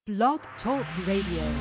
Blog Talk Radio.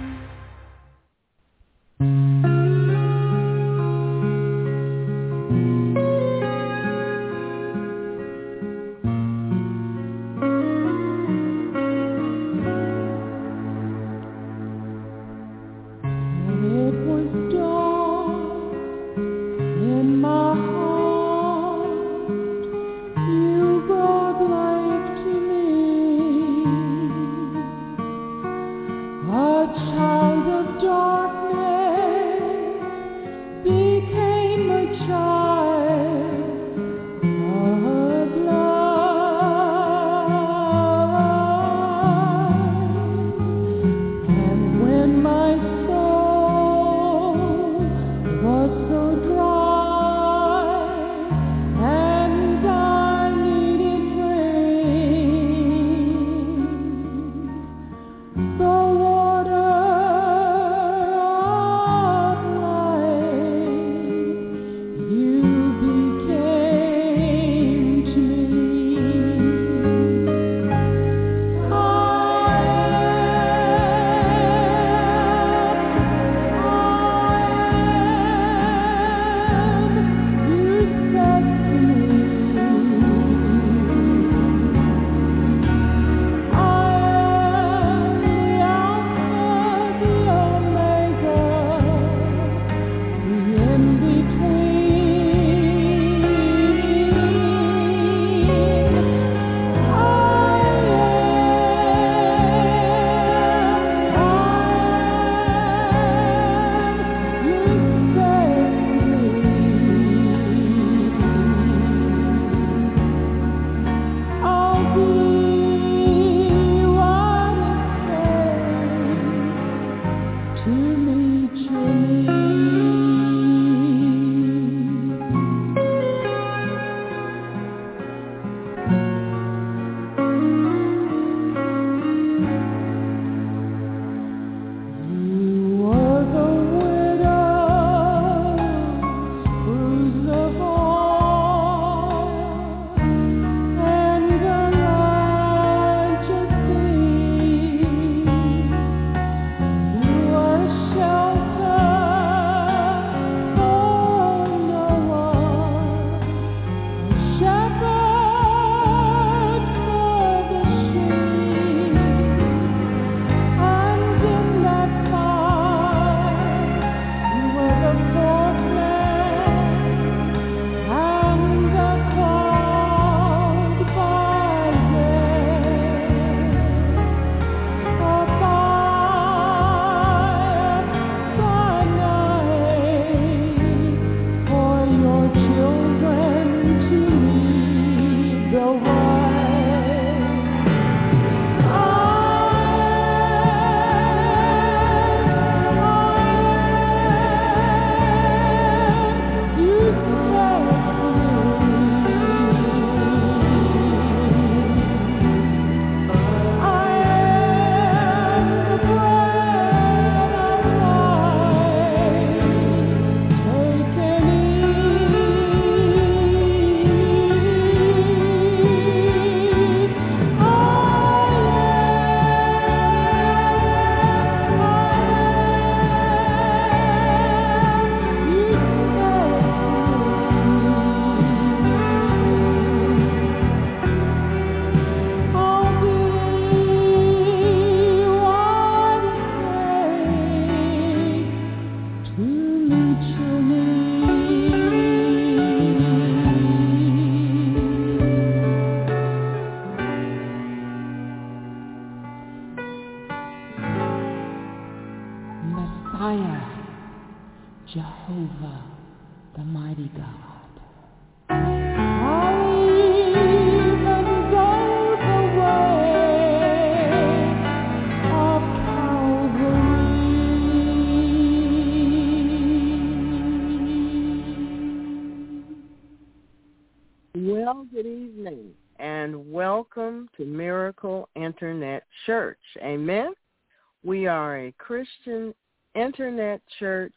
Well, good evening, and welcome to Miracle Internet Church. Amen. We are a Christian internet church,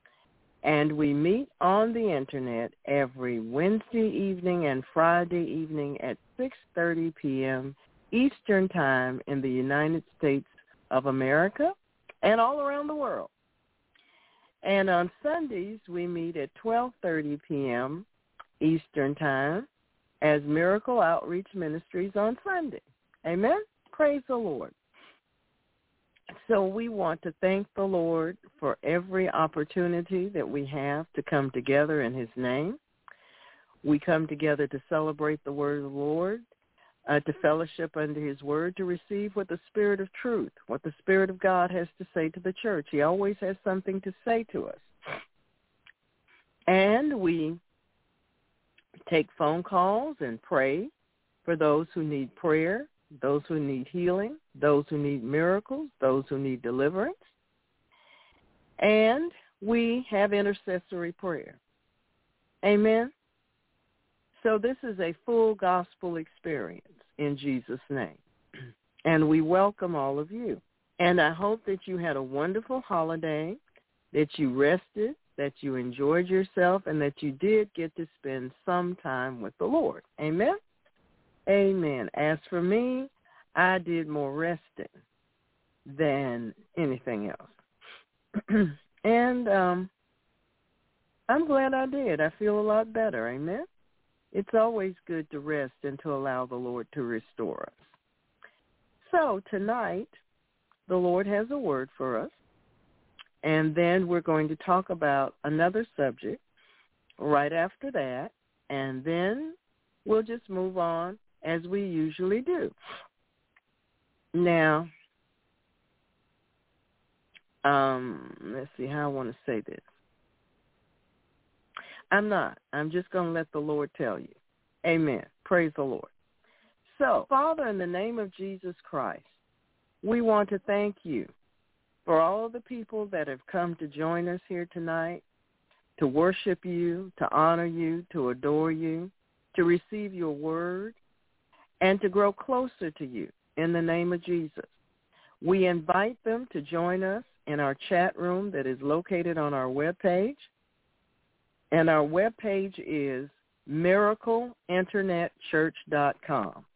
and we meet on the internet every Wednesday evening and Friday evening at 6:30 p.m. Eastern Time in the United States of America and all around the world. And on Sundays, we meet at 12:30 p.m. Eastern Time as Miracle Outreach Ministries on Sunday. Amen? Praise the Lord. So we want to thank the Lord for every opportunity that we have to come together in his name. We come together to celebrate the word of the Lord, to fellowship under his word, to receive what the Spirit of truth, what the Spirit of God has to say to the church. He always has something to say to us. And we take phone calls and pray for those who need prayer, those who need healing, those who need miracles, those who need deliverance. And we have intercessory prayer. Amen. So this is a full gospel experience in Jesus' name. And we welcome all of you. And I hope that you had a wonderful holiday, that you rested, that you enjoyed yourself, and that you did get to spend some time with the Lord. Amen? Amen. As for me, I did more resting than anything else. And I'm glad I did. I feel a lot better. Amen? It's always good to rest and to allow the Lord to restore us. So tonight, the Lord has a word for us, and then we're going to talk about another subject right after that, and then we'll just move on as we usually do. Now, let's see how I want to say this. I'm just going to let the Lord tell you. Amen. Praise the Lord. So, Father, in the name of Jesus Christ, we want to thank you for all of the people that have come to join us here tonight, to worship you, to honor you, to adore you, to receive your word, and to grow closer to you in the name of Jesus. We invite them to join us in our chat room that is located on our webpage. And our webpage is miracleinternetchurch.com.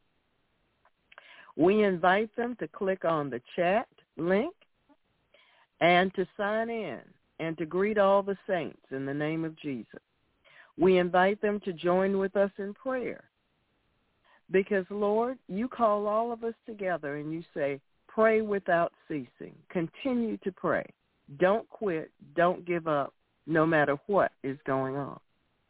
We invite them to click on the chat link and to sign in and to greet all the saints in the name of Jesus. We invite them to join with us in prayer because, Lord, you call all of us together and you say, pray without ceasing. Continue to pray. Don't quit. Don't give up, no matter what is going on.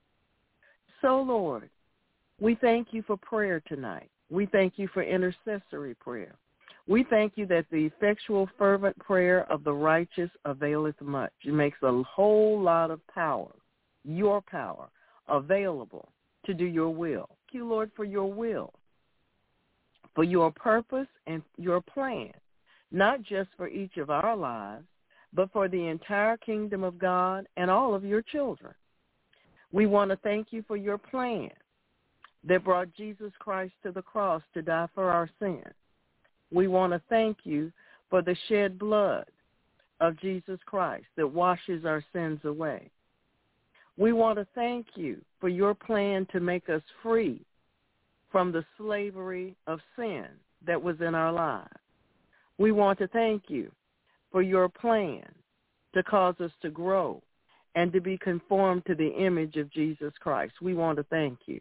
So, Lord, we thank you for prayer tonight. We thank you for intercessory prayer. We thank you that the effectual, fervent prayer of the righteous availeth much. It makes a whole lot of power, your power, available to do your will. Thank you, Lord, for your will, for your purpose and your plan, not just for each of our lives, but for the entire kingdom of God and all of your children. We want to thank you for your plan that brought Jesus Christ to the cross to die for our sins. We want to thank you for the shed blood of Jesus Christ that washes our sins away. We want to thank you for your plan to make us free from the slavery of sin that was in our lives. We want to thank you for your plan to cause us to grow and to be conformed to the image of Jesus Christ. We want to thank you.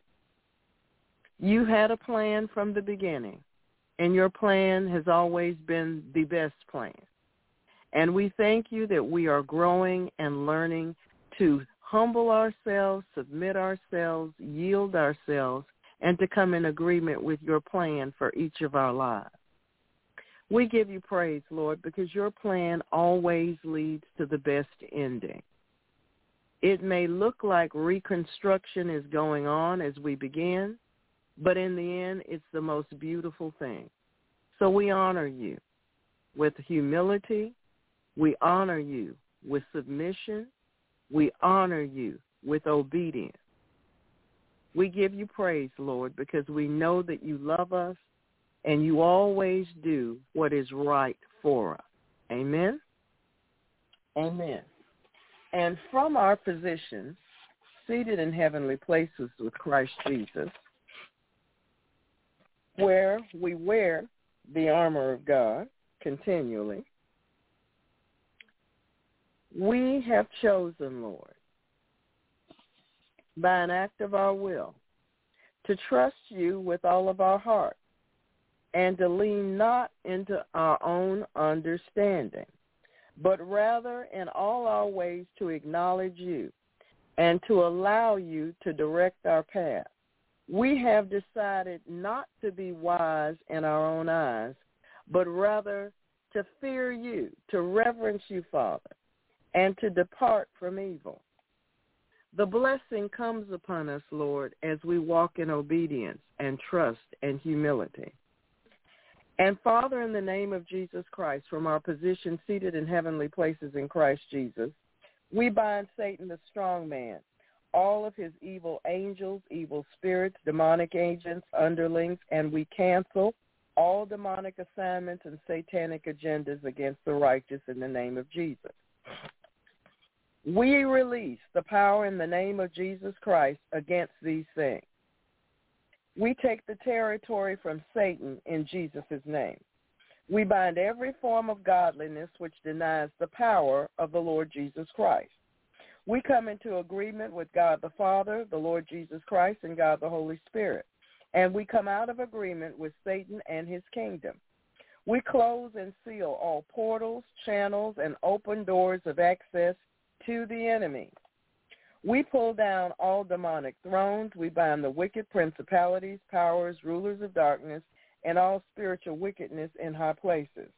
You had a plan from the beginning, and your plan has always been the best plan. And we thank you that we are growing and learning to humble ourselves, submit ourselves, yield ourselves, and to come in agreement with your plan for each of our lives. We give you praise, Lord, because your plan always leads to the best ending. It may look like reconstruction is going on as we begin, but in the end, it's the most beautiful thing. So we honor you with humility. We honor you with submission. We honor you with obedience. We give you praise, Lord, because we know that you love us and you always do what is right for us. Amen? Amen. And from our position, seated in heavenly places with Christ Jesus, where we wear the armor of God, continually. We have chosen, Lord, by an act of our will, to trust you with all of our heart and to lean not into our own understanding, but rather in all our ways to acknowledge you and to allow you to direct our path. We have decided not to be wise in our own eyes, but rather to fear you, to reverence you, Father, and to depart from evil. The blessing comes upon us, Lord, as we walk in obedience and trust and humility. And Father, in the name of Jesus Christ, from our position seated in heavenly places in Christ Jesus, we bind Satan, the strong man, all of his evil angels, evil spirits, demonic agents, underlings, and we cancel all demonic assignments and satanic agendas against the righteous in the name of Jesus. We release the power in the name of Jesus Christ against these things. We take the territory from Satan in Jesus' name. We bind every form of godliness which denies the power of the Lord Jesus Christ. We come into agreement with God the Father, the Lord Jesus Christ, and God the Holy Spirit. And we come out of agreement with Satan and his kingdom. We close and seal all portals, channels, and open doors of access to the enemy. We pull down all demonic thrones. We bind the wicked principalities, powers, rulers of darkness, and all spiritual wickedness in high places.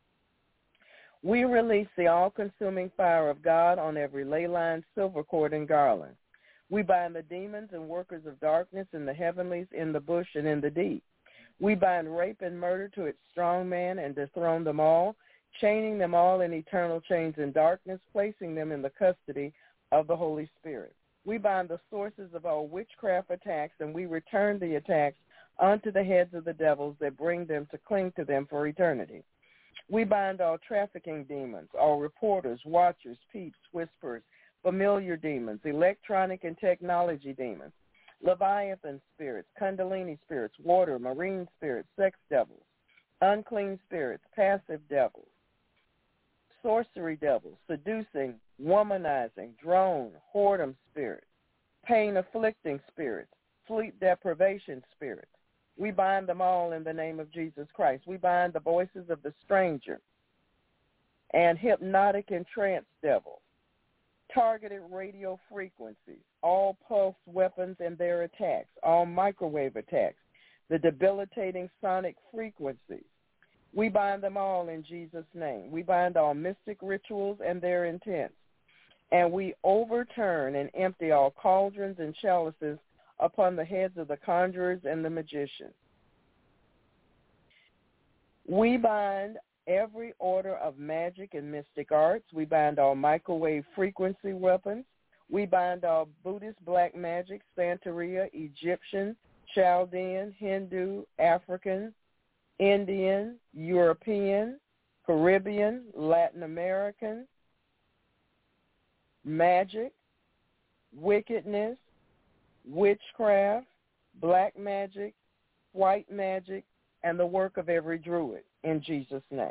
We release the all-consuming fire of God on every ley line, silver cord, and garland. We bind the demons and workers of darkness in the heavenlies, in the bush, and in the deep. We bind rape and murder to its strong man and dethrone them all, chaining them all in eternal chains in darkness, placing them in the custody of the Holy Spirit. We bind the sources of all witchcraft attacks, and we return the attacks unto the heads of the devils that bring them to cling to them for eternity. We bind all trafficking demons, all reporters, watchers, peeps, whisperers, familiar demons, electronic and technology demons, Leviathan spirits, Kundalini spirits, water, marine spirits, sex devils, unclean spirits, passive devils, sorcery devils, seducing, womanizing, drone, whoredom spirits, pain-afflicting spirits, sleep deprivation spirits. We bind them all in the name of Jesus Christ. We bind the voices of the stranger and hypnotic and trance devils, targeted radio frequencies, all pulse weapons and their attacks, all microwave attacks, the debilitating sonic frequencies. We bind them all in Jesus' name. We bind all mystic rituals and their intents. And we overturn and empty all cauldrons and chalices upon the heads of the conjurers and the magicians. We bind every order of magic and mystic arts. We bind all microwave frequency weapons. We bind all Buddhist, black magic, Santeria, Egyptian, Chaldean, Hindu, African, Indian, European, Caribbean, Latin American, magic, wickedness, witchcraft, black magic, white magic, and the work of every druid in Jesus' name.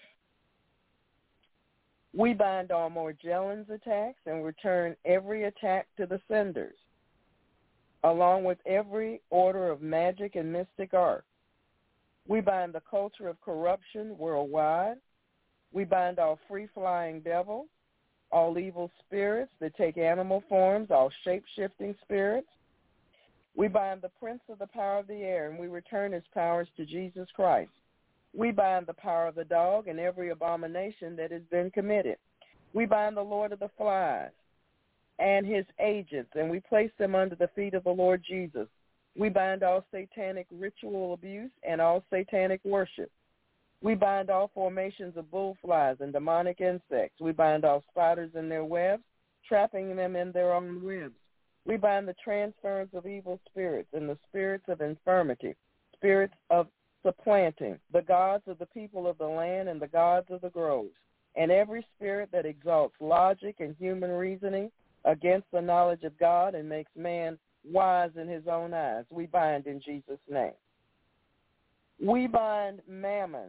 We bind all Morgellons attacks and return every attack to the senders, along with every order of magic and mystic art. We bind the culture of corruption worldwide. We bind all free-flying devils, all evil spirits that take animal forms, all shape-shifting spirits. We bind the prince of the power of the air, and we return his powers to Jesus Christ. We bind the power of the dog and every abomination that has been committed. We bind the Lord of the flies and his agents, and we place them under the feet of the Lord Jesus. We bind all satanic ritual abuse and all satanic worship. We bind all formations of bullflies and demonic insects. We bind all spiders in their webs, trapping them in their own webs. We bind the transference of evil spirits and the spirits of infirmity, spirits of supplanting, the gods of the people of the land and the gods of the groves, and every spirit that exalts logic and human reasoning against the knowledge of God and makes man wise in his own eyes. We bind in Jesus' name. We bind mammon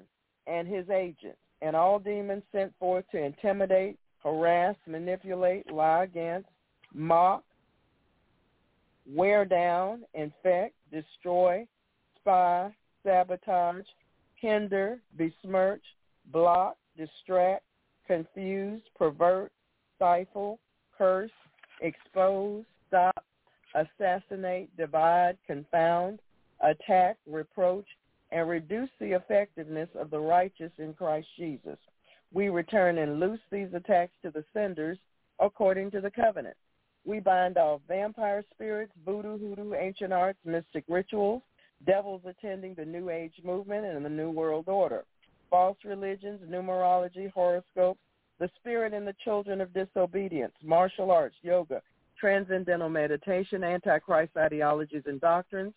and his agents, and all demons sent forth to intimidate, harass, manipulate, lie against, mock, wear down, infect, destroy, spy, sabotage, hinder, besmirch, block, distract, confuse, pervert, stifle, curse, expose, stop, assassinate, divide, confound, attack, reproach, and reduce the effectiveness of the righteous in Christ Jesus. We return and loose these attacks to the senders according to the covenant. We bind all vampire spirits, voodoo, hoodoo, ancient arts, mystic rituals, devils attending the New Age movement and the New World Order, false religions, numerology, horoscopes, the spirit and the children of disobedience, martial arts, yoga, transcendental meditation, antichrist ideologies and doctrines,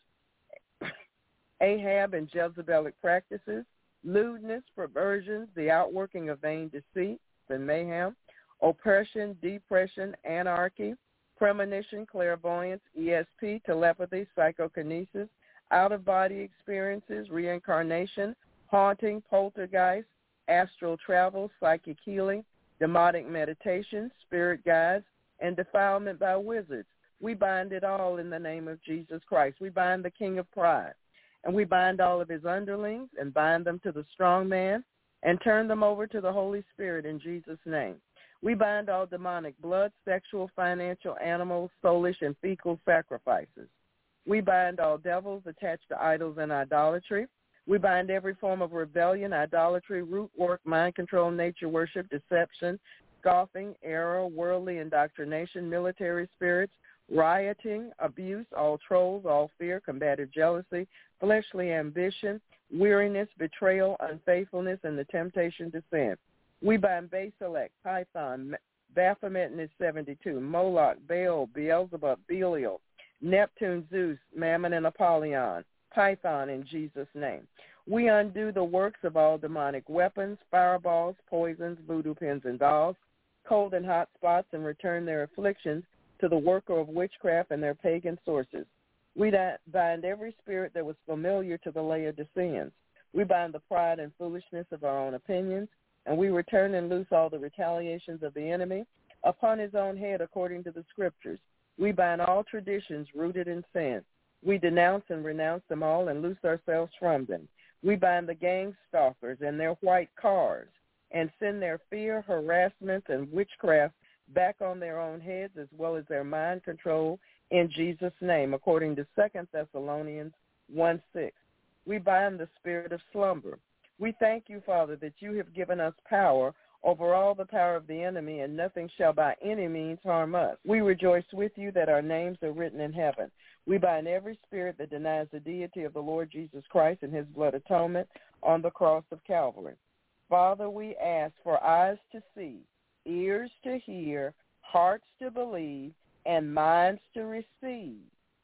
Ahab and Jezebelic practices, lewdness, perversions, the outworking of vain deceit and mayhem, oppression, depression, anarchy, premonition, clairvoyance, ESP, telepathy, psychokinesis, out-of-body experiences, reincarnation, haunting, poltergeist, astral travel, psychic healing, demonic meditation, spirit guides, and defilement by wizards. We bind it all in the name of Jesus Christ. We bind the king of pride, and we bind all of his underlings and bind them to the strong man and turn them over to the Holy Spirit in Jesus' name. We bind all demonic blood, sexual, financial, animal, soulish, and fecal sacrifices. We bind all devils attached to idols and idolatry. We bind every form of rebellion, idolatry, root work, mind control, nature worship, deception, scoffing, error, worldly indoctrination, military spirits, rioting, abuse, all trolls, all fear, combative jealousy, fleshly ambition, weariness, betrayal, unfaithfulness, and the temptation to sin. We bind Basilek, Python, Baphomet and his 72, Moloch, Baal, Beelzebub, Belial, Neptune, Zeus, Mammon, and Apollyon, Python in Jesus' name. We undo the works of all demonic weapons, fireballs, poisons, voodoo pins and dolls, cold and hot spots, and return their afflictions to the worker of witchcraft and their pagan sources. We bind every spirit that was familiar to the Laodiceans. We bind the pride and foolishness of our own opinions, and we return and loose all the retaliations of the enemy upon his own head according to the scriptures. We bind all traditions rooted in sin. We denounce and renounce them all and loose ourselves from them. We bind the gang stalkers and their white cars and send their fear, harassment, and witchcraft back on their own heads as well as their mind control in Jesus' name, according to 2 Thessalonians 1:6. We bind the spirit of slumber. We thank you, Father, that you have given us power over all the power of the enemy, and nothing shall by any means harm us. We rejoice with you that our names are written in heaven. We bind every spirit that denies the deity of the Lord Jesus Christ and his blood atonement on the cross of Calvary. Father, we ask for eyes to see, ears to hear, hearts to believe, and minds to receive,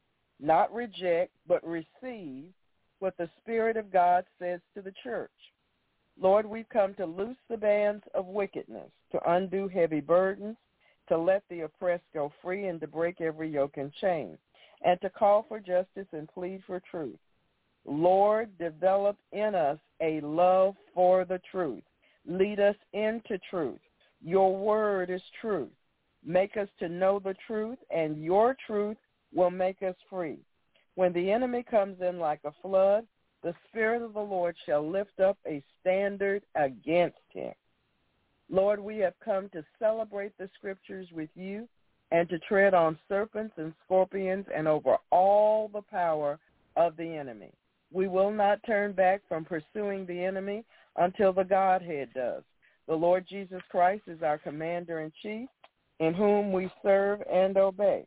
not reject, but receive what the Spirit of God says to the church. Lord, we've come to loose the bands of wickedness, to undo heavy burdens, to let the oppressed go free, and to break every yoke and chain, and to call for justice and plead for truth. Lord, develop in us a love for the truth. Lead us into truth. Your word is truth. Make us to know the truth, and your truth will make us free. When the enemy comes in like a flood, the Spirit of the Lord shall lift up a standard against him. Lord, we have come to celebrate the scriptures with you and to tread on serpents and scorpions and over all the power of the enemy. We will not turn back from pursuing the enemy until the Godhead does. The Lord Jesus Christ is our commander-in-chief, in whom we serve and obey.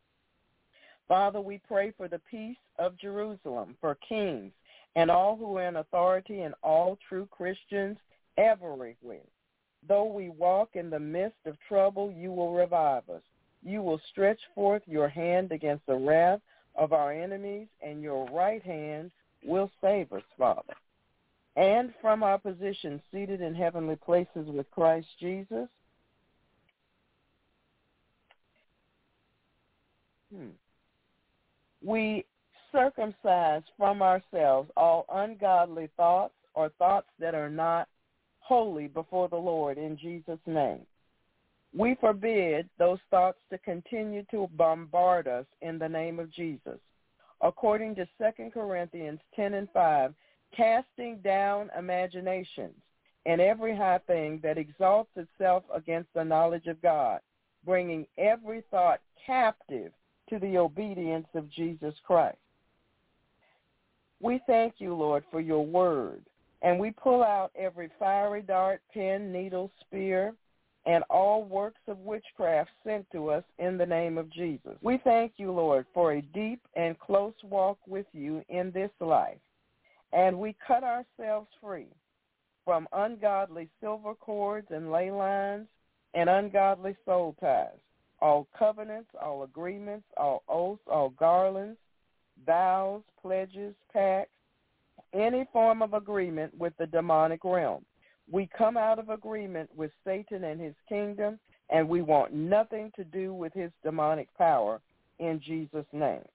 Father, we pray for the peace of Jerusalem, for kings and all who are in authority and all true Christians everywhere. Though we walk in the midst of trouble, you will revive us. You will stretch forth your hand against the wrath of our enemies, and your right hand will save us, Father. And from our position seated in heavenly places with Christ Jesus, we circumcise from ourselves all ungodly thoughts, or thoughts that are not holy before the Lord in Jesus' name. We forbid those thoughts to continue to bombard us in the name of Jesus. According to 2 Corinthians 10:5, casting down imaginations and every high thing that exalts itself against the knowledge of God, bringing every thought captive to the obedience of Jesus Christ. We thank you, Lord, for your word, and we pull out every fiery dart, pin, needle, spear, and all works of witchcraft sent to us in the name of Jesus. We thank you, Lord, for a deep and close walk with you in this life, and we cut ourselves free from ungodly silver cords and ley lines and ungodly soul ties, all covenants, all agreements, all oaths, all garlands, vows, pledges, pacts, any form of agreement with the demonic realm. We come out of agreement with Satan and his kingdom, and we want nothing to do with his demonic power in Jesus' name.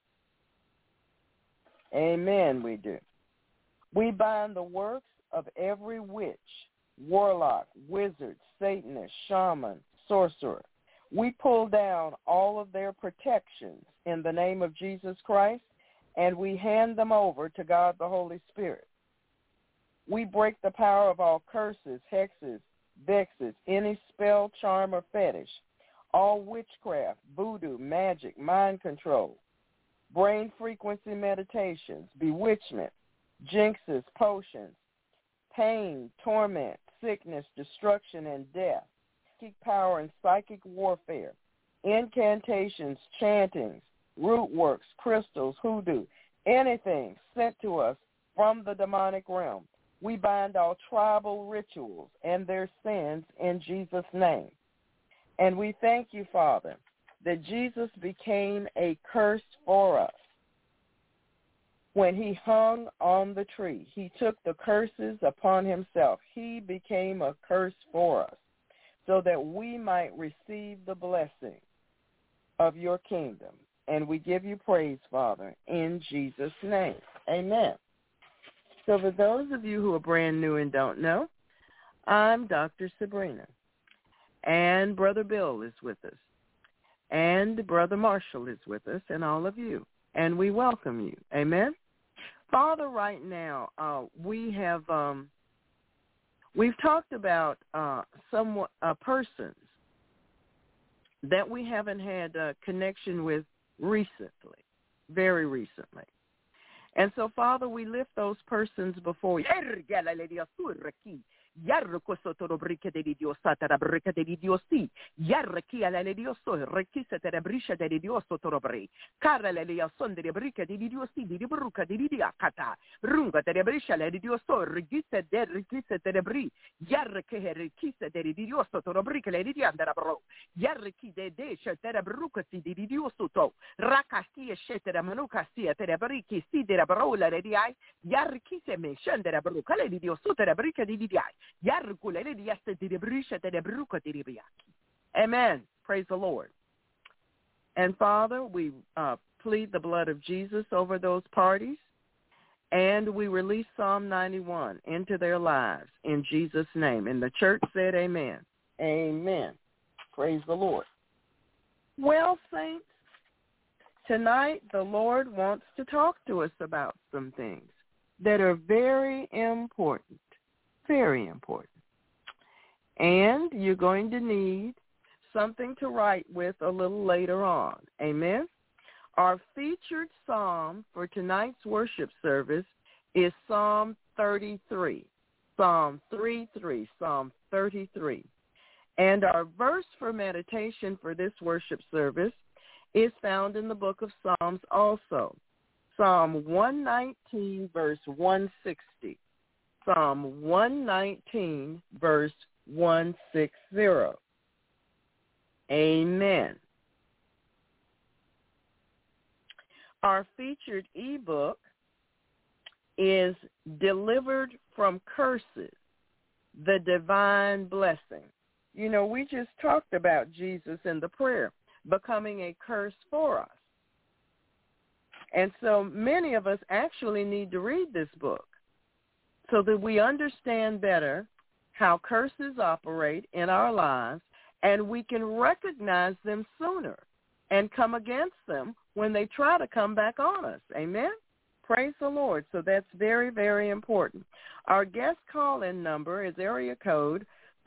Amen, we do. We bind the works of every witch, warlock, wizard, Satanist, shaman, sorcerer. We pull down all of their protections in the name of Jesus Christ, and we hand them over to God the Holy Spirit. We break the power of all curses, hexes, vexes, any spell, charm, or fetish, all witchcraft, voodoo, magic, mind control, brain frequency meditations, bewitchment, jinxes, potions, pain, torment, sickness, destruction, and death, psychic power and psychic warfare, incantations, chantings, root works, crystals, hoodoo, anything sent to us from the demonic realm. We bind all tribal rituals and their sins in Jesus' name. And we thank you, Father, that Jesus became a curse for us. When he hung on the tree, he took the curses upon himself. He became a curse for us so that we might receive the blessing of your kingdom. And we give you praise, Father, in Jesus' name. Amen. So for those of you who are brand new and don't know, I'm Dr. Sabrina, and Brother Bill is with us, and Brother Marshall is with us, and all of you, and we welcome you. Amen. Father, right now we've talked about persons that we haven't had a connection with recently, very recently. And so, Father, we lift those persons before you. Yarko soto rubrica de Dio sata rubrica de Dio si yarki ala le Dio so rekisa te brisha de Dio soto rubri cara le son de rubrica de Dio si di bruca di Dio kata runga te brisha le Dio so rekisa te bri yarki rekisa de Dio soto rubrica le Dio andara bro yarki de te bruca si di Dio soto rakasti shetera manuka si te briki si de bro la di ai yarki se me shendera bruca le Dio soto rubrica di Dio. Amen. Praise the Lord. And Father, we plead the blood of Jesus over those parties, and we release Psalm 91 into their lives in Jesus' name. And the church said amen. Amen. Praise the Lord. Well, saints, tonight the Lord wants to talk to us about some things that are very important. Very important. And you're going to need something to write with a little later on. Amen? Our featured psalm for tonight's worship service is Psalm 33. Psalm 33. Psalm 33. And our verse for meditation for this worship service is found in the book of Psalms also. Psalm 119, verse 160. Psalm 119, verse 160. Amen. Our featured ebook is Delivered from Curses, the Divine Blessing. You know, we just talked about Jesus in the prayer becoming a curse for us. And so many of us actually need to read this book so that we understand better how curses operate in our lives, and we can recognize them sooner and come against them when they try to come back on us. Amen? Praise the Lord. So that's very, very important. Our guest call-in number is area code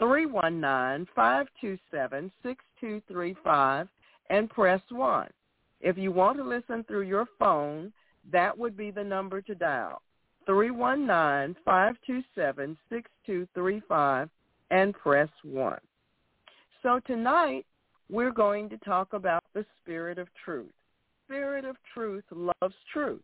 319-527-6235 and press 1. If you want to listen through your phone, that would be the number to dial, 319-527-6235 and press 1. So tonight we're going to talk about the Spirit of Truth. Spirit of Truth loves truth.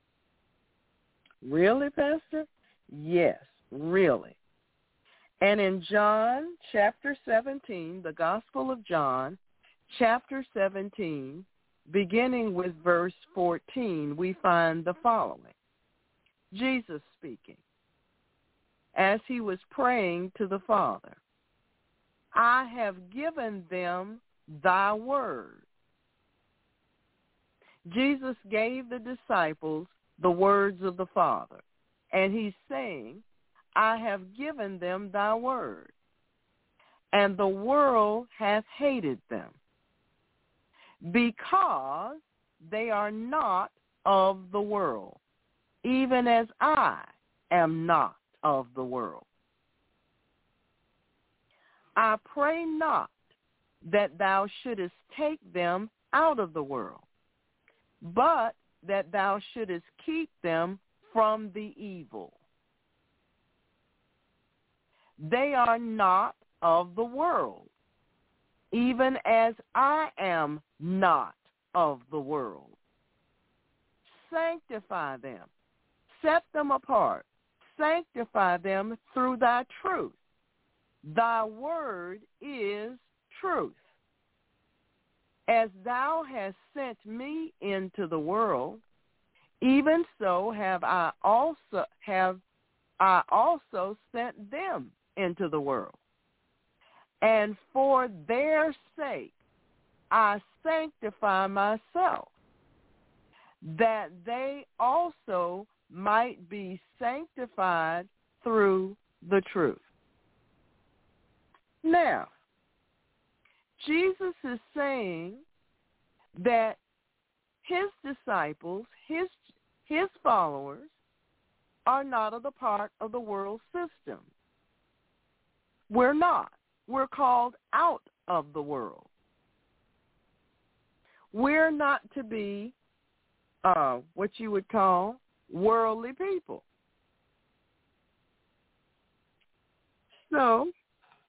Really, Pastor? Yes, really. And in John chapter 17, the Gospel of John, chapter 17, beginning with verse 14, we find the following. Jesus speaking, as he was praying to the Father, I have given them thy word. Jesus gave the disciples the words of the Father, and he's saying, I have given them thy word, and the world hath hated them, because they are not of the world, even as I am not of the world. I pray not that thou shouldest take them out of the world, but that thou shouldest keep them from the evil. They are not of the world, even as I am not of the world. Sanctify them, set them apart, sanctify them through thy truth. Thy word is truth. As thou hast sent me into the world, even so have I also sent them into the world. And for their sake I sanctify myself, that they also might be sanctified through the truth. Now, Jesus is saying that his disciples, his followers, are not of the part of the world system. We're not. We're called out of the world. We're not to be what you would call worldly people. So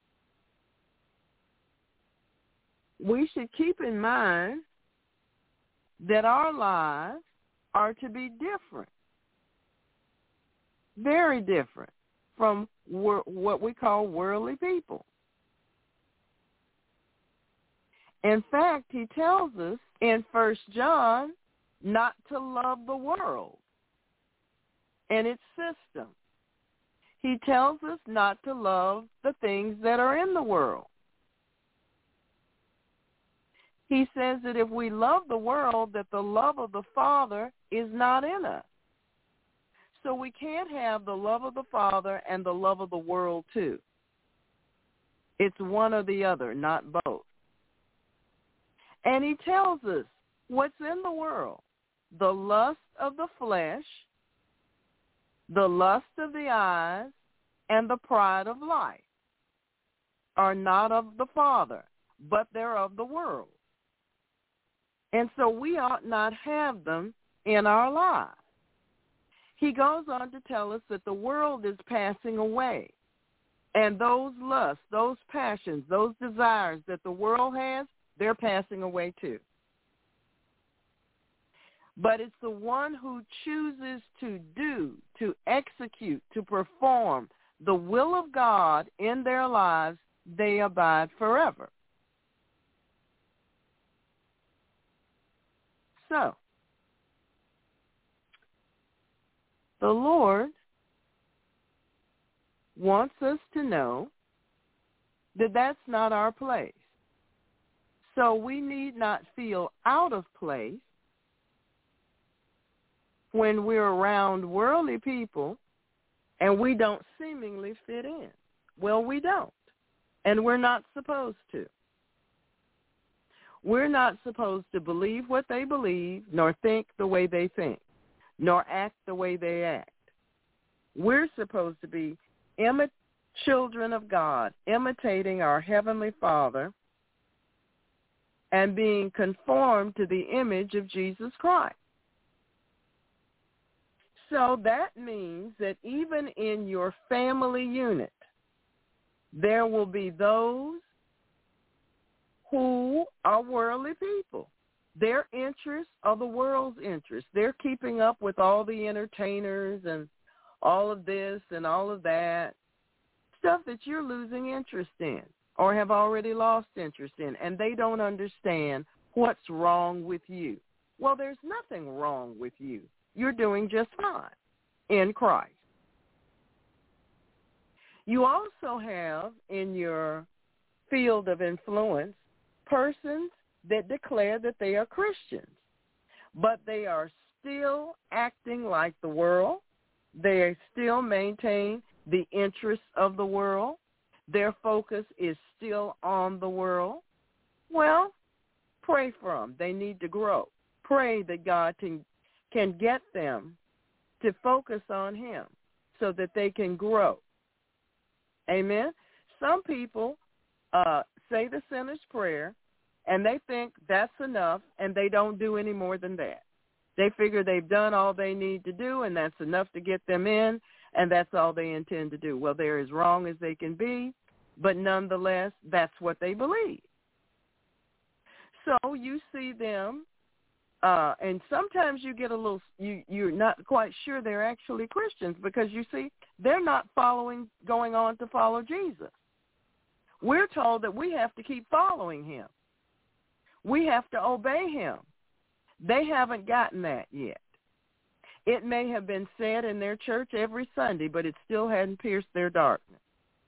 we should keep in mind that our lives are to be different, very different from what we call worldly people. In fact, he tells us in 1 John not to love the world and its system. He tells us not to love the things that are in the world. He says that if we love the world, that the love of the Father is not in us. So we can't have the love of the Father and the love of the world too. It's one or the other, not both. And he tells us what's in the world: the lust of the flesh, the lust of the eyes, and the pride of life are not of the Father, but they're of the world. And so we ought not have them in our lives. He goes on to tell us that the world is passing away. And those lusts, those passions, those desires that the world has, they're passing away too. But it's the one who chooses to do, to execute, to perform the will of God in their lives, they abide forever. So, the Lord wants us to know that that's not our place. So we need not feel out of place when we're around worldly people and we don't seemingly fit in. Well, we don't, and we're not supposed to. We're not supposed to believe what they believe, nor think the way they think, nor act the way they act. We're supposed to be children of God, imitating our Heavenly Father and being conformed to the image of Jesus Christ. So that means that even in your family unit, there will be those who are worldly people. Their interests are the world's interests. They're keeping up with all the entertainers and all of this and all of that, stuff that you're losing interest in or have already lost interest in, and they don't understand what's wrong with you. Well, there's nothing wrong with you. You're doing just fine in Christ. You also have in your field of influence persons that declare that they are Christians, but they are still acting like the world. They still maintain the interests of the world. Their focus is still on the world. Well, pray for them. They need to grow. Pray that God can get them to focus on him so that they can grow. Amen? Some people say the sinner's prayer, and they think that's enough, and they don't do any more than that. They figure they've done all they need to do, and that's enough to get them in, and that's all they intend to do. Well, they're as wrong as they can be, but nonetheless, that's what they believe. So you see them, and sometimes you get a little, you're not quite sure they're actually Christians because you see, they're not going on to follow Jesus. We're told that we have to keep following him. We have to obey him. They haven't gotten that yet. It may have been said in their church every Sunday, but it still hadn't pierced their darkness.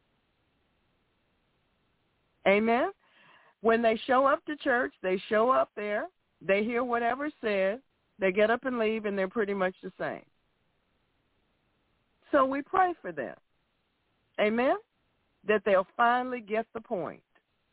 Amen? When they show up to church, they show up there, they hear whatever's said, they get up and leave, and they're pretty much the same. So we pray for them. Amen? That they'll finally get the point.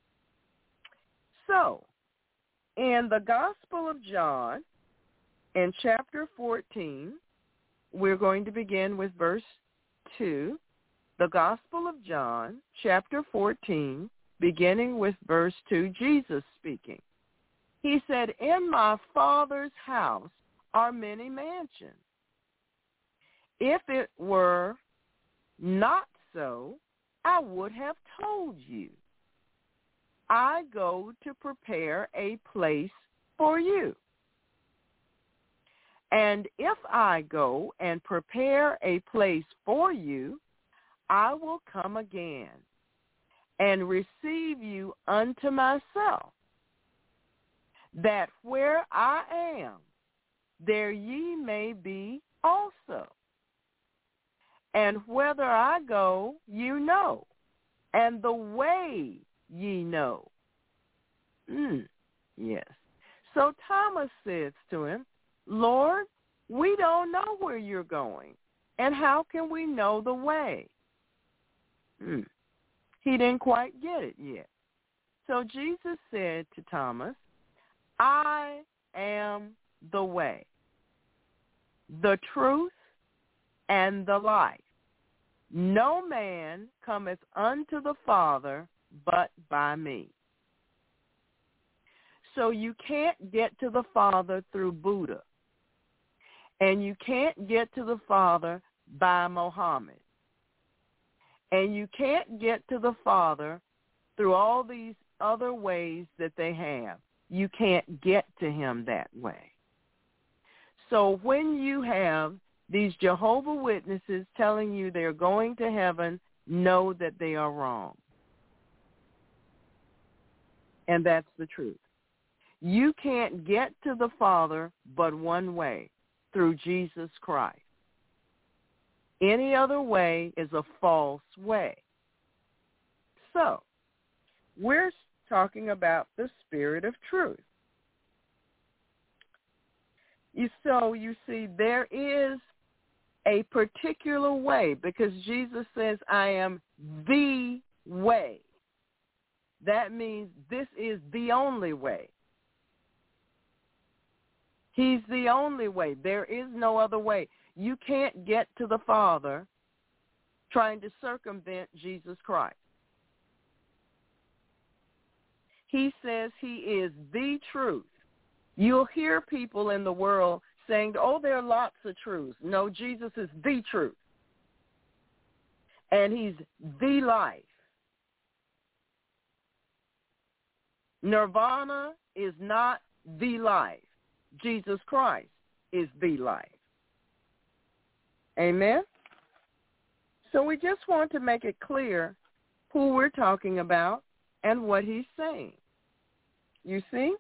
So, in the Gospel of John, in chapter 14, we're going to begin with verse 2. The Gospel of John, chapter 14, beginning with verse 2, Jesus speaking. He said, "In my Father's house are many mansions. If it were not so, I would have told you. I go to prepare a place for you. And if I go and prepare a place for you, I will come again and receive you unto myself, that where I am, there ye may be also. And whither I go, you know, and the way ye know." Yes. So Thomas says to him, "Lord, we don't know where you're going, and how can we know the way?" He didn't quite get it yet. So Jesus said to Thomas, "I am the way, the truth, and the life. No man cometh unto the Father but by me." So you can't get to the Father through Buddha. And you can't get to the Father by Mohammed. And you can't get to the Father through all these other ways that they have. You can't get to him that way. So when you have these Jehovah Witnesses telling you they're going to heaven, know that they are wrong. And that's the truth. You can't get to the Father but one way, through Jesus Christ. Any other way is a false way. So, we're talking about the Spirit of truth. So you see, there is a particular way, because Jesus says, I am the way. That means this is the only way. He's the only way. There is no other way. You can't get to the Father trying to circumvent Jesus Christ. He says he is the truth. You'll hear people in the world saying, oh, there are lots of truths. No, Jesus is the truth. And he's the life. Nirvana is not the life. Jesus Christ is the life. Amen? So we just want to make it clear who we're talking about and what he's saying. You see?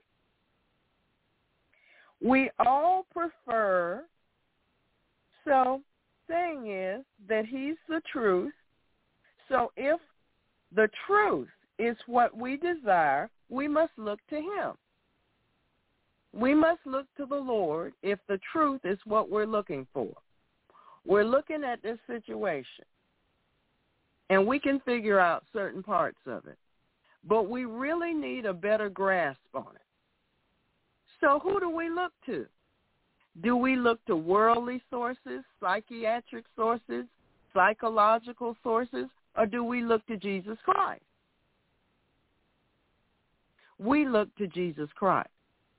We all prefer, so saying is that he's the truth. So if the truth is what we desire, we must look to him. We must look to the Lord if the truth is what we're looking for. We're looking at this situation, and we can figure out certain parts of it, but we really need a better grasp on it. So who do we look to? Do we look to worldly sources, psychiatric sources, psychological sources, or do we look to Jesus Christ? We look to Jesus Christ.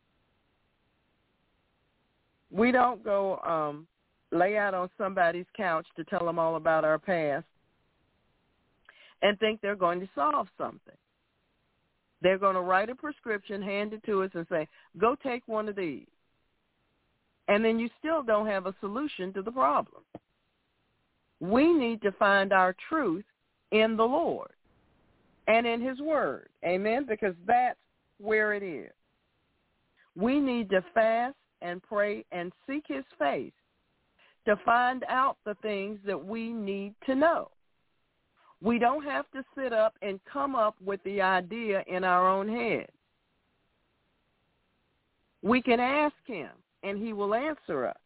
We don't go lay out on somebody's couch to tell them all about our past and think they're going to solve something. They're going to write a prescription, hand it to us, and say, go take one of these. And then you still don't have a solution to the problem. We need to find our truth in the Lord and in his word. Amen? Because that's where it is. We need to fast and pray and seek his face to find out the things that we need to know. We don't have to sit up and come up with the idea in our own head. We can ask him, and he will answer us.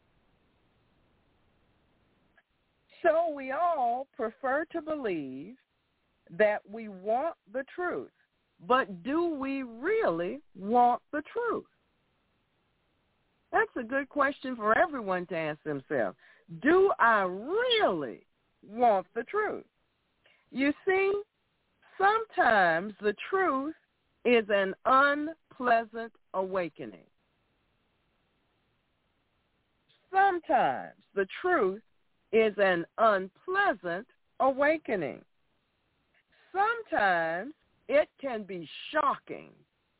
So we all prefer to believe that we want the truth, but do we really want the truth? That's a good question for everyone to ask themselves. Do I really want the truth? You see, sometimes the truth is an unpleasant awakening. Sometimes the truth is an unpleasant awakening. Sometimes it can be shocking.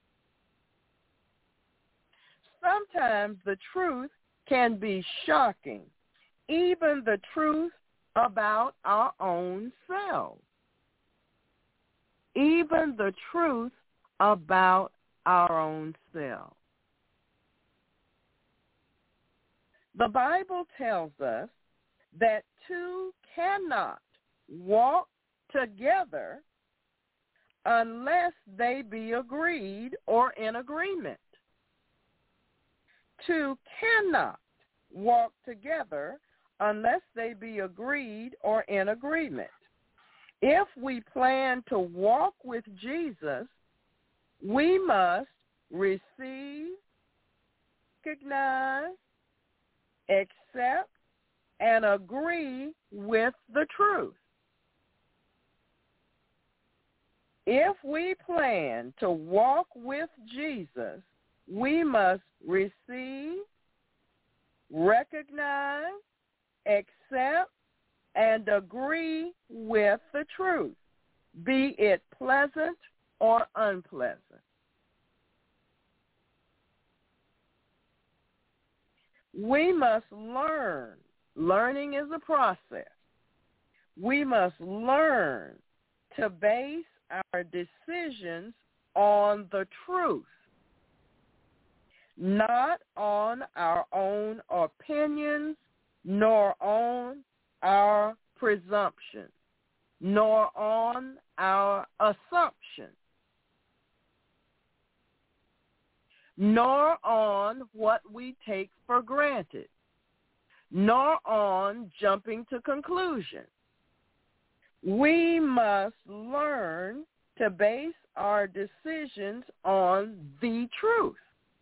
Sometimes the truth can be shocking, even the truth about our own selves. Even the truth about our own selves. The Bible tells us that two cannot walk together unless they be agreed or in agreement. Two cannot walk together unless they be agreed or in agreement. If we plan to walk with Jesus, we must receive, recognize, accept, and agree with the truth. If we plan to walk with Jesus, we must receive, recognize, accept, and agree with the truth, be it pleasant or unpleasant. We must learn. Learning is a process. We must learn to base our decisions on the truth, not on our own opinions, nor on our presumption, nor on our assumption, nor on what we take for granted. nor on jumping to conclusions. We must learn to base our decisions on the truth.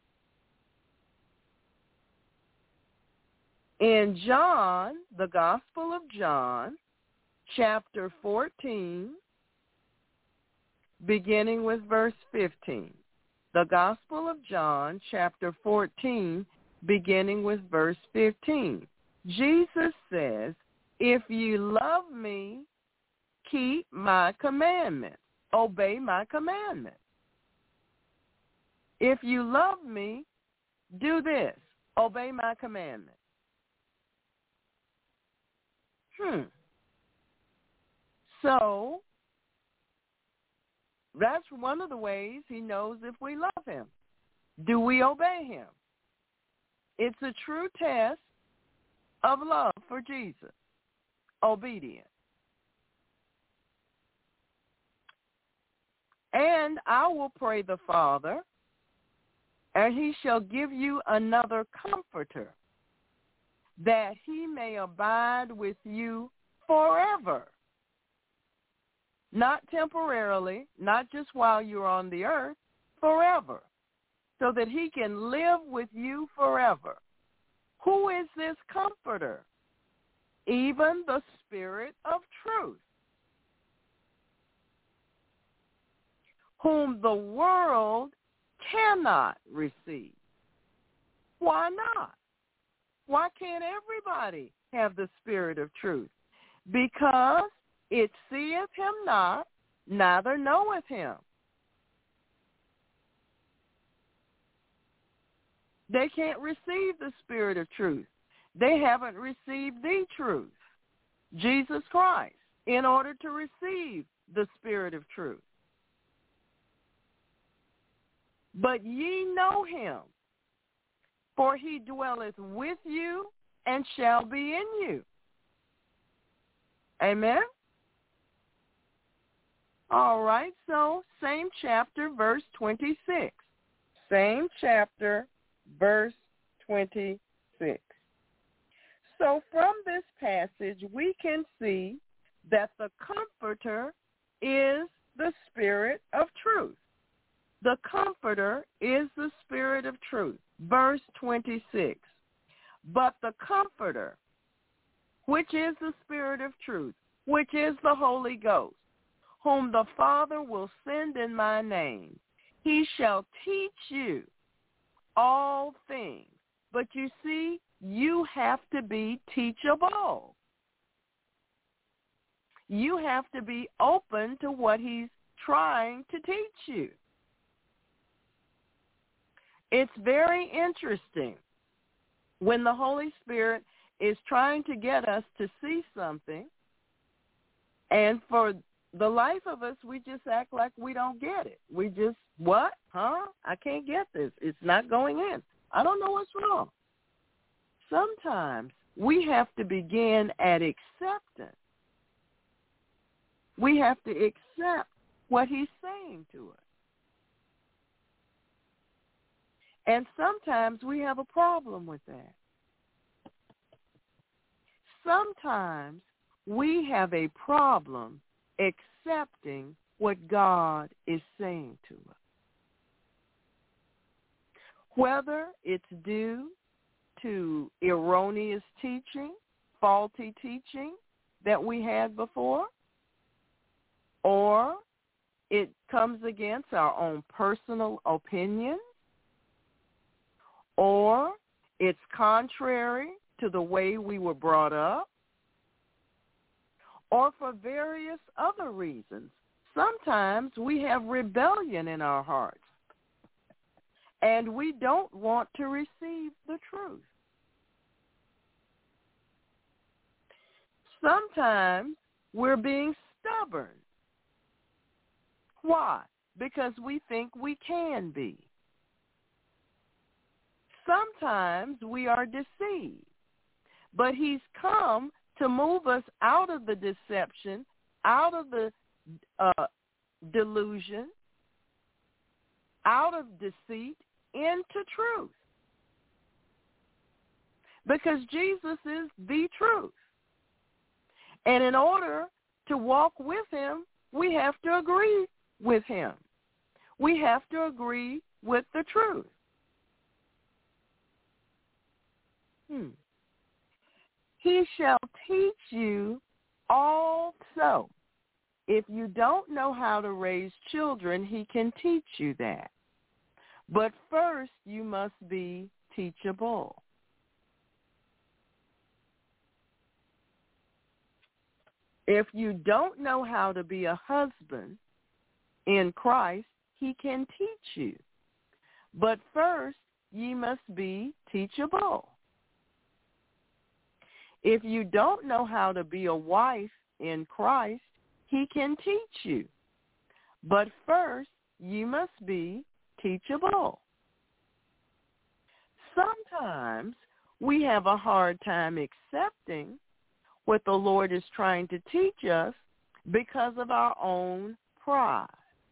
In John, the Gospel of John, chapter 14, beginning with verse 15. The Gospel of John, chapter 14, beginning with verse 15. Jesus says, "If you love me, keep my commandments. Obey my commandments. If you love me, do this. Obey my commandments." So that's one of the ways he knows if we love him. Do we obey him? It's a true test of love for Jesus. Obedience. And I will pray the Father, and he shall give you another comforter, that he may abide with you forever. Not temporarily, not just while you're on the earth, forever, so that he can live with you forever. Who is this comforter? Even the Spirit of truth, whom the world cannot receive. Why not? Why can't everybody have the Spirit of truth? Because it seeth him not, neither knoweth him. They can't receive the Spirit of truth. They haven't received the truth, Jesus Christ, in order to receive the Spirit of truth. But ye know him, for he dwelleth with you and shall be in you. Amen? All right, so same chapter, verse 26. Same chapter, verse 26. So from this passage, we can see that the Comforter is the Spirit of truth. The Comforter is the Spirit of truth. Verse 26. But the Comforter, which is the Spirit of truth, which is the Holy Ghost, whom the Father will send in my name, he shall teach you all things. But you see, you have to be teachable. You have to be open to what he's trying to teach you. It's very interesting when the Holy Spirit is trying to get us to see something, and for the life of us, we just act like we don't get it. We just, what? Huh? I can't get this. It's not going in. I don't know what's wrong. Sometimes we have to begin at acceptance. We have to accept what he's saying to us. And sometimes we have a problem with that. Sometimes we have a problem accepting what God is saying to us. Whether it's due to erroneous teaching, faulty teaching that we had before, or it comes against our own personal opinion, or it's contrary to the way we were brought up, or for various other reasons. Sometimes we have rebellion in our hearts, and we don't want to receive the truth. Sometimes we're being stubborn. Why? Because we think we can be. Sometimes we are deceived, but he's come to move us out of the deception, out of the delusion, out of deceit, into truth. because Jesus is the truth. And in order to walk with him, we have to agree with him. We have to agree with the truth. He shall teach you also. If you don't know how to raise children, he can teach you that. But first, you must be teachable. If you don't know how to be a husband in Christ, he can teach you. But first, ye must be teachable. If you don't know how to be a wife in Christ, he can teach you. But first, you must be teachable. Sometimes we have a hard time accepting what the Lord is trying to teach us because of our own pride.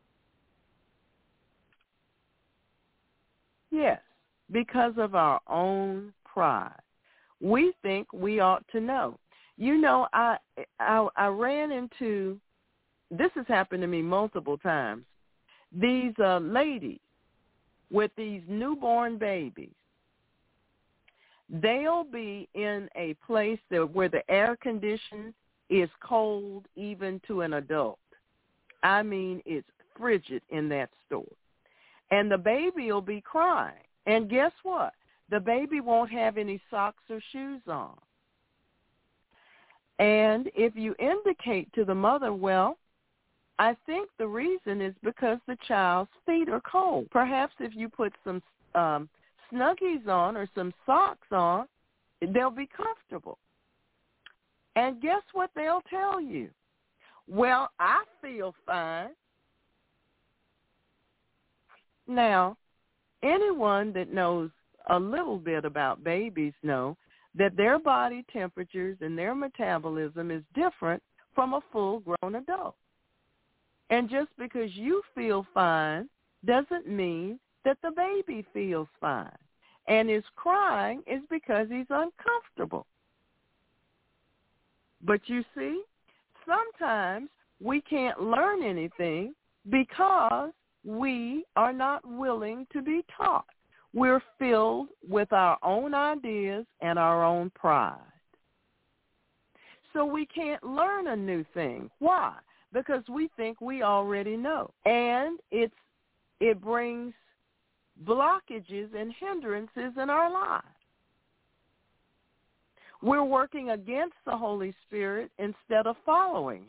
Yes, because of our own pride. We think we ought to know. You know, I ran into, this has happened to me multiple times, these ladies with these newborn babies. They'll be in a place where the air condition is cold even to an adult. I mean, it's frigid in that store. And the baby will be crying. And guess what? The baby won't have any socks or shoes on. And if you indicate to the mother, well, I think the reason is because the child's feet are cold. Perhaps if you put some Snuggies on or some socks on, they'll be comfortable. And guess what they'll tell you? Well, I feel fine. Now, anyone that knows a little bit about babies know that their body temperatures and their metabolism is different from a full-grown adult. And just because you feel fine doesn't mean that the baby feels fine. And his crying is because he's uncomfortable. But you see, sometimes we can't learn anything because we are not willing to be taught. We're filled with our own ideas and our own pride. So we can't learn a new thing. Why? Because we think we already know. And it brings blockages and hindrances in our lives. We're working against the Holy Spirit instead of following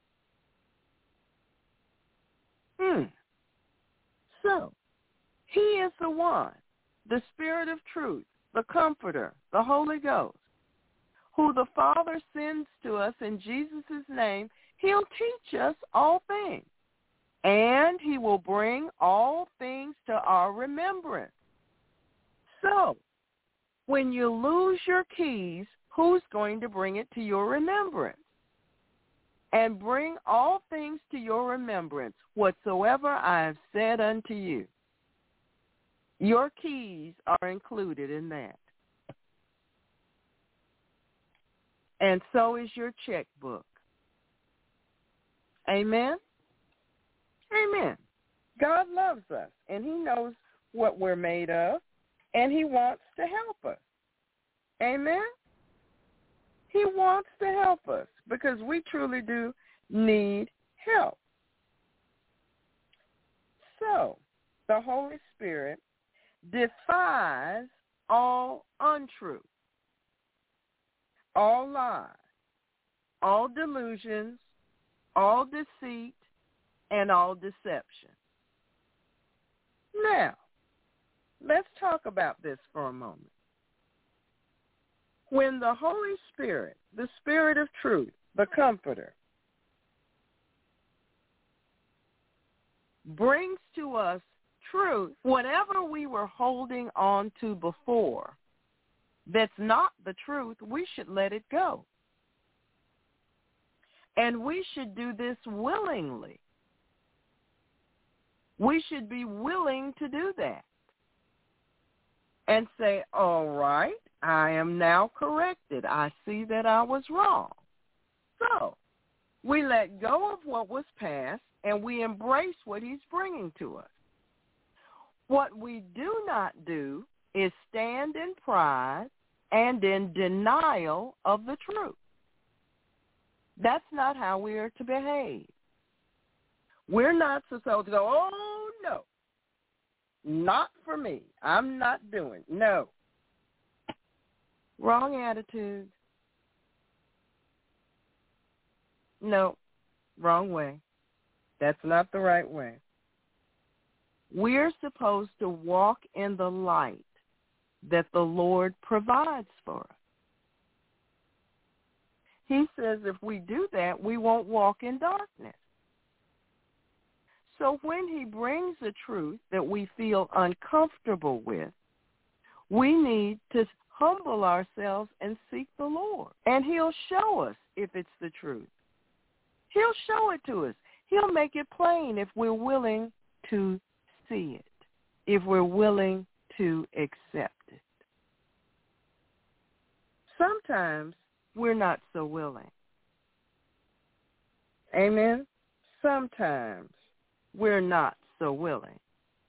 him. So, he is the one, the Spirit of truth, the Comforter, the Holy Ghost, who the Father sends to us in Jesus' name. He'll teach us all things, and he will bring all things to our remembrance. So, when you lose your keys, who's going to bring it to your remembrance? And bring all things to your remembrance, whatsoever I have said unto you. Your keys are included in that. And so is your checkbook. Amen? Amen. God loves us, and he knows what we're made of, and he wants to help us. Amen? He wants to help us because we truly do need help. So, the Holy Spirit defies all untruth, all lies, all delusions, all deceit, and all deception. Now, let's talk about this for a moment. When the Holy Spirit, the Spirit of truth, the Comforter, brings to us truth, whatever we were holding on to before that's not the truth, we should let it go. And we should do this willingly. We should be willing to do that. and say, all right, I am now corrected. I see that I was wrong. So we let go of what was past and we embrace what he's bringing to us. What we do not do is stand in pride and in denial of the truth. That's not how we are to behave. We're not supposed to go, oh, no, not for me. I'm not doing. No. Wrong attitude. No, wrong way. That's not the right way. We're supposed to walk in the light that the Lord provides for us. He says if we do that, we won't walk in darkness. So when he brings a truth that we feel uncomfortable with, we need to humble ourselves and seek the Lord. And he'll show us if it's the truth. He'll show it to us. He'll make it plain if we're willing to see it, if we're willing to accept it. Sometimes we're not so willing. Amen? Sometimes we're not so willing.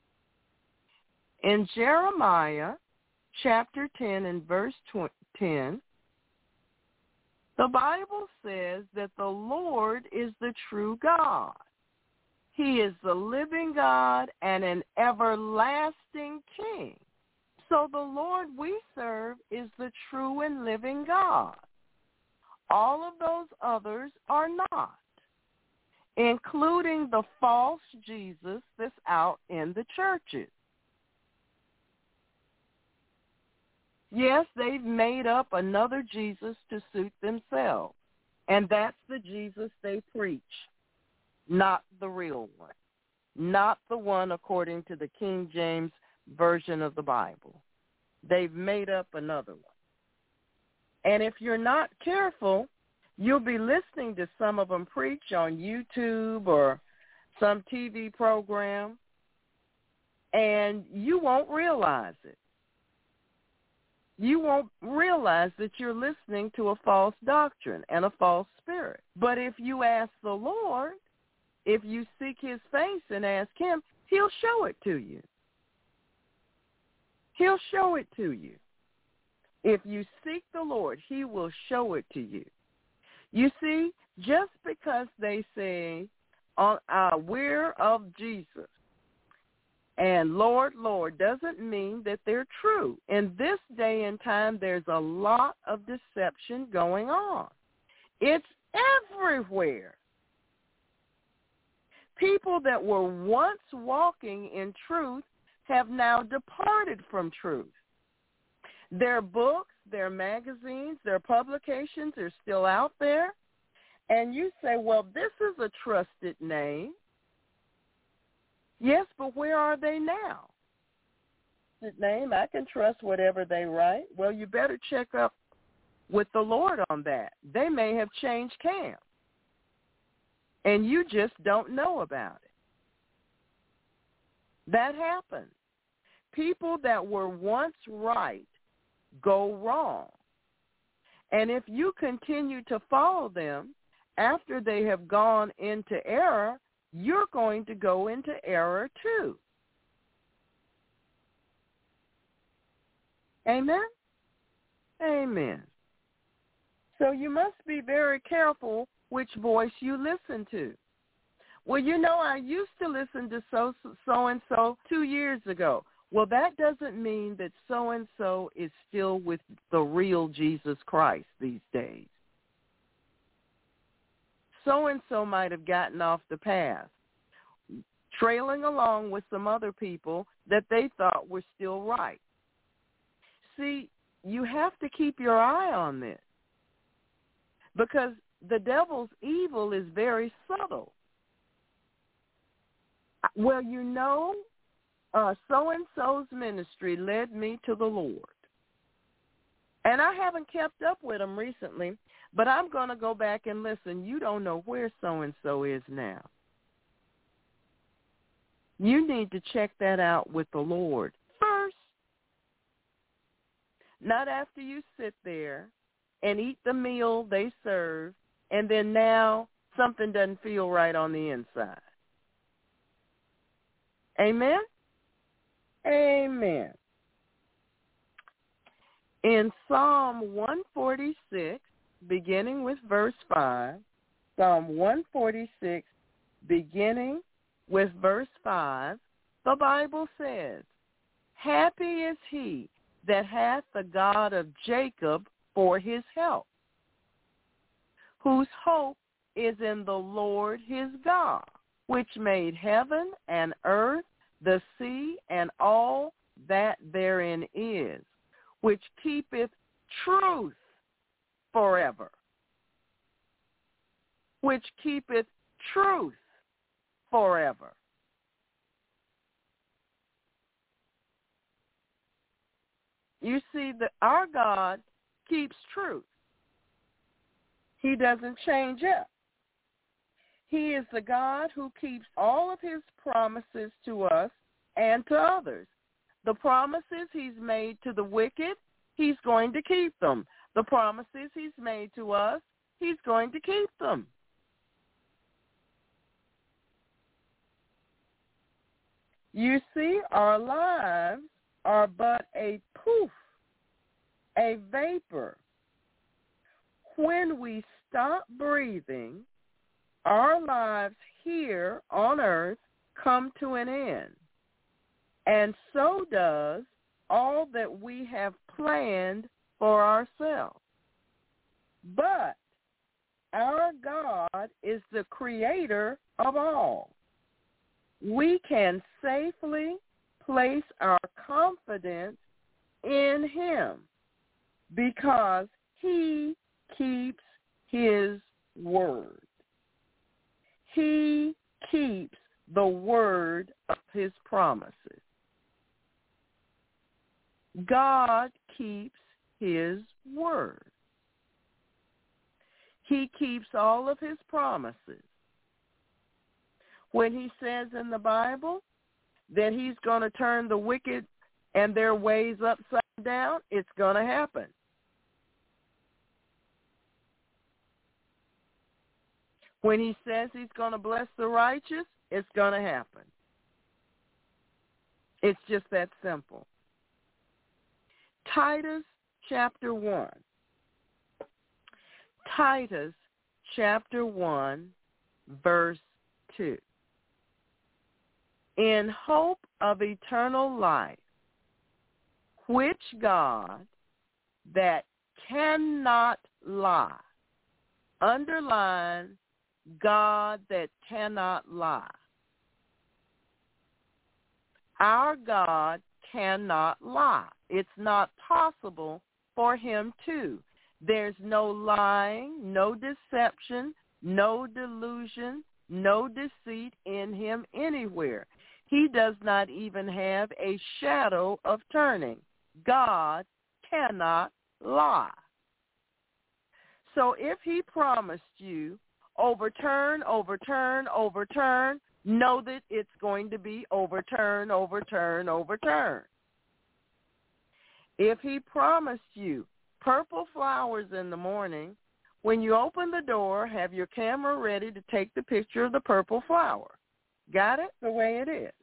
In Jeremiah chapter 10 and verse 10, the Bible says that the Lord is the true God. He is the living God and an everlasting King. So the Lord we serve is the true and living God. All of those others are not, including the false Jesus that's out in the churches. Yes, they've made up another Jesus to suit themselves, and that's the Jesus they preach, not the real one, not the one according to the King James Version of the Bible. They've made up another one. And if you're not careful, you'll be listening to some of them preach on YouTube or some TV program, and you won't realize it. You won't realize that you're listening to a false doctrine and a false spirit. But if you ask the Lord, if you seek his face and ask him, he'll show it to you. He'll show it to you. If you seek the Lord, he will show it to you. You see, just because they say, we're of Jesus, and Lord, Lord, doesn't mean that they're true. In this day and time, there's a lot of deception going on. It's everywhere. People that were once walking in truth have now departed from truth. Their books, their magazines, their publications are still out there. And you say, well, this is a trusted name. Yes, but where are they now? Trusted name, I can trust whatever they write. Well, you better check up with the Lord on that. They may have changed camp, and you just don't know about it. That happens. People that were once right go wrong. And if you continue to follow them after they have gone into error, you're going to go into error too. Amen? Amen. So you must be very careful which voice you listen to. Well, you know, I used to listen to so-and-so 2 years ago. Well, that doesn't mean that so-and-so is still with the real Jesus Christ these days. So-and-so might have gotten off the path, trailing along with some other people that they thought were still right. See, you have to keep your eye on this because the devil's evil is very subtle. Well, you know, so-and-so's ministry led me to the Lord. And I haven't kept up with them recently, but I'm going to go back and listen. You don't know where so-and-so is now. You need to check that out with the Lord first. Not after you sit there and eat the meal they serve, and then now something doesn't feel right on the inside. Amen? Amen. In Psalm 146, beginning with verse 5, Psalm 146, beginning with verse 5, the Bible says, "Happy is he that hath the God of Jacob for his help, whose hope is in the Lord his God, which made heaven and earth, the sea, and all that therein is, which keepeth truth forever." Which keepeth truth forever. You see, that our God keeps truth. He doesn't change up. He is the God who keeps all of his promises to us and to others. The promises he's made to the wicked, he's going to keep them. The promises he's made to us, he's going to keep them. You see, our lives are but a poof, a vapor. When we stop breathing, our lives here on earth come to an end. And so does all that we have planned for ourselves. But our God is the creator of all. We can safely place our confidence in him because he keeps his word. He keeps the word of his promises. God keeps his word. He keeps all of his promises. When he says in the Bible that he's going to turn the wicked and their ways upside down, it's going to happen. When he says he's going to bless the righteous, it's going to happen. It's just that simple. Titus chapter 1. Titus chapter 1, verse 2. In hope of eternal life, which God that cannot lie, underline God that cannot lie. Our God cannot lie. It's not possible for him to. There's no lying, no deception, no delusion, no deceit in him anywhere. He does not even have a shadow of turning. God cannot lie. So if he promised you overturn, overturn, overturn, know that it's going to be overturn, overturn, overturn. If he promised you purple flowers in the morning, when you open the door, have your camera ready to take the picture of the purple flower. Got it? The way it is.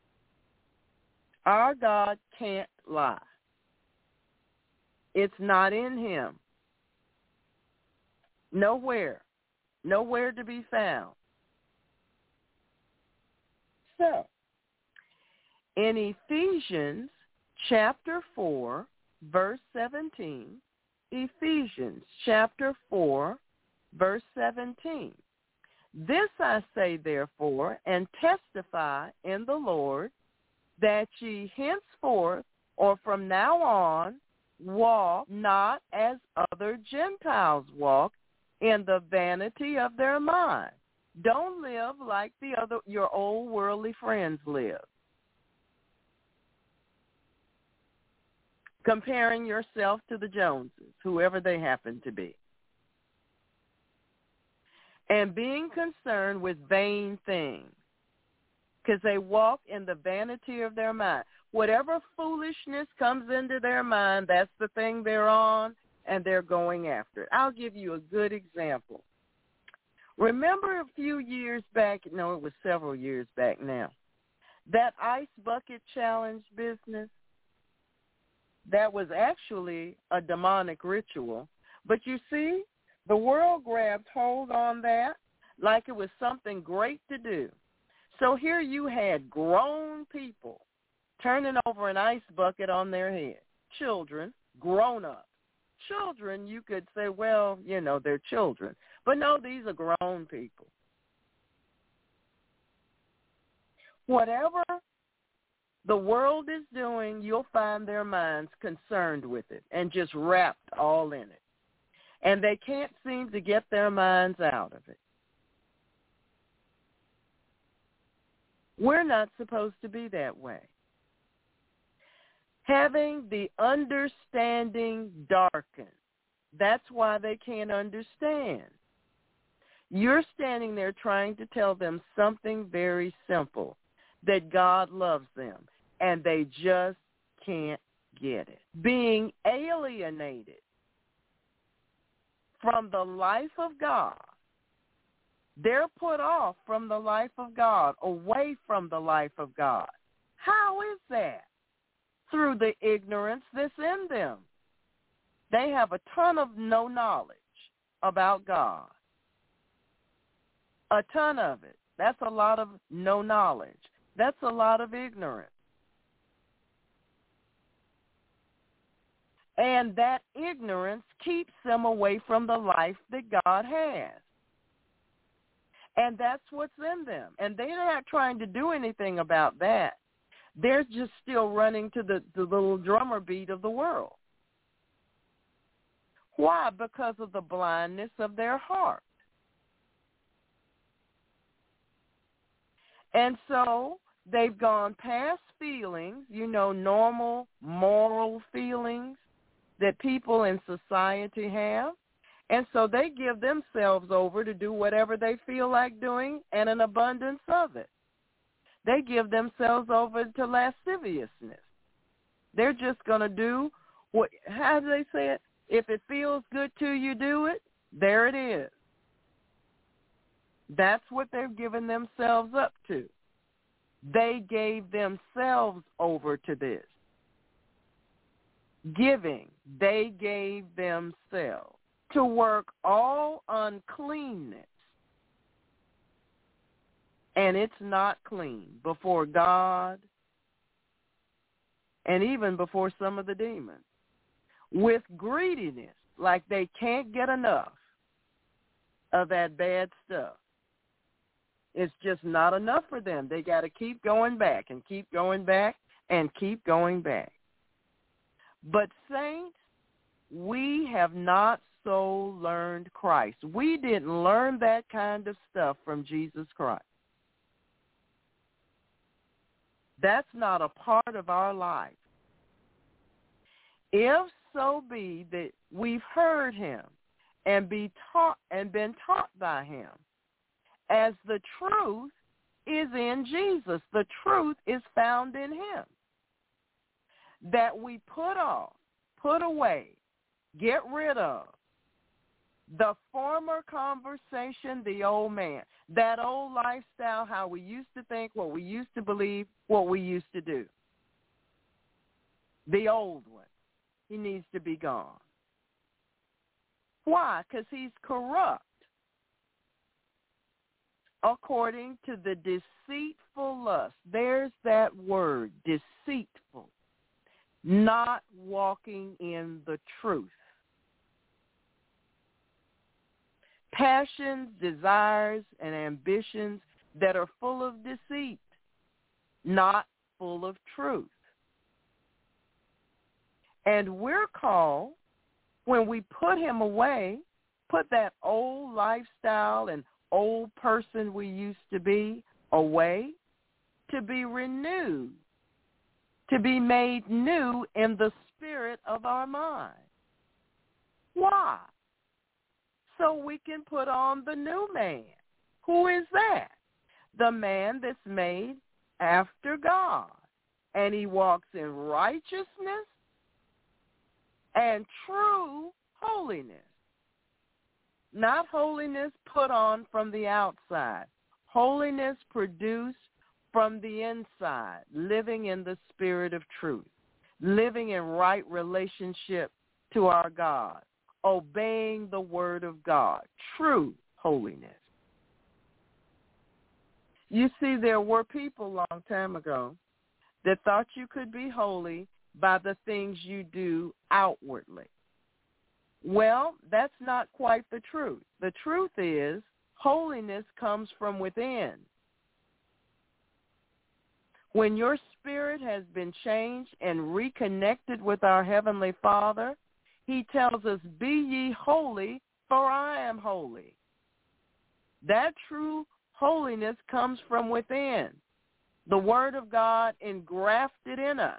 Our God can't lie. It's not in him. Nowhere. Nowhere to be found. So, in Ephesians chapter 4, verse 17, Ephesians chapter 4, verse 17. This I say, therefore, and testify in the Lord, that ye henceforth, or from now on, walk not as other Gentiles walk, in the vanity of their mind. Don't live like your old worldly friends live. Comparing yourself to the Joneses, whoever they happen to be. And being concerned with vain things, because they walk in the vanity of their mind. Whatever foolishness comes into their mind, that's the thing they're on, and they're going after it. I'll give you a good example. Remember a few years back, no, it was several years back now, that ice bucket challenge business? That was actually a demonic ritual. But you see, the world grabbed hold on that like it was something great to do. So here you had grown people turning over an ice bucket on their head. Children, grown-ups. Children, you could say, well, you know, they're children. But no, these are grown people. Whatever the world is doing, you'll find their minds concerned with it and just wrapped all in it. And they can't seem to get their minds out of it. We're not supposed to be that way. Having the understanding darkened, that's why they can't understand. You're standing there trying to tell them something very simple, that God loves them, and they just can't get it. Being alienated from the life of God, they're put off from the life of God, away from the life of God. How is that? Through the ignorance that's in them. They have a ton of no knowledge about God. A ton of it. That's a lot of no knowledge. That's a lot of ignorance. And that ignorance keeps them away from the life that God has. And that's what's in them. And they're not trying to do anything about that. They're just still running to the little drummer beat of the world. Why? Because of the blindness of their heart. And so they've gone past feelings, you know, normal moral feelings that people in society have. And so they give themselves over to do whatever they feel like doing and an abundance of it. They give themselves over to lasciviousness. They're just going to do what, how do they say it? If it feels good to you, do it. There it is. That's what they've given themselves up to. They gave themselves over to this. Giving, they gave themselves to work all uncleanness. And it's not clean before God and even before some of the demons. With greediness, like they can't get enough of that bad stuff. It's just not enough for them. They got to keep going back and keep going back and keep going back. But saints, we have not so learned Christ. We didn't learn that kind of stuff from Jesus Christ. That's not a part of our life. If so be that we've heard him and been taught by him, as the truth is in Jesus. The truth is found in him. That we put off, put away, get rid of the former conversation, the old man, that old lifestyle, how we used to think, what we used to believe, what we used to do. The old one, he needs to be gone. Why? Because he's corrupt. According to the deceitful lust. There's that word, deceitful. Not walking in the truth. Passions, desires, and ambitions that are full of deceit, not full of truth. And we're called, when we put him away, put that old lifestyle and old person we used to be away, to be renewed, to be made new in the spirit of our mind. Why? So we can put on the new man. Who is that? The man that's made after God. and he walks in righteousness and true holiness. Not holiness put on from the outside. Holiness produced from the inside, living in the spirit of truth, living in right relationship to our God, obeying the word of God, true holiness. You see, there were people a long time ago that thought you could be holy by the things you do outwardly. Well, that's not quite the truth. The truth is holiness comes from within. When your spirit has been changed and reconnected with our Heavenly Father, he tells us, be ye holy, for I am holy. That true holiness comes from within. The Word of God engrafted in us.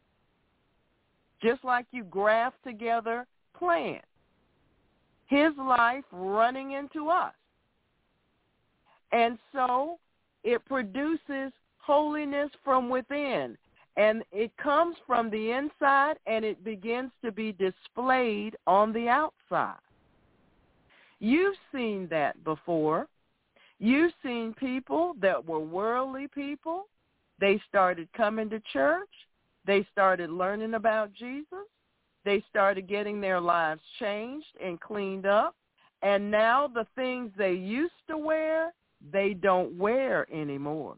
Just like you graft together plants. His life running into us. And so it produces holiness from within. And it comes from the inside and it begins to be displayed on the outside. You've seen that before. You've seen people that were worldly people. They started coming to church. They started learning about Jesus. They started getting their lives changed and cleaned up. And now the things they used to wear, they don't wear anymore.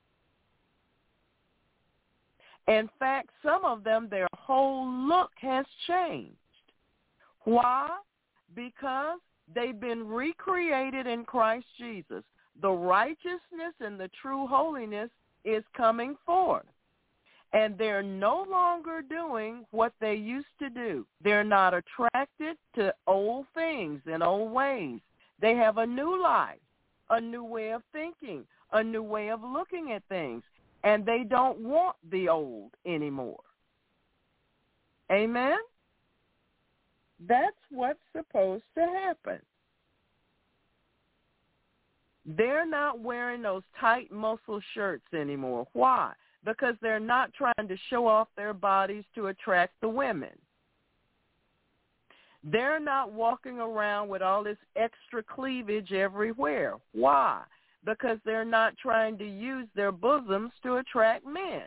In fact, some of them, their whole look has changed. Why? Because they've been recreated in Christ Jesus. The righteousness and the true holiness is coming forth. And they're no longer doing what they used to do. They're not attracted to old things and old ways. They have a new life, a new way of thinking, a new way of looking at things. And they don't want the old anymore. Amen? That's what's supposed to happen. They're not wearing those tight muscle shirts anymore. Why? Because they're not trying to show off their bodies to attract the women. They're not walking around with all this extra cleavage everywhere. Why? Because they're not trying to use their bosoms to attract men.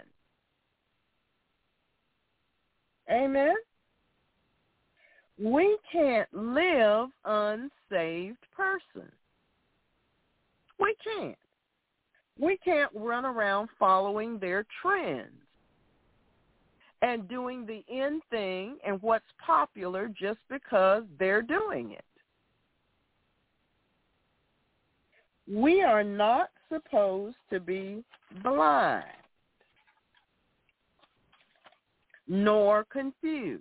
Amen? We can't live unsaved persons. We can't. We can't run around following their trends and doing the in thing and what's popular just because they're doing it. We are not supposed to be blind nor confused.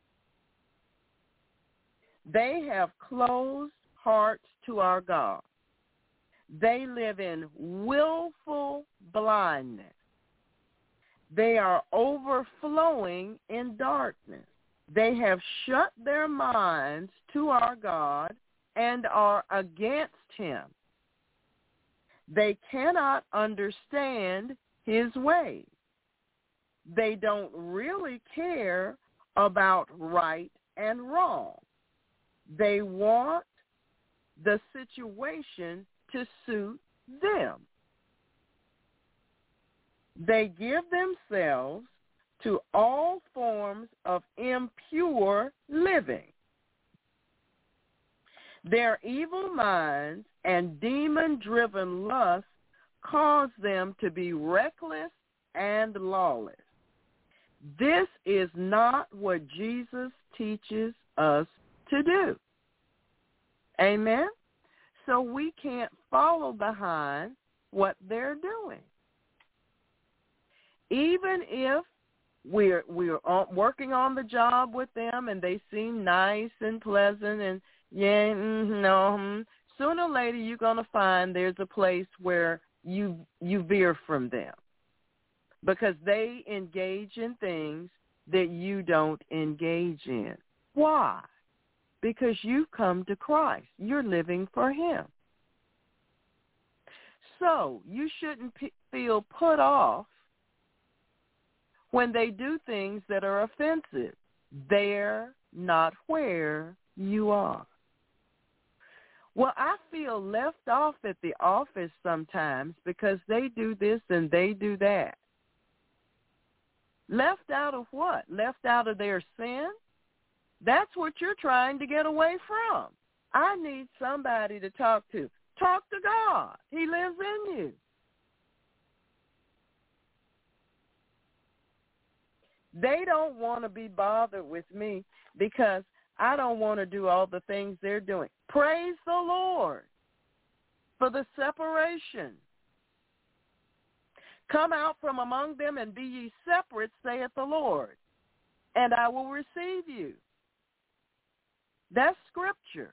They have closed hearts to our God. They live in willful blindness. They are overflowing in darkness. They have shut their minds to our God and are against him. They cannot understand his ways. They don't really care about right and wrong. They want the situation to suit them. They give themselves to all forms of impure living. Their evil minds and demon-driven lusts cause them to be reckless and lawless. This is not what Jesus teaches us to do. Amen? So we can't follow behind what they're doing. Even if we're working on the job with them and they seem nice and pleasant and sooner or later you're going to find there's a place where you veer from them because they engage in things that you don't engage in. Why? Because you've come to Christ. You're living for him. So you shouldn't feel put off when they do things that are offensive. They're not where you are. Well, I feel left off at the office sometimes because they do this and they do that. Left out of what? Left out of their sin? That's what you're trying to get away from. I need somebody to talk to. Talk to God. He lives in you. They don't want to be bothered with me because I don't want to do all the things they're doing. Praise the Lord for the separation. Come out from among them and be ye separate, saith the Lord, and I will receive you. That's scripture.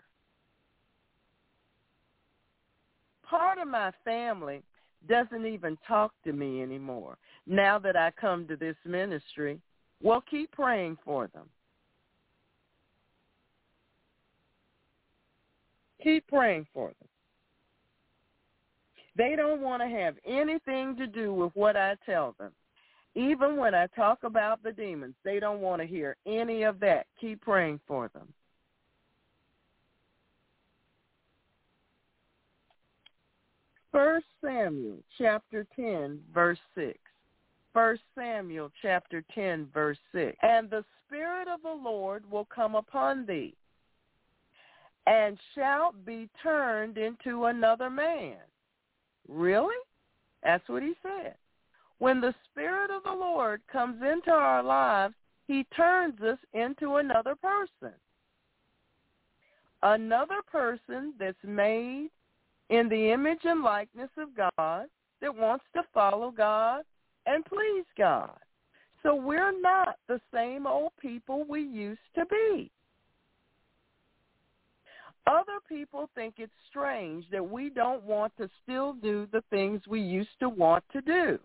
Part of my family doesn't even talk to me anymore now that I come to this ministry. Well, keep praying for them. Keep praying for them. They don't want to have anything to do with what I tell them. Even when I talk about the demons, they don't want to hear any of that. Keep praying for them. 1 Samuel chapter 10, verse 6. 1 Samuel chapter 10, verse 6. And the Spirit of the Lord will come upon thee, and shalt be turned into another man. Really? That's what he said. When the Spirit of the Lord comes into our lives, he turns us into another person. Another person that's made in the image and likeness of God, that wants to follow God and please God. So we're not the same old people we used to be. Other people think it's strange that we don't want to still do the things we used to want to do.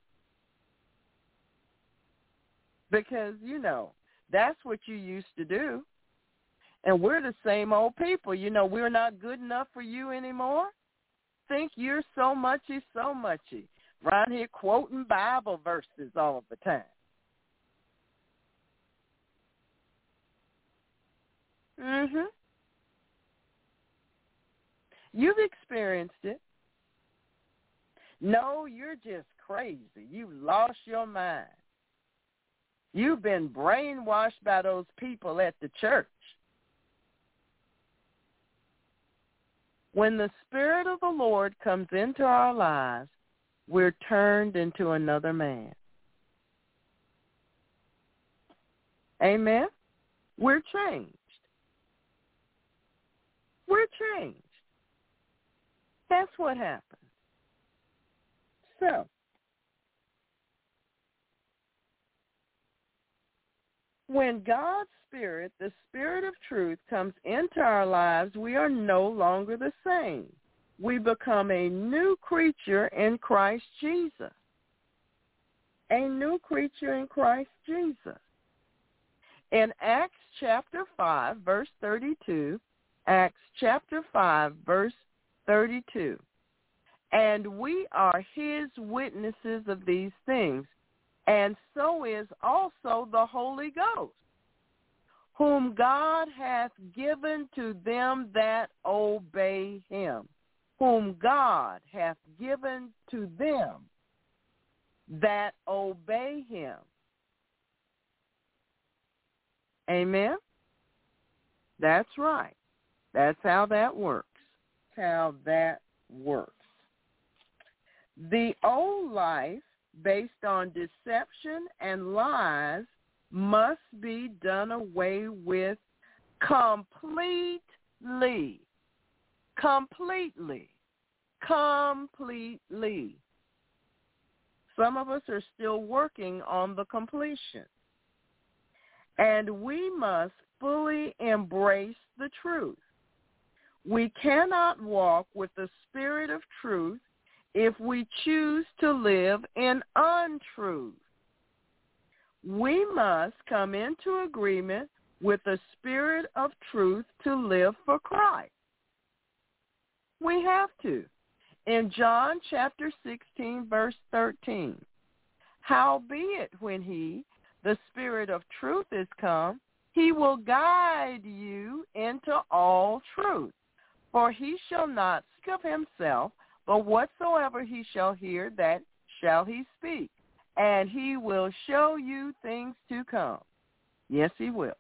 Because, you know, that's what you used to do. And we're the same old people. You know, we're not good enough for you anymore. Think you're so muchy. Around here quoting Bible verses all the time. You've experienced it. No, you're just crazy. You lost your mind. You've been brainwashed by those people at the church. When the Spirit of the Lord comes into our lives, we're turned into another man. Amen? We're changed. We're changed. That's what happens. So, when God's Spirit, the Spirit of truth, comes into our lives, we are no longer the same. We become a new creature in Christ Jesus. A new creature in Christ Jesus. In Acts chapter 5, verse 32, Acts chapter 5, verse 32, and we are his witnesses of these things, and so is also the Holy Ghost, whom God hath given to them that obey him. Whom God hath given to them that obey him. Amen? That's right. That's how that works. How that works. The old life, based on deception and lies, must be done away with completely. Completely. Completely. Some of us are still working on the completion. And we must fully embrace the truth. We cannot walk with the Spirit of truth if we choose to live in untruth. We must come into agreement with the Spirit of truth to live for Christ. We have to. In John chapter 16, verse 13, howbeit when he the Spirit of truth is come, he will guide you into all truth. For he shall not speak of himself, but whatsoever he shall hear, that shall he speak. And he will show you things to come. Yes, he will.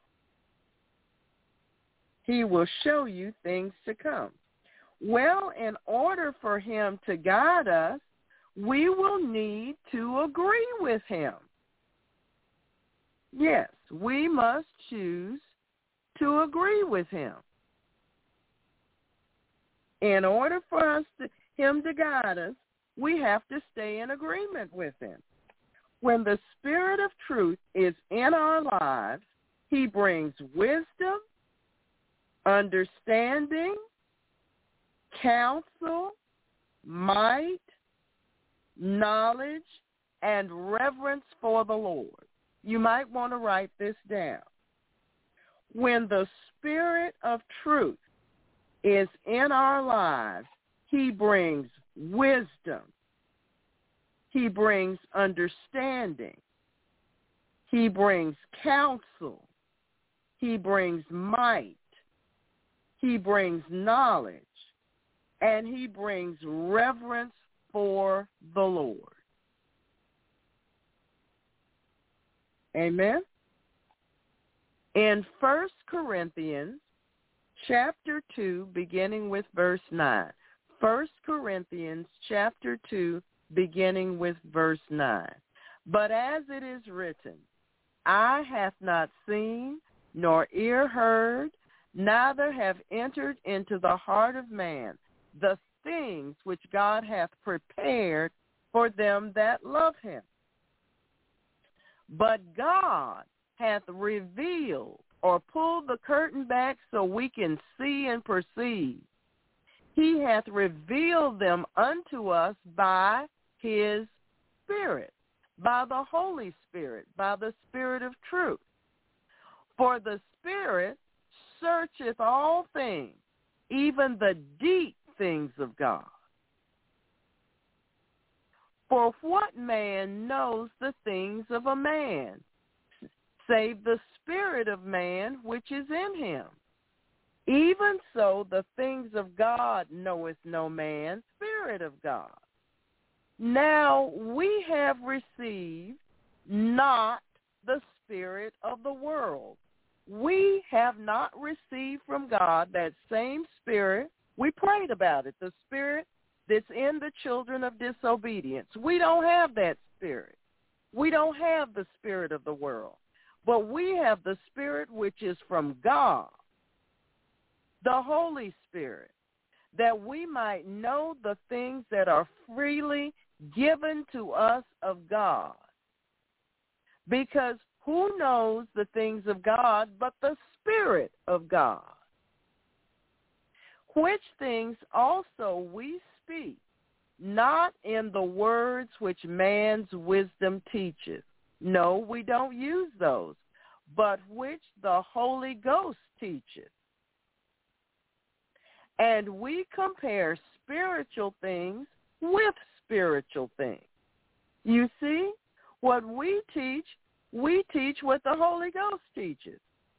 He will show you things to come. Well, in order for him to guide us, we will need to agree with him. Yes, we must choose to agree with him. In order for him to guide us, we have to stay in agreement with him. When the Spirit of truth is in our lives, he brings wisdom, understanding, counsel, might, knowledge, and reverence for the Lord. You might want to write this down. When the Spirit of truth is in our lives, he brings wisdom. He brings understanding. He brings counsel. He brings might. He brings knowledge. And he brings reverence for the Lord. Amen? In 1 Corinthians chapter 2, beginning with verse 9. 1 Corinthians chapter 2, beginning with verse 9. But as it is written, eye hath not seen, nor ear heard, neither have entered into the heart of man the things which God hath prepared for them that love him. But God hath revealed or pulled the curtain back so we can see and perceive. He hath revealed them unto us by his Spirit, by the Holy Spirit, by the Spirit of truth. For the Spirit searcheth all things, even the deep things of God. For what man knows the things of a man, save the spirit of man which is in him? Even so the things of God knoweth no man, Spirit of God. Now we have received not the spirit of the world. We have not received from God that same spirit. We prayed about it, the spirit that's in the children of disobedience. We don't have that spirit. We don't have the spirit of the world. But we have the Spirit which is from God, the Holy Spirit, that we might know the things that are freely given to us of God. Because who knows the things of God but the Spirit of God? Which things also we speak, not in the words which man's wisdom teacheth. No, we don't use those, but which the Holy Ghost teacheth. And we compare spiritual things with spiritual things. You see, what we teach what the Holy Ghost teaches.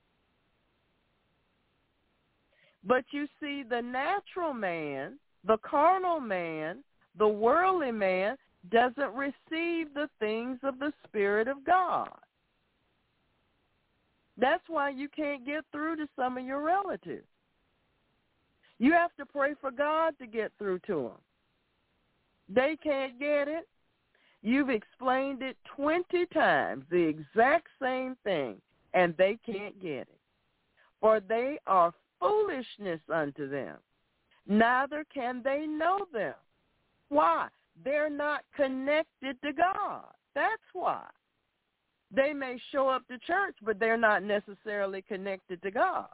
But you see, the natural man, the carnal man, the worldly man, doesn't receive the things of the Spirit of God. That's why you can't get through to some of your relatives. You have to pray for God to get through to them. They can't get it. You've explained it 20 times, the exact same thing, and they can't get it. For they are foolishness unto them, neither can they know them. Why? They're not connected to God. That's why. They may show up to church, but they're not necessarily connected to God.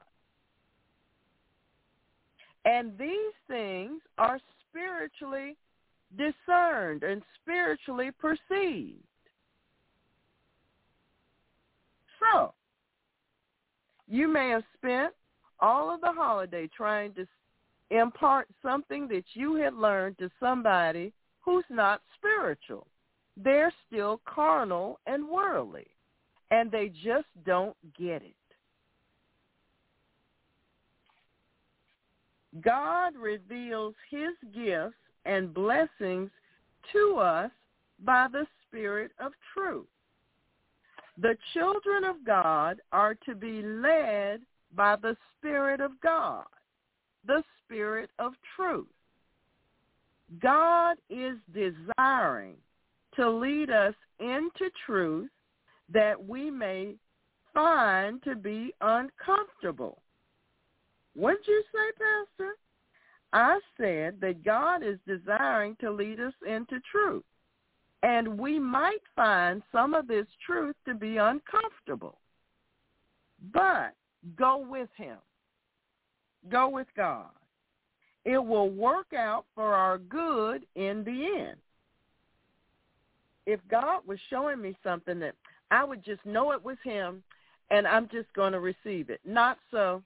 And these things are spiritually discerned and spiritually perceived. So, you may have spent all of the holiday trying to impart something that you had learned to somebody who's not spiritual. They're still carnal and worldly. and they just don't get it. God reveals his gifts and blessings to us by the Spirit of truth. The children of God are to be led by the Spirit of God, the Spirit of truth. God is desiring to lead us into truth that we may find to be uncomfortable. What did you say, Pastor? I said that God is desiring to lead us into truth, and we might find some of this truth to be uncomfortable. But go with him. Go with God. It will work out for our good in the end. If God was showing me something that I would just know it was him, and I'm just going to receive it. Not so.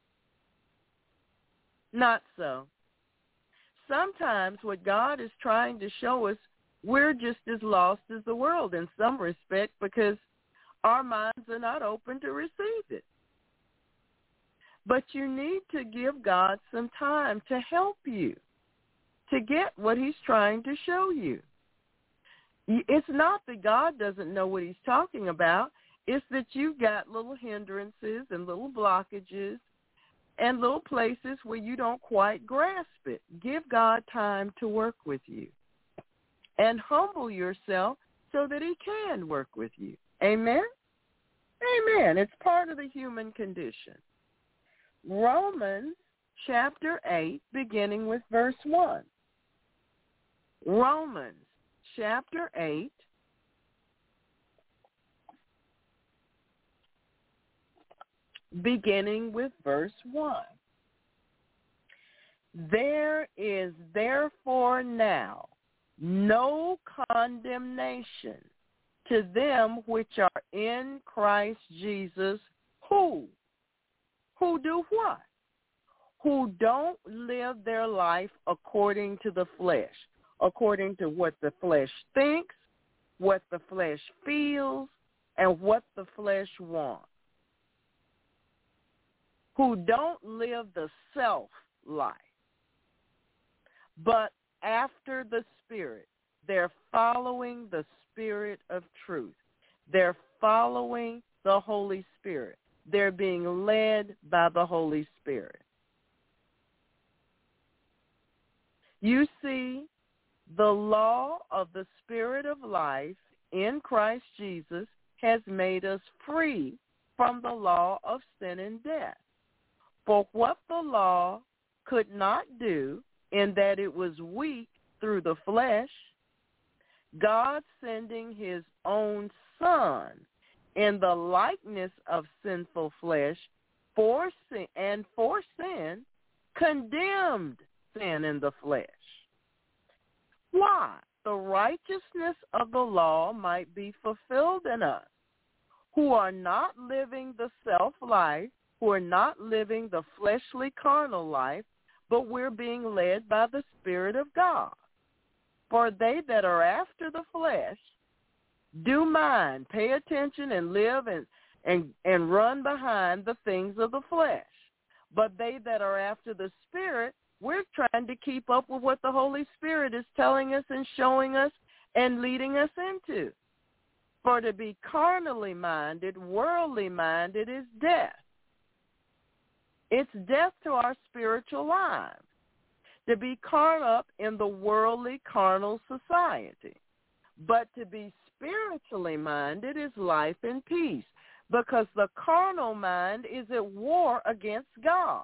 Not so. Sometimes what God is trying to show us, we're just as lost as the world in some respect because our minds are not open to receive it. But you need to give God some time to help you to get what he's trying to show you. It's not that God doesn't know what he's talking about. It's that you've got little hindrances and little blockages and little places where you don't quite grasp it. Give God time to work with you and humble yourself so that he can work with you. Amen? Amen. It's part of the human condition. Romans chapter 8, beginning with verse 1. Romans chapter 8, beginning with verse 1. There is therefore now no condemnation to them which are in Christ Jesus, who do what? Who don't live their life according to the flesh, according to what the flesh thinks, what the flesh feels, and what the flesh wants. Who don't live the self life, but after the Spirit. They're following the Spirit of truth. They're following the Holy Spirit. They're being led by the Holy Spirit. You see, the law of the Spirit of life in Christ Jesus has made us free from the law of sin and death. For what the law could not do, in that it was weak through the flesh, God sending his own Son in the likeness of sinful flesh for sin, condemned sin in the flesh. Why? The righteousness of the law might be fulfilled in us, who are not living the self-life, who are not living the fleshly carnal life, but we're being led by the Spirit of God. For they that are after the flesh do mind, pay attention, and live and run behind the things of the flesh. But they that are after the Spirit, we're trying to keep up with what the Holy Spirit is telling us and showing us and leading us into. For to be carnally minded, worldly minded is death. It's death to our spiritual lives, to be caught up in the worldly, carnal society. But to be spiritually minded is life and peace, because the carnal mind is at war against God.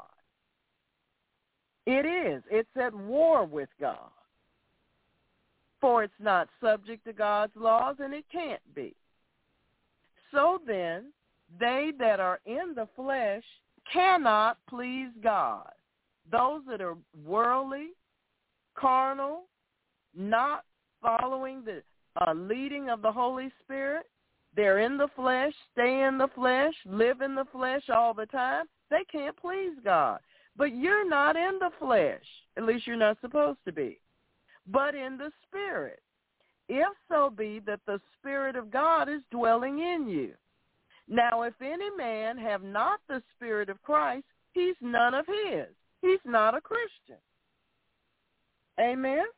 It is. It's at war with God. For it's not subject to God's laws, and it can't be. So then, they that are in the flesh cannot please God. Those that are worldly, carnal, not following the leading of the Holy Spirit, they're in the flesh, stay in the flesh, live in the flesh all the time, they can't please God. But you're not in the flesh, at least you're not supposed to be, but in the Spirit, if so be that the Spirit of God is dwelling in you. Now, if any man have not the Spirit of Christ, he's none of his. He's not a Christian. Amen?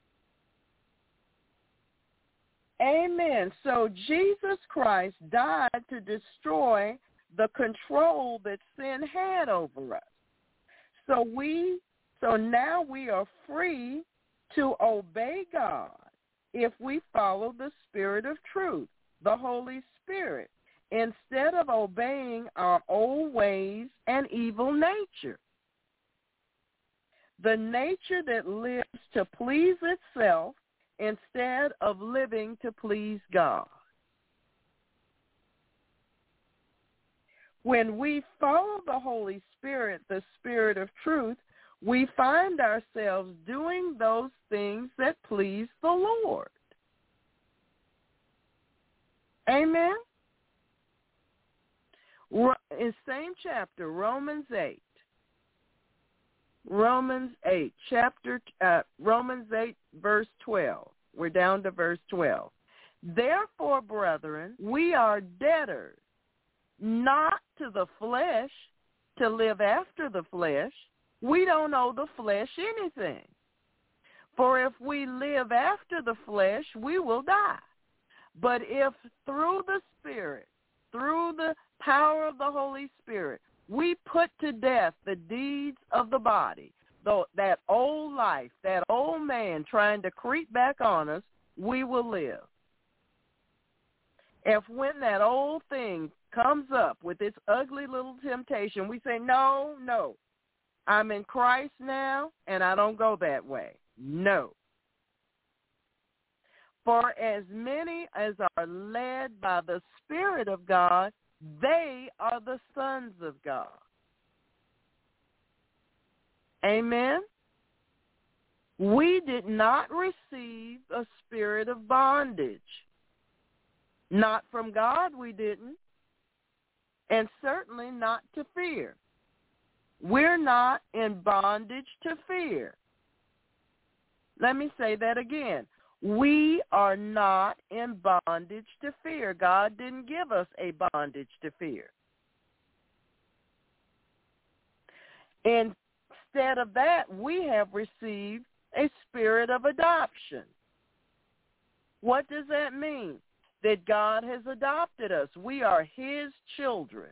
Amen. So Jesus Christ died to destroy the control that sin had over us. So now we are free to obey God if we follow the Spirit of truth, the Holy Spirit, instead of obeying our old ways and evil nature. The nature that lives to please itself instead of living to please God. When we follow the Holy Spirit, the Spirit of truth, we find ourselves doing those things that please the Lord. Amen? In same chapter, Romans 8. Romans 8, verse 12. We're down to verse 12. Therefore, brethren, we are debtors, not to the flesh, to live after the flesh. We don't owe the flesh anything. For if we live after the flesh, we will die. But if through the Spirit, through the power of the Holy Spirit, we put to death the deeds of the body, that old life, that old man trying to creep back on us, we will live. If when that old thing comes up with its ugly little temptation, we say, no, I'm in Christ now, and I don't go that way. No. For as many as are led by the Spirit of God, they are the sons of God. Amen? We did not receive a spirit of bondage. Not from God, we didn't. And certainly not to fear. We're not in bondage to fear. Let me say that again. We are not in bondage to fear. God didn't give us a bondage to fear. Instead of that, we have received a spirit of adoption. What does that mean? That God has adopted us. We are his children.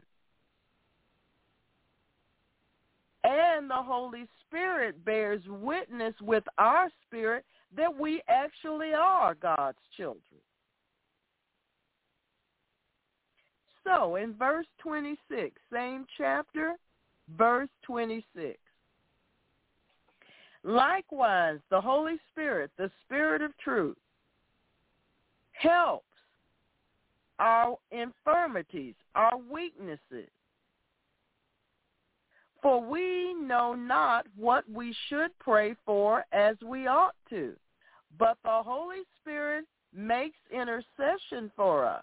And the Holy Spirit bears witness with our spirit that we actually are God's children. So in verse 26, same chapter, verse 26. Likewise, the Holy Spirit, the Spirit of truth, helps our infirmities, our weaknesses. For we know not what we should pray for as we ought to, but the Holy Spirit makes intercession for us.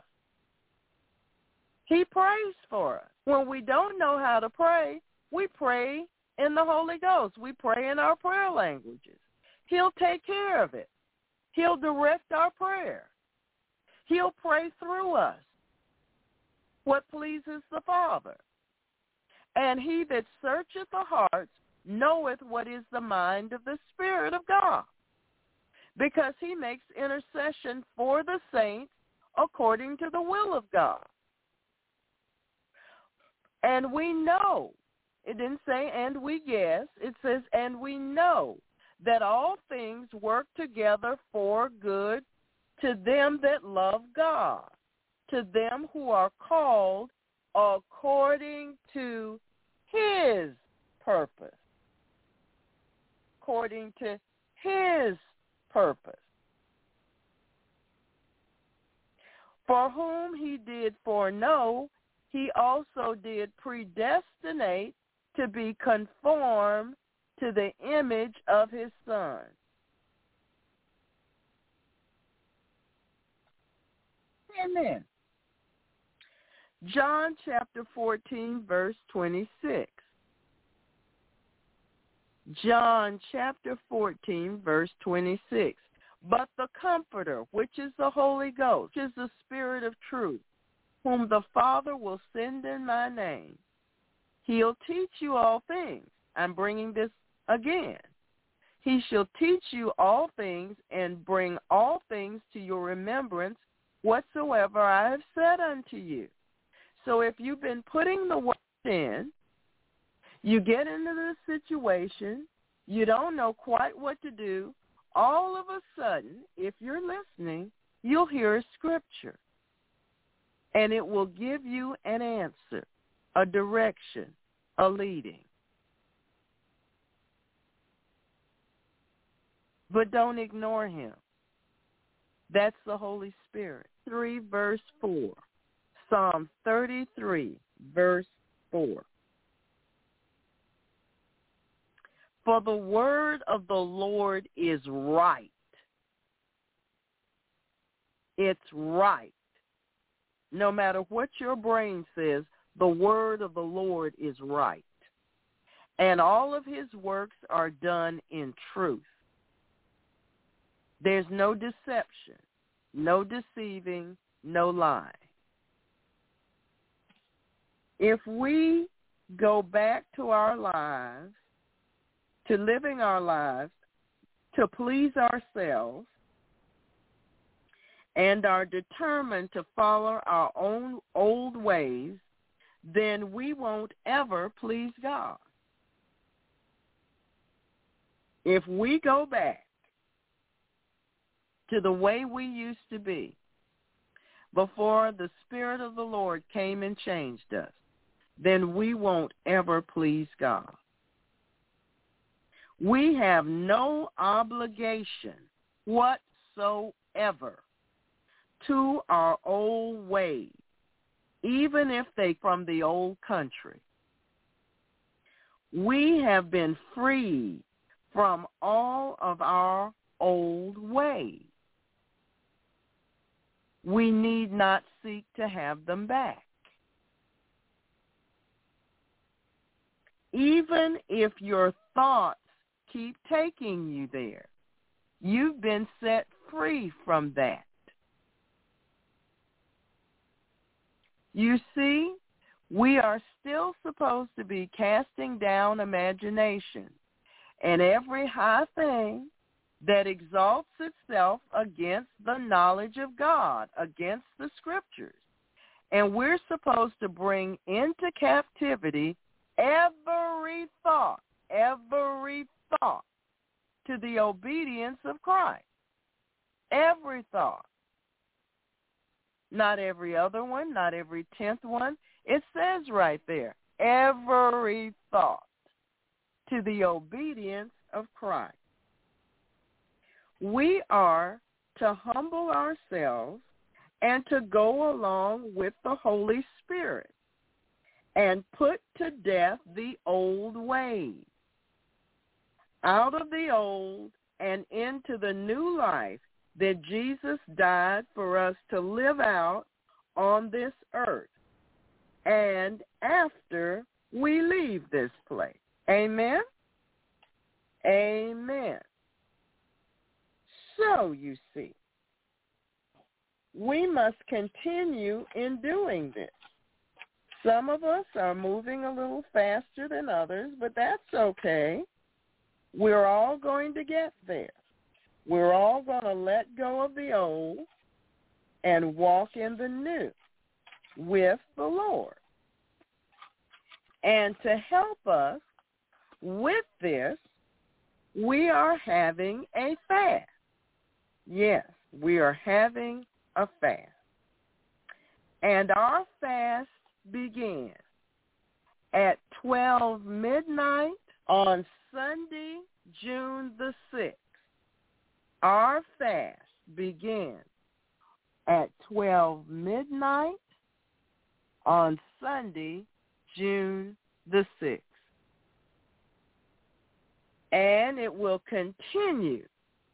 He prays for us. When we don't know how to pray, we pray in the Holy Ghost. We pray in our prayer languages. He'll take care of it. He'll direct our prayer. He'll pray through us what pleases the Father. And he that searcheth the hearts knoweth what is the mind of the Spirit of God, because he makes intercession for the saints according to the will of God. And we know, it didn't say and we guess, it says and we know that all things work together for good to them that love God, to them who are called according to his purpose. According to his purpose. For whom he did foreknow, he also did predestinate to be conformed to the image of his Son. Amen. John chapter 14, verse 26. John chapter 14, verse 26. But the Comforter, which is the Holy Ghost, which is the Spirit of truth, whom the Father will send in my name. He'll teach you all things. I'm bringing this again. He shall teach you all things and bring all things to your remembrance whatsoever I have said unto you. So if you've been putting the word in, you get into this situation, you don't know quite what to do, all of a sudden, if you're listening, you'll hear a scripture, and it will give you an answer, a direction, a leading. But don't ignore him. That's the Holy Spirit. 3 verse 4. Psalm 33 verse 4. For the word of the Lord is right. It's right. No matter what your brain says, the word of the Lord is right. And all of his works are done in truth. There's no deception, no deceiving, no lie. If we go back to our lives, to living our lives, to please ourselves, and are determined to follow our own old ways, then we won't ever please God. If we go back to the way we used to be before the Spirit of the Lord came and changed us, then we won't ever please God. We have no obligation whatsoever to our old ways, even if they from the old country. We have been freed from all of our old ways. We need not seek to have them back. Even if your thoughts keep taking you there, you've been set free from that. You see, we are still supposed to be casting down imagination and every high thing that exalts itself against the knowledge of God, against the Scriptures. And we're supposed to bring into captivity every thought to the obedience of Christ. Every thought. Not every other one, not every 10th one. It says right there, every thought to the obedience of Christ. We are to humble ourselves and to go along with the Holy Spirit and put to death the old ways. Out of the old and into the new life that Jesus died for us to live out on this earth and after we leave this place. Amen? Amen. So, you see, we must continue in doing this. Some of us are moving a little faster than others, but that's okay. We're all going to get there. We're all going to let go of the old and walk in the new with the Lord. And to help us with this, we are having a fast. Yes, we are having a fast. And our fast begins at 12 midnight on Sunday, June the 6th. Our fast begins at 12 midnight on Sunday, June the 6th. And it will continue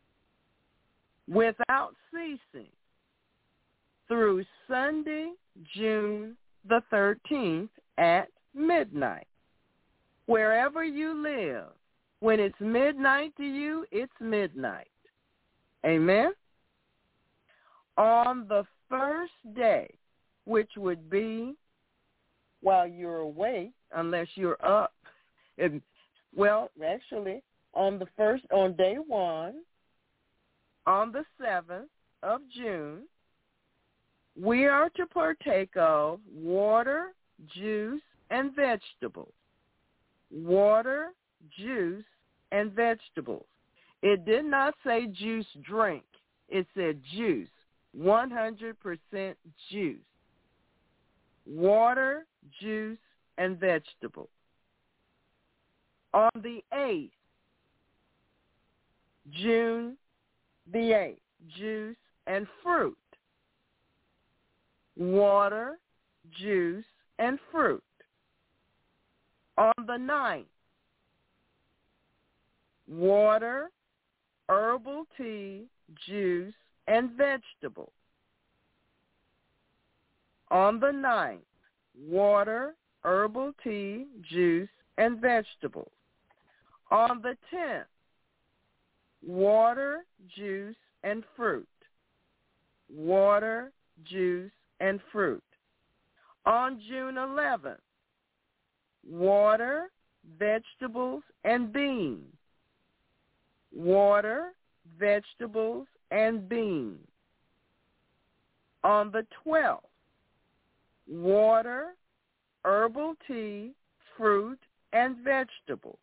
without ceasing through Sunday, June the 13th at midnight. Wherever you live, when it's midnight to you, it's midnight. Amen? On the first day, which would be while you're awake, unless you're up. Actually, on day 1, on the 7th of June, we are to partake of water, juice, and vegetables. Water, juice, and vegetables. It did not say juice drink. It said juice, 100% juice. Water, juice, and vegetables. On the 8th, June the 8th, juice and fruit. Water, juice, and fruit. On the 9th, water, herbal tea, juice, and vegetables. On the 9th, water, herbal tea, juice, and vegetables. On the 10th, water, juice, and fruit. Water, juice, and fruit. On June 11th, water, vegetables, and beans. Water, vegetables, and beans. On the 12th, water, herbal tea, fruit, and vegetables.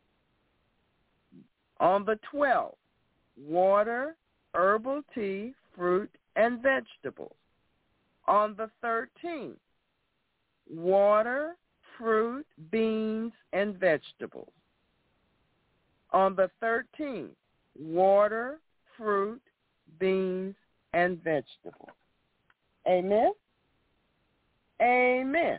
On the 12th, water, herbal tea, fruit, and vegetables. On the 13th, water, fruit, beans, and vegetables. On the 13th, water, fruit, beans, and vegetables. Amen? Amen.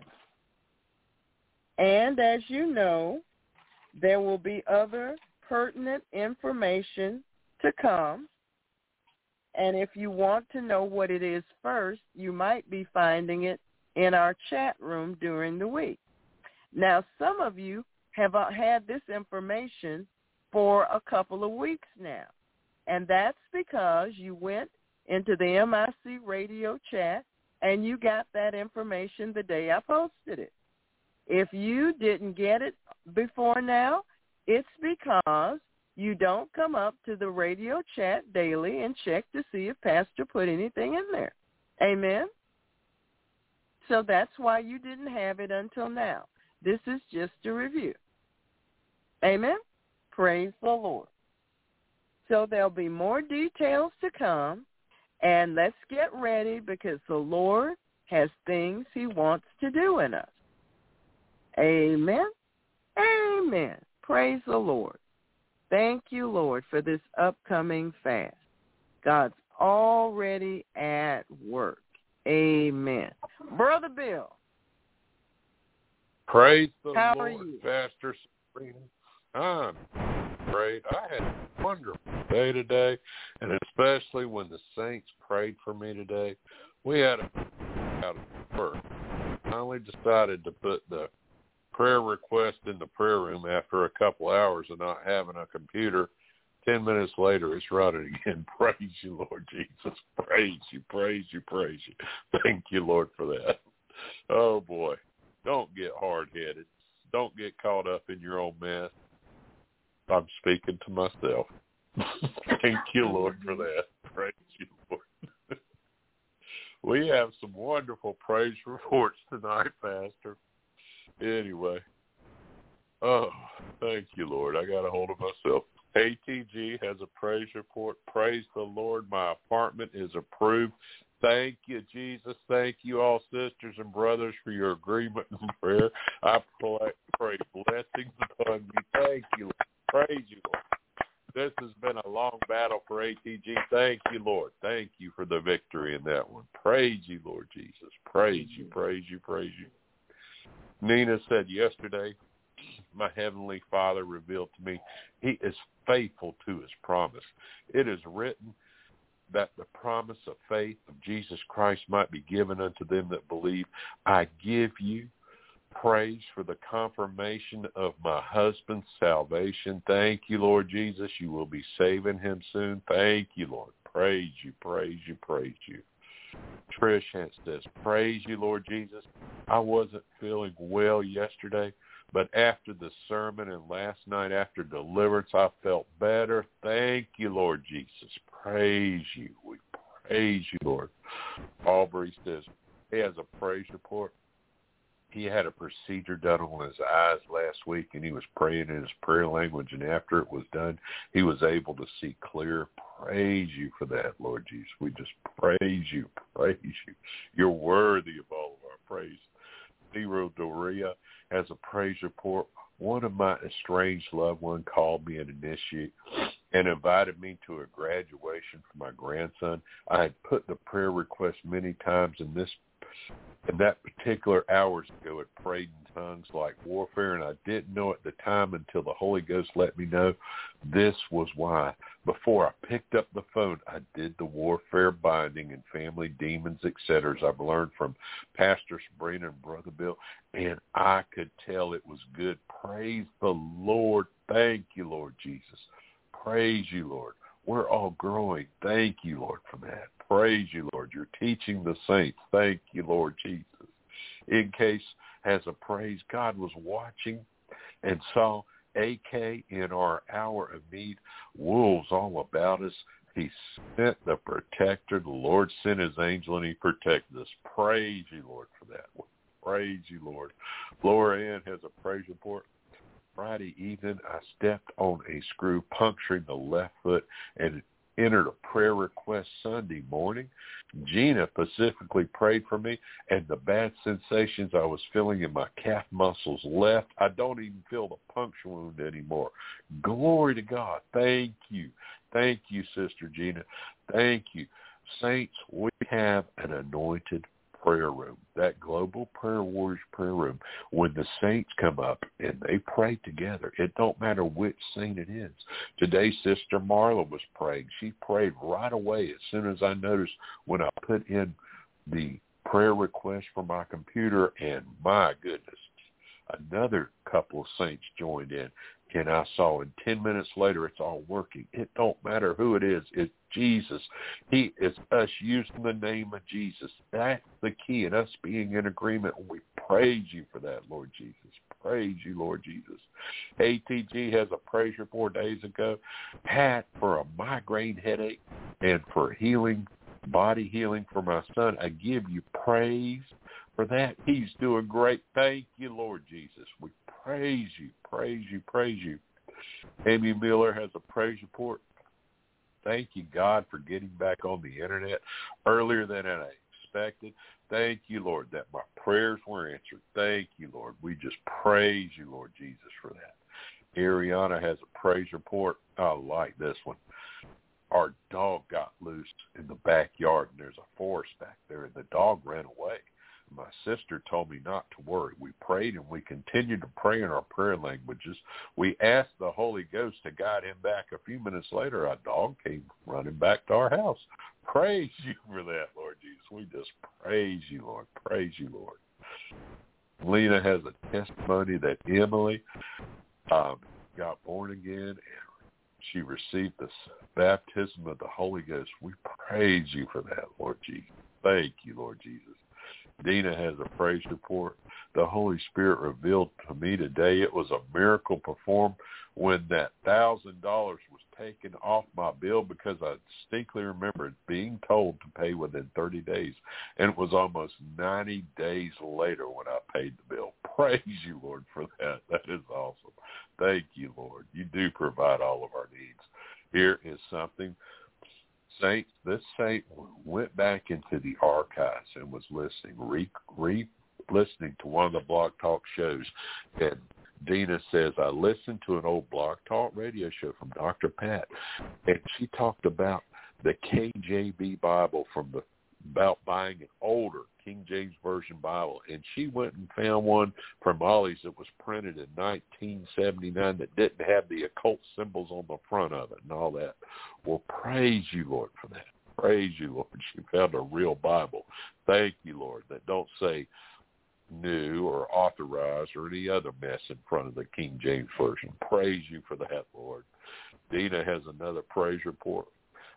And as you know, there will be other pertinent information to come. And if you want to know what it is first, you might be finding it in our chat room during the week. Now, some of you have had this information for a couple of weeks now, and that's because you went into the MIC radio chat and you got that information the day I posted it. If you didn't get it before now, it's because you don't come up to the radio chat daily and check to see if Pastor put anything in there. Amen? So that's why you didn't have it until now. This is just a review. Amen? Praise the Lord. So there'll be more details to come, and let's get ready because the Lord has things he wants to do in us. Amen? Amen. Praise the Lord. Thank you, Lord, for this upcoming fast. God's already at work. Amen. Brother Bill. Praise the How Lord, are you? Pastor Sabrina. I'm great. I had a wonderful day today, and especially when the saints prayed for me today. We had a out of work. I finally decided to put the prayer request in the prayer room after a couple hours of not having a computer. 10 minutes later, it's running again. Praise you, Lord Jesus. Praise you, praise you, praise you. Thank you, Lord, for that. Oh, boy. Don't get hard-headed. Don't get caught up in your own mess. I'm speaking to myself. Thank you, Lord, for that. Praise you, Lord. We have some wonderful praise reports tonight, Pastor. Anyway. Oh, thank you, Lord. I got a hold of myself. ATG has a praise report. Praise the Lord. My apartment is approved. Thank you, Jesus. Thank you, all sisters and brothers, for your agreement and prayer. I pray blessings upon you. Thank you, Lord. Praise you, Lord. This has been a long battle for ATG. Thank you, Lord. Thank you for the victory in that one. Praise you, Lord Jesus. Praise you, praise you, praise you. Nina said yesterday, my Heavenly Father revealed to me, he is faithful to his promise. It is written that the promise of faith of Jesus Christ might be given unto them that believe. I give you praise for the confirmation of my husband's salvation. Thank you, Lord Jesus. You will be saving him soon. Thank you, Lord. Praise you, praise you, praise you. Trish says, praise you, Lord Jesus. I wasn't feeling well yesterday, but after the sermon and last night after deliverance, I felt better. Thank you, Lord Jesus. Praise you. We praise you, Lord. Aubrey says he has a praise report. He had a procedure done on his eyes last week, and he was praying in his prayer language, and after it was done, he was able to see clear. Praise you for that, Lord Jesus. We just praise you, praise you. You're worthy of all of our praise. Zero Doria has a praise report. One of my estranged loved one called me an initiate and invited me to a graduation for my grandson. I had put the prayer request many times in that particular hours ago, it prayed in tongues like warfare, and I didn't know at the time until the Holy Ghost let me know this was why. Before I picked up the phone, I did the warfare binding and family demons, etc. as I've learned from Pastor Sabrina and Brother Bill, and I could tell it was good. Praise the Lord. Thank you, Lord Jesus. Praise you, Lord. We're all growing. Thank you, Lord, for that. Praise you, Lord. You're teaching the saints. Thank you, Lord Jesus. In case has a praise, God was watching and saw AK in our hour of need, wolves all about us. He sent the protector. The Lord sent his angel, and he protected us. Praise you, Lord, for that. Praise you, Lord. Laura Ann has a praise report. Friday evening, I stepped on a screw, puncturing the left foot, and entered a prayer request Sunday morning. Gina specifically prayed for me, and the bad sensations I was feeling in my calf muscles left. I don't even feel the puncture wound anymore. Glory to God. Thank you. Thank you, Sister Gina. Thank you. Saints, we have an anointed prayer room, that Global Prayer Warriors prayer room. When the saints come up and they pray together, it don't matter which saint it is. Today, Sister Marla was praying. She prayed right away as soon as I noticed when I put in the prayer request for my computer, and my goodness, another couple of saints joined in. And I saw, and 10 minutes later, it's all working. It don't matter who it is. It's Jesus. He is us using the name of Jesus. That's the key, and us being in agreement. We praise you for that, Lord Jesus. Praise you, Lord Jesus. ATG has a praise report days ago. Pat, for a migraine headache and for healing, body healing for my son, I give you praise for that. He's doing great. Thank you, Lord Jesus. We praise you, praise you, praise you. Amy Miller has a praise report. Thank you, God, for getting back on the internet earlier than I expected. Thank you, Lord, that my prayers were answered. Thank you, Lord. We just praise you, Lord Jesus, for that. Ariana has a praise report. I like this one. Our dog got loose in the backyard, and there's a forest back there, and the dog ran away. My sister told me not to worry. We prayed, and we continued to pray in our prayer languages. We asked the Holy Ghost to guide him back. A few minutes later, our dog came running back to our house. Praise you for that, Lord Jesus. We just praise you, Lord. Praise you, Lord. Lena has a testimony that Emily got born again, and she received the baptism of the Holy Ghost. We praise you for that, Lord Jesus. Thank you, Lord Jesus. Dina has a praise report. The Holy Spirit revealed to me today it was a miracle performed when that $1,000 was taken off my bill, because I distinctly remembered being told to pay within 30 days, and it was almost 90 days later when I paid the bill. Praise you, Lord, for that. That is awesome. Thank you, Lord. You do provide all of our needs. Here is something. Saint, this saint went back into the archives and was listening, listening to one of the Blog Talk shows. And Dina says, I listened to an old Blog Talk radio show from Dr. Pat, and she talked about the KJV Bible about buying an older King James Version Bible, and she went and found one from Ollie's that was printed in 1979 that didn't have the occult symbols on the front of it and all that. Well, praise you, Lord, for that. Praise you, Lord. She found a real Bible. Thank you, Lord, that don't say new or authorized or any other mess in front of the King James Version. Praise you for that, Lord. Dina has another praise report.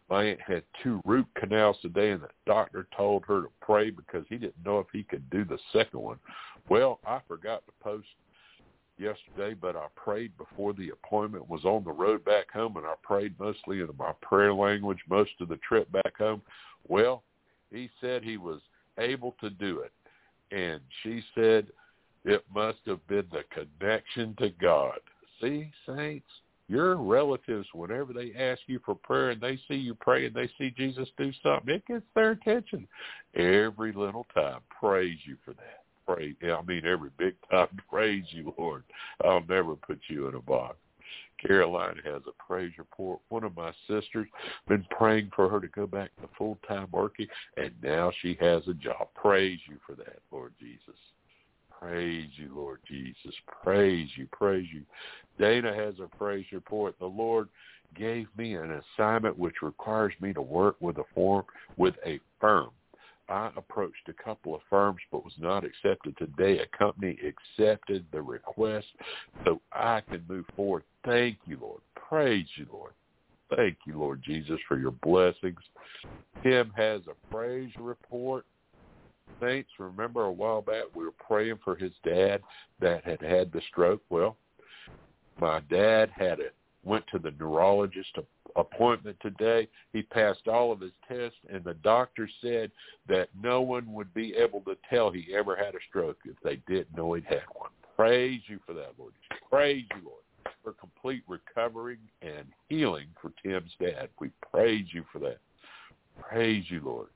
My aunt had 2 root canals today, and the doctor told her to pray because he didn't know if he could do the second one. Well, I forgot to post yesterday, but I prayed before the appointment, was on the road back home, and I prayed mostly in my prayer language most of the trip back home. Well, he said he was able to do it, and she said it must have been the connection to God. See, saints, your relatives, whenever they ask you for prayer and they see you pray and they see Jesus do something, it gets their attention every little time. Praise you for that. Every big time, praise you, Lord. I'll never put you in a box. Caroline has a praise report. One of my sisters been praying for her to go back to full-time working, and now she has a job. Praise you for that, Lord Jesus. Praise you, Lord Jesus. Praise you, praise you. Dana has a praise report. The Lord gave me an assignment which requires me to work with a firm. I approached a couple of firms but was not accepted today. A company accepted the request so I can move forward. Thank you, Lord. Praise you, Lord. Thank you, Lord Jesus, for your blessings. Tim has a praise report. Saints, remember a while back we were praying for his dad that had the stroke. Well, my dad went to the neurologist appointment today. He passed all of his tests, and the doctor said that no one would be able to tell he ever had a stroke if they didn't know he'd had one. Praise you for that, Lord. Praise you, Lord, for complete recovery and healing for Tim's dad. We praise you for that. Praise you, Lord.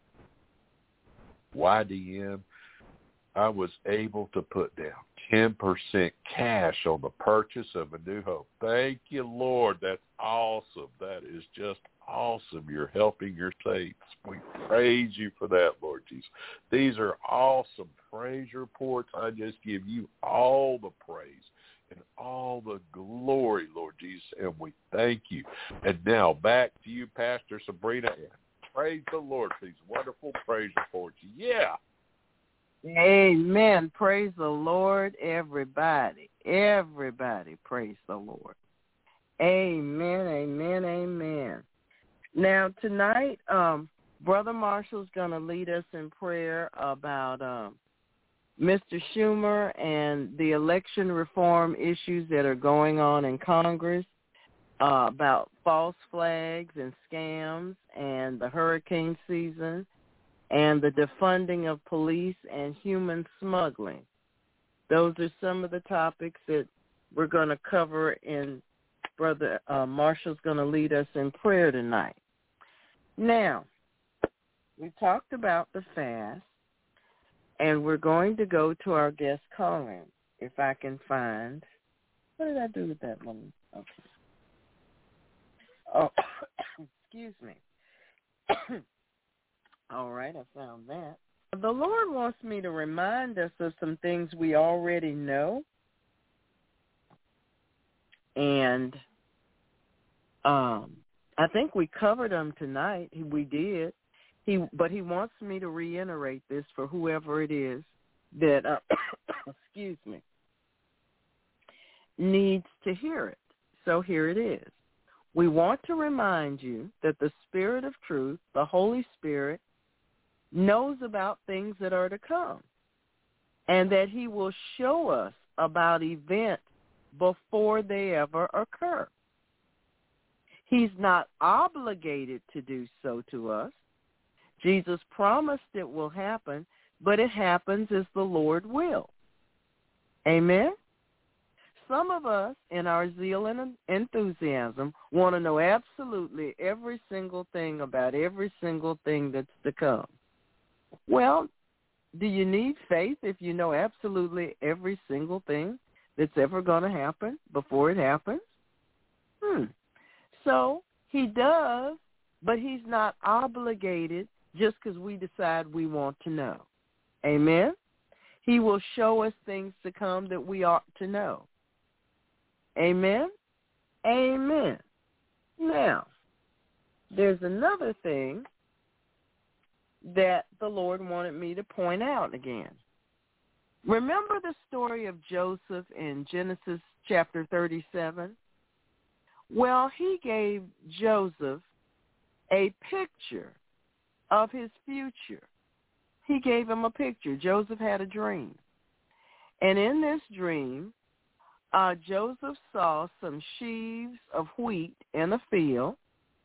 YDM, I was able to put down 10% cash on the purchase of a new home. Thank you, Lord. That's awesome. That is just awesome. You're helping your saints. We praise you for that, Lord Jesus. These are awesome praise reports. I just give you all the praise and all the glory, Lord Jesus, and we thank you. And now back to you, Pastor Sabrina. Praise the Lord for these wonderful praise reports. Yeah. Amen. Praise the Lord, everybody. Everybody praise the Lord. Amen, amen, amen. Now, tonight, Brother Marshall's going to lead us in prayer about Mr. Schumer and the election reform issues that are going on in Congress, about false flags and scams and the hurricane season and the defunding of police and human smuggling. Those are some of the topics that we're going to cover, and Brother Marshall's going to lead us in prayer tonight. Now, we talked about the fast, and we're going to go to our guest call-in, if I can find. What did I do with that one? Okay. Oh, excuse me. All right, I found that. The Lord wants me to remind us of some things we already know, and I think we covered them tonight. We did. But he wants me to reiterate this for whoever it is that, excuse me, needs to hear it. So here it is. We want to remind you that the Spirit of truth, the Holy Spirit, knows about things that are to come, and that he will show us about events before they ever occur. He's not obligated to do so to us. Jesus promised it will happen, but it happens as the Lord will. Amen? Some of us, in our zeal and enthusiasm, want to know absolutely every single thing about every single thing that's to come. Well, do you need faith if you know absolutely every single thing that's ever going to happen before it happens? So he does, but he's not obligated just because we decide we want to know. Amen? He will show us things to come that we ought to know. Amen? Amen. Now, there's another thing that the Lord wanted me to point out again. Remember the story of Joseph in Genesis chapter 37? Well, he gave Joseph a picture of his future. He gave him a picture. Joseph had a dream. And in this dream, Joseph saw some sheaves of wheat in a field,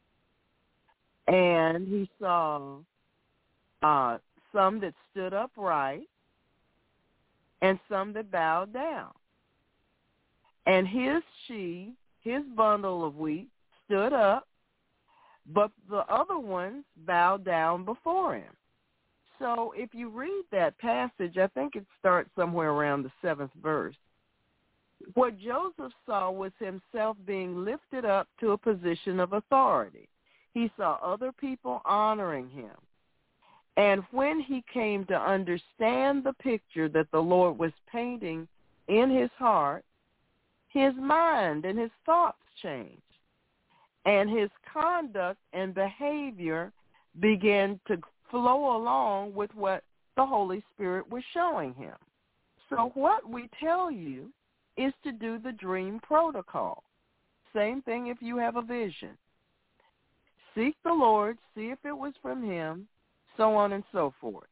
and he saw some that stood upright and some that bowed down. And his sheaf, his bundle of wheat, stood up, but the other ones bowed down before him. So if you read that passage, I think it starts somewhere around the 7th verse. What Joseph saw was himself being lifted up to a position of authority. He saw other people honoring him. And when he came to understand the picture that the Lord was painting in his heart, his mind and his thoughts changed. And his conduct and behavior began to flow along with what the Holy Spirit was showing him. So what we tell you is to do the dream protocol. Same thing if you have a vision. Seek the Lord, see if it was from him, so on and so forth.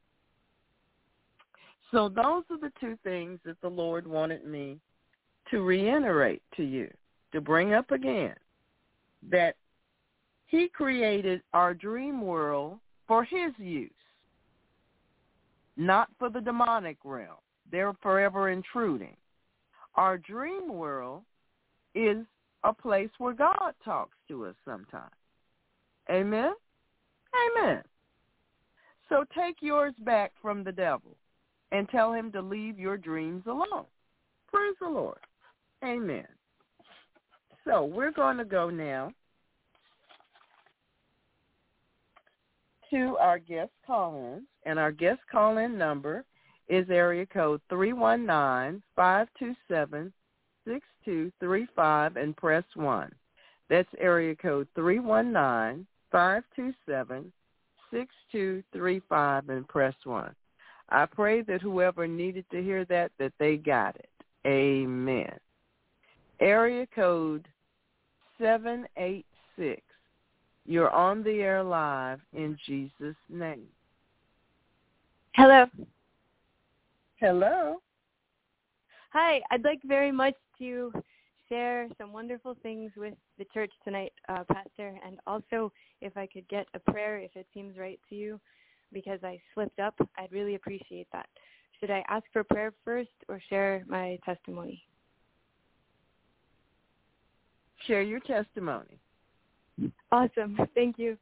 So those are the two things that the Lord wanted me to reiterate to you, to bring up again, that he created our dream world for his use, not for the demonic realm. They're forever intruding. Our dream world is a place where God talks to us sometimes. Amen? Amen. So take yours back from the devil and tell him to leave your dreams alone. Praise the Lord. Amen. So we're going to go now to our guest call-ins, and our guest call-in number is area code 319-527-6235 and press 1. That's area code 319-527-6235 and press 1. I pray that whoever needed to hear that they got it. Amen. Area code 786. You're on the air live in Jesus' name. Hello. Hello. Hi. I'd like very much to share some wonderful things with the church tonight, Pastor, and also if I could get a prayer, if it seems right to you, because I slipped up, I'd really appreciate that. Should I ask for prayer first or share my testimony? Share your testimony. Awesome. Thank you.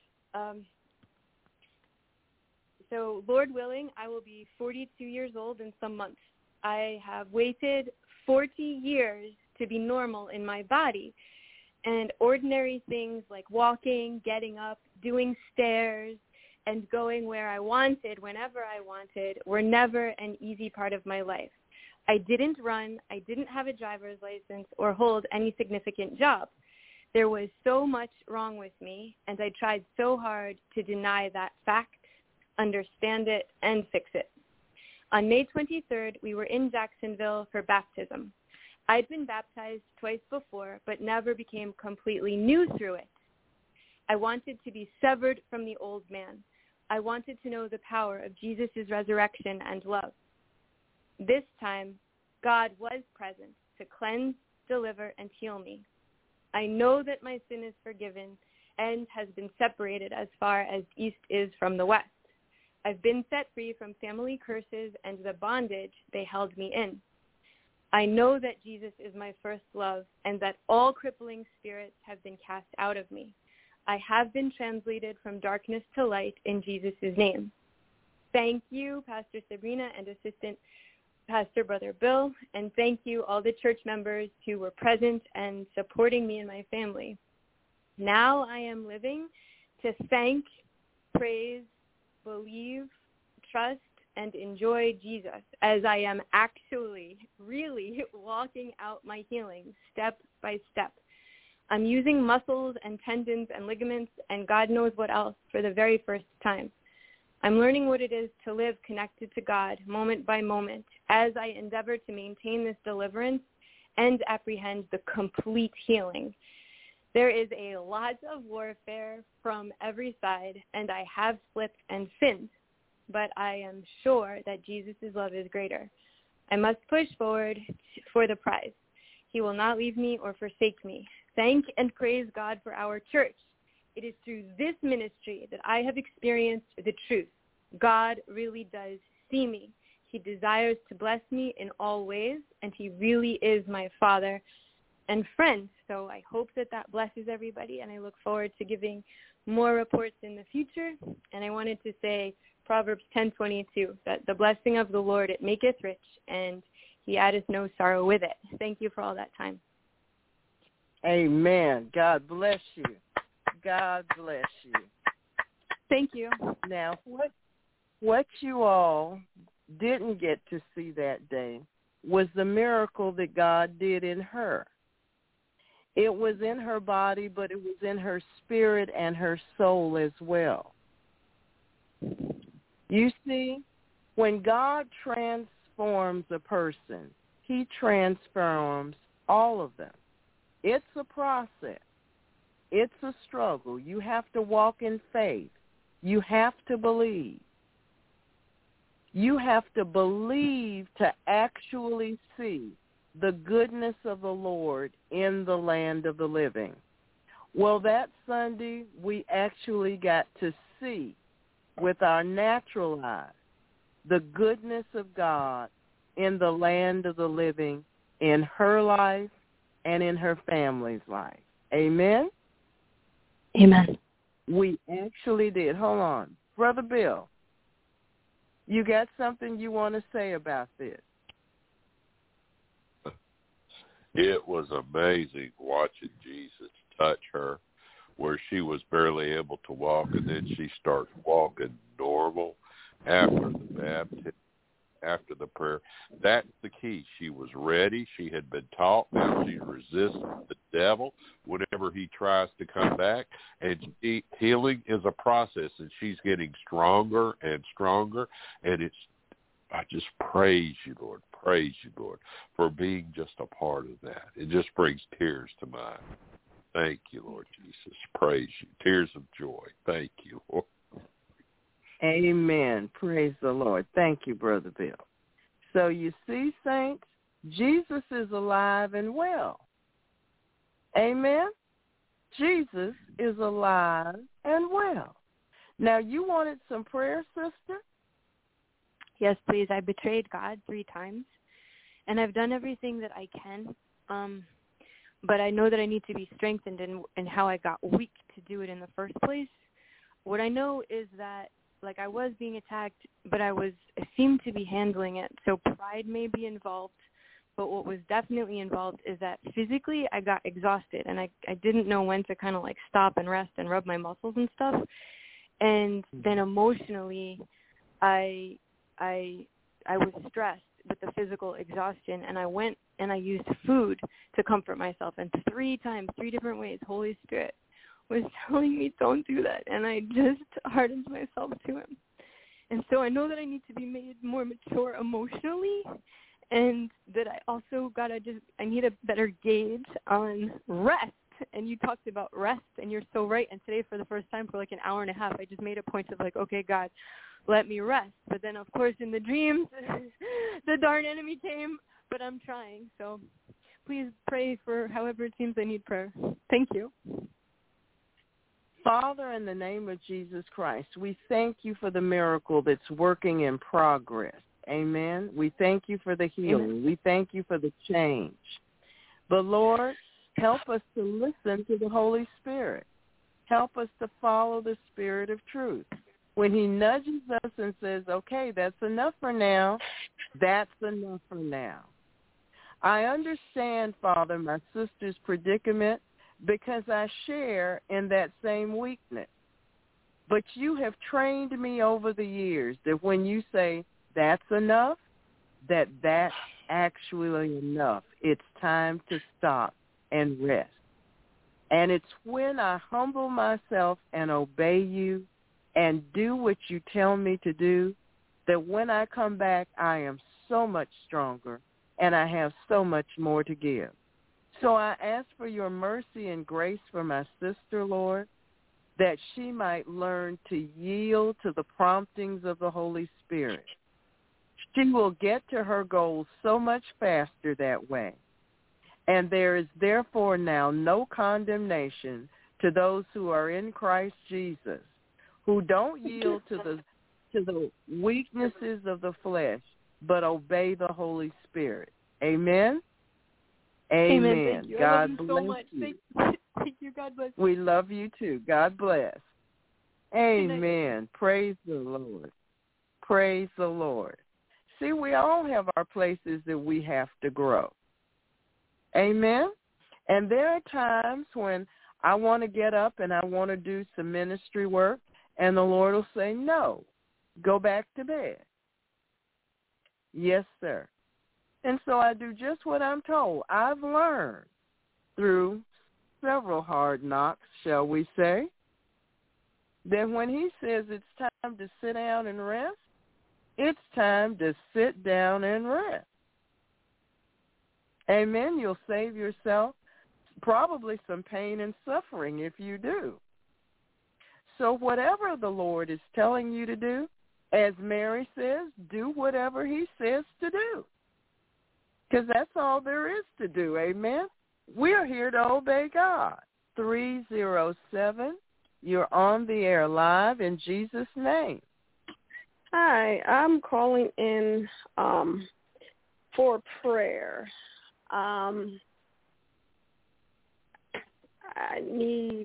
So, Lord willing, I will be 42 years old in some months. I have waited 40 years to be normal in my body, and ordinary things like walking, getting up, doing stairs, and going where I wanted, whenever I wanted, were never an easy part of my life. I didn't run, I didn't have a driver's license, or hold any significant job. There was so much wrong with me, and I tried so hard to deny that fact, understand it, and fix it. On May 23rd, we were in Jacksonville for baptism. I'd been baptized twice before, but never became completely new through it. I wanted to be severed from the old man. I wanted to know the power of Jesus' resurrection and love. This time, God was present to cleanse, deliver, and heal me. I know that my sin is forgiven and has been separated as far as east is from the west. I've been set free from family curses and the bondage they held me in. I know that Jesus is my first love and that all crippling spirits have been cast out of me. I have been translated from darkness to light in Jesus' name. Thank you, Pastor Sabrina and Assistant Pastor Brother Bill, and thank you all the church members who were present and supporting me and my family. Now I am living to thank, praise, believe, trust, and enjoy Jesus as I am actually really walking out my healing step by step. I'm using muscles and tendons and ligaments and God knows what else for the very first time. I'm learning what it is to live connected to God moment by moment as I endeavor to maintain this deliverance and apprehend the complete healing. There is a lot of warfare from every side, and I have slipped and sinned, but I am sure that Jesus' love is greater. I must push forward for the prize. He will not leave me or forsake me. Thank and praise God for our church. It is through this ministry that I have experienced the truth. God really does see me. He desires to bless me in all ways, and he really is my Father and friend. So I hope that that blesses everybody, and I look forward to giving more reports in the future. And I wanted to say Proverbs 10:22, that the blessing of the Lord, it maketh rich, and he addeth no sorrow with it. Thank you for all that time. Amen. God bless you. God bless you. Thank you. Now, what you all didn't get to see that day was the miracle that God did in her. It was in her body, but it was in her spirit and her soul as well. You see, when God transforms a person, he transforms all of them. It's a process. It's a struggle. You have to walk in faith. You have to believe. You have to believe to actually see the goodness of the Lord in the land of the living. Well, that Sunday, we actually got to see with our natural eyes the goodness of God in the land of the living, in her life and in her family's life. Amen? Amen. We actually did. Hold on. Brother Bill, you got something you want to say about this? It was amazing watching Jesus touch her where she was barely able to walk, and then she starts walking normal after the baptism, after the prayer. That's the key. She was ready. She had been taught. Now she resists the devil whenever he tries to come back. And healing is a process, and she's getting stronger and stronger. And I just praise you, Lord. Praise you, Lord, for being just a part of that. It just brings tears to my eyes. Thank you, Lord Jesus. Praise you. Tears of joy. Thank you, Lord. Amen. Praise the Lord. Thank you, Brother Bill. So you see, saints, Jesus is alive and well. Amen? Jesus is alive and well. Now, you wanted some prayer, sister? Yes, please. I betrayed God 3 times, and I've done everything that I can, but I know that I need to be strengthened in how I got weak to do it in the first place. What I know is that, like, I was being attacked, but I seemed to be handling it, so pride may be involved, but what was definitely involved is that physically I got exhausted, and I didn't know when to kind of, like, stop and rest and rub my muscles and stuff, and then emotionally I was stressed with the physical exhaustion, and I went and I used food to comfort myself. And 3 times, 3 different ways, Holy Spirit was telling me, don't do that. And I just hardened myself to him. And so I know that I need to be made more mature emotionally, and that I also I need a better gauge on rest. And you talked about rest, and you're so right. And today, for the first time, for like an hour and a half, I just made a point of like, okay, God, let me rest. But then, of course, in the dreams, the darn enemy came, but I'm trying. So please pray for however it seems I need prayer. Thank you. Father, in the name of Jesus Christ, we thank you for the miracle that's working in progress. Amen. We thank you for the healing. Amen. We thank you for the change. But, Lord, help us to listen to the Holy Spirit. Help us to follow the Spirit of truth. When he nudges us and says, okay, that's enough for now, that's enough for now. I understand, Father, my sister's predicament because I share in that same weakness. But you have trained me over the years that when you say that's enough, that's actually enough. It's time to stop and rest. And it's when I humble myself and obey you and do what you tell me to do, that when I come back, I am so much stronger and I have so much more to give. So I ask for your mercy and grace for my sister, Lord, that she might learn to yield to the promptings of the Holy Spirit. She will get to her goals so much faster that way. And there is therefore now no condemnation to those who are in Christ Jesus, who don't yield to the weaknesses of the flesh, but obey the Holy Spirit. Amen? Amen. Thank you. God I love you bless so much. you. Thank you. God bless you. We love you too. God bless. Amen. Praise the Lord. Praise the Lord. See, we all have our places that we have to grow. Amen? And there are times when I want to get up and I want to do some ministry work, and the Lord will say, no, go back to bed. Yes, sir. And so I do just what I'm told. I've learned through several hard knocks, shall we say, that when he says it's time to sit down and rest, it's time to sit down and rest. Amen. You'll save yourself probably some pain and suffering if you do. So whatever the Lord is telling you to do, as Mary says, do whatever he says to do. Because that's all there is to do. Amen. We're here to obey God. 307, you're on the air live in Jesus' name. Hi, I'm calling in for prayer. I need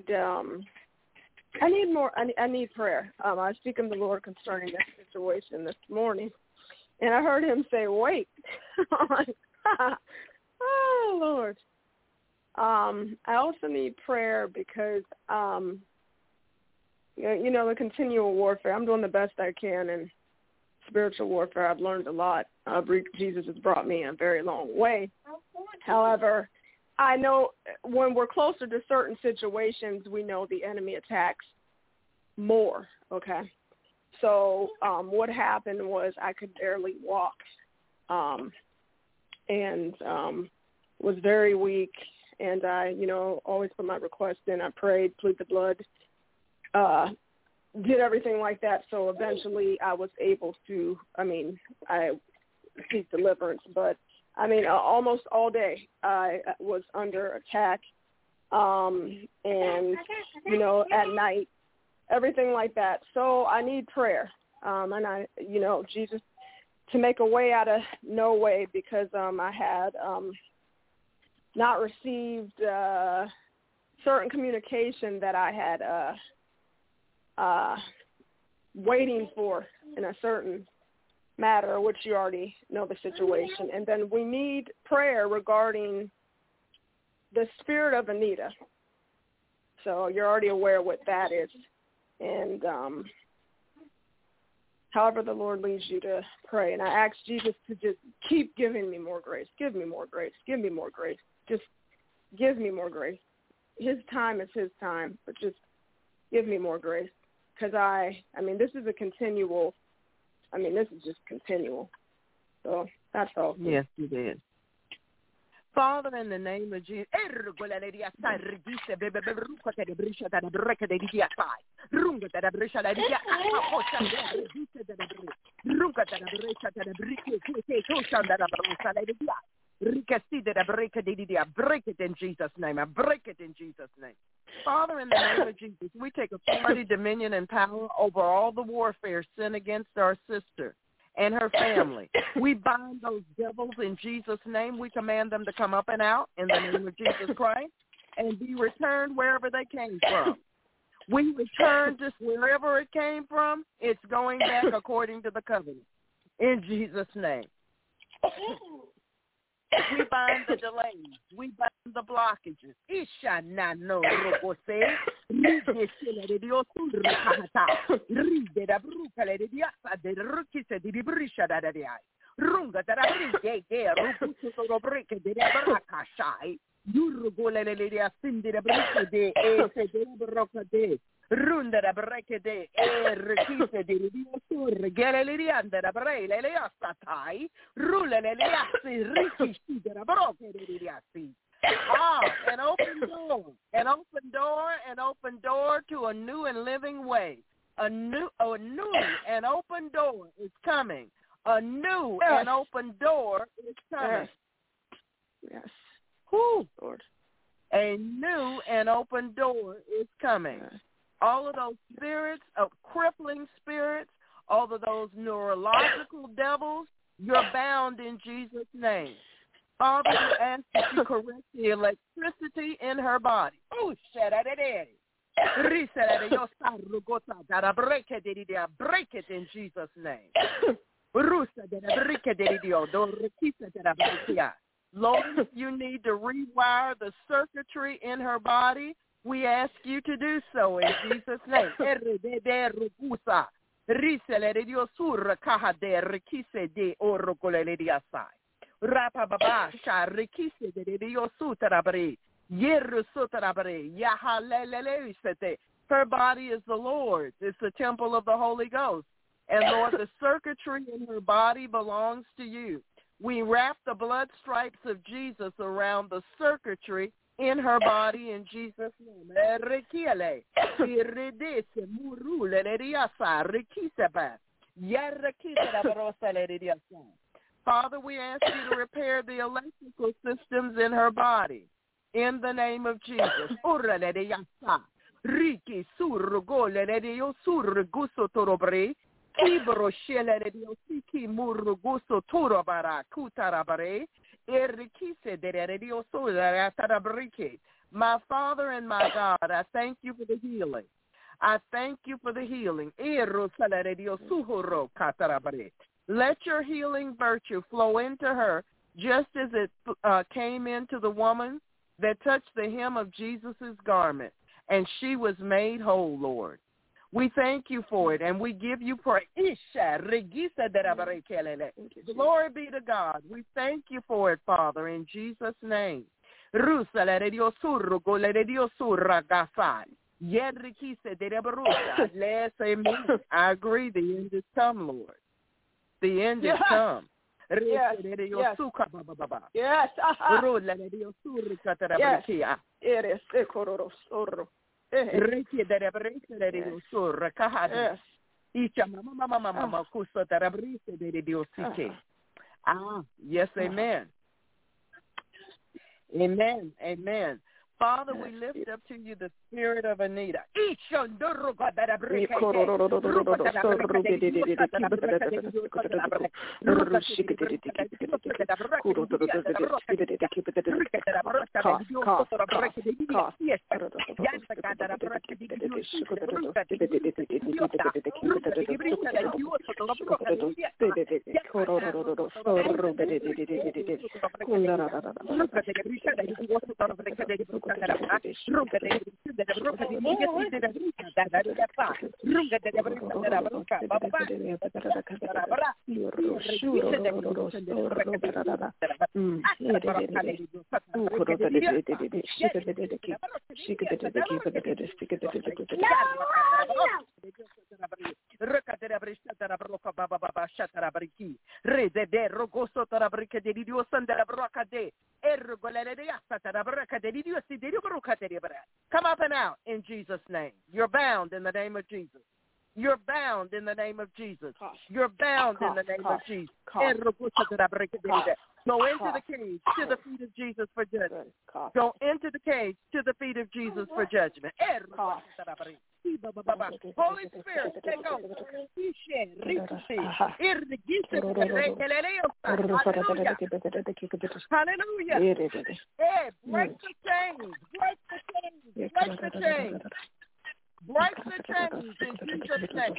prayer. I was speaking to the Lord concerning this situation this morning, and I heard him say, wait. I'm like, oh, Lord. I also need prayer because, the continual warfare. I'm doing the best I can in spiritual warfare. I've learned a lot. Jesus has brought me a very long way. However, I know when we're closer to certain situations, we know the enemy attacks more, okay? So what happened was I could barely walk and was very weak. And I, always put my request in. I prayed, plead the blood, did everything like that. So eventually I was able to, I seek deliverance. But, almost all day I was under attack. And, at night, everything like that. So I need prayer. And I, Jesus, to make a way out of no way because I had not received certain communication that I had waiting for in a certain matter, which you already know the situation. And then we need prayer regarding the spirit of Anita. So you're already aware what that is. And however the Lord leads you to pray. And I ask Jesus to just keep giving me more grace. Give me more grace. Give me more grace. Just give me more grace. His time is his time, but just give me more grace. Because this is a continual, this is just continual. So that's all. Yes, it is. Father, in the name of Jesus, break it in Jesus' name. I break it in Jesus' name. Father, in the name of Jesus, we take authority, dominion, and power over all the warfare sent against our sister and her family. We bind those devils in Jesus' name. We command them to come up and out in the name of Jesus Christ and be returned wherever they came from. We return just wherever it came from. It's going back according to the covenant in Jesus' name. We bind the delays. We bind the blockages. Rundera brekede rekise di riosur gelelianda brele le astatai rule le liassi rikisi della broke di riassi An open door to a new and living way. A new and open door is coming. A new and open door is coming. Yes. Whew. Lord. A new and open door is coming. Yes. All of those spirits, crippling spirits, all of those neurological devils, you're bound in Jesus' name. Father, we ask that you correct the electricity in her body. Oh, break it in Jesus' name. Lord, if you need to rewire the circuitry in her body, we ask you to do so in Jesus' name. Her body is the Lord's. It's the temple of the Holy Ghost. And Lord, the circuitry in her body belongs to you. We wrap the blood stripes of Jesus around the circuitry in her body in Jesus' name. Father, we ask you to repair the electrical systems in her body in the name of Jesus. My Father and my God, I thank you for the healing. I thank you for the healing. Let your healing virtue flow into her just as it came into the woman that touched the hem of Jesus' garment, and she was made whole, Lord. We thank you for it, and we give you praise. Glory be to God. We thank you for it, Father, in Jesus' name. I agree. The end is come, Lord. The end is come. Yes. Yes. Yes. It is. Yes. Yes, amen. Amen. Amen. Father, we lift up to you the spirit of Anita. Come up and out in Jesus' name. You're bound in the name of Jesus. You're bound in the name of Jesus. You're bound in the name of Jesus. Go into the cage to the feet of Jesus for judgment. Go into the cage to the feet of Jesus for judgment. Holy Spirit, take over. Hallelujah. Break the chains. Break the chains. Break the chains. Break the chains in Jesus' name.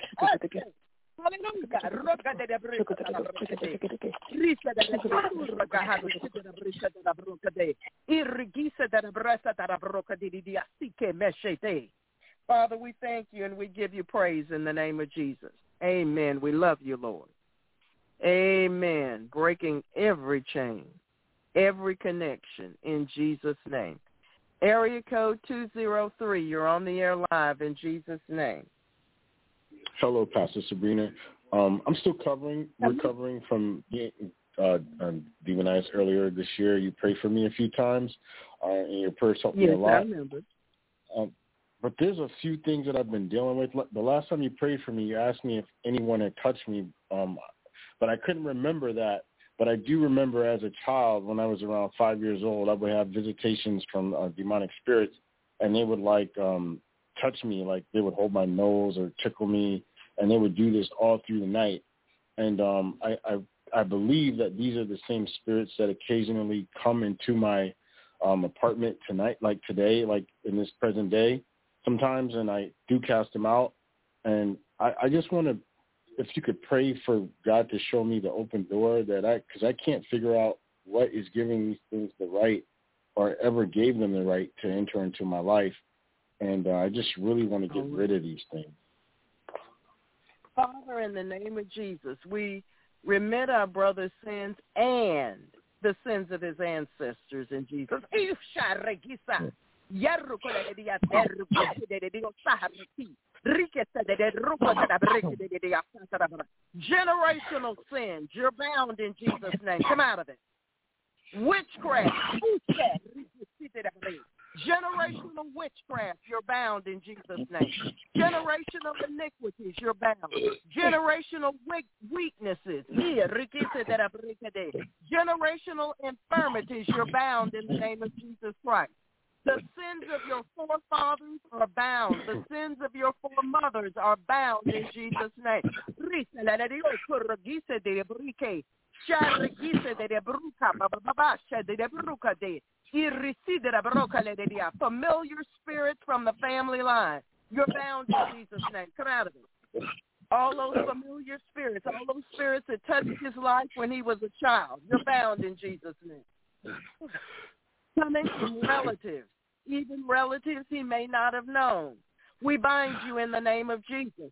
Father, we thank you and we give you praise in the name of Jesus. Amen. We love you, Lord. Amen. Breaking every chain, every connection in Jesus' name. Area code 203, you're on the air live in Jesus' name. Hello, Pastor Sabrina. I'm still recovering from being demonized earlier this year. You prayed for me a few times. and your prayers helped me a lot. I remember. But there's a few things that I've been dealing with. The last time you prayed for me, you asked me if anyone had touched me, but I couldn't remember that. But I do remember as a child, when I was around 5 years old, I would have visitations from demonic spirits, and they would touch me, like they would hold my nose or tickle me, and they would do this all through the night. And I believe that these are the same spirits that occasionally come into my apartment tonight, like today, like in this present day sometimes, and I do cast them out. And I just want to, if you could pray for God to show me the open door because I can't figure out what is giving these things the right or ever gave them the right to enter into my life. And I just really want to get rid of these things. Father, in the name of Jesus, we remit our brother's sins and the sins of his ancestors in Jesus. Generational sins, you're bound in Jesus' name. Come out of it. Witchcraft, generational witchcraft, you're bound in Jesus' name. Generational iniquities, you're bound. Generational weaknesses, generational infirmities, you're bound in the name of Jesus Christ. The sins of your forefathers are bound. The sins of your foremothers are bound in Jesus' name. Familiar spirits from the family line, you're bound in Jesus' name. Come out of it. All those familiar spirits, all those spirits that touched his life when he was a child, you're bound in Jesus' name. Coming from relatives, even relatives he may not have known. We bind you in the name of Jesus.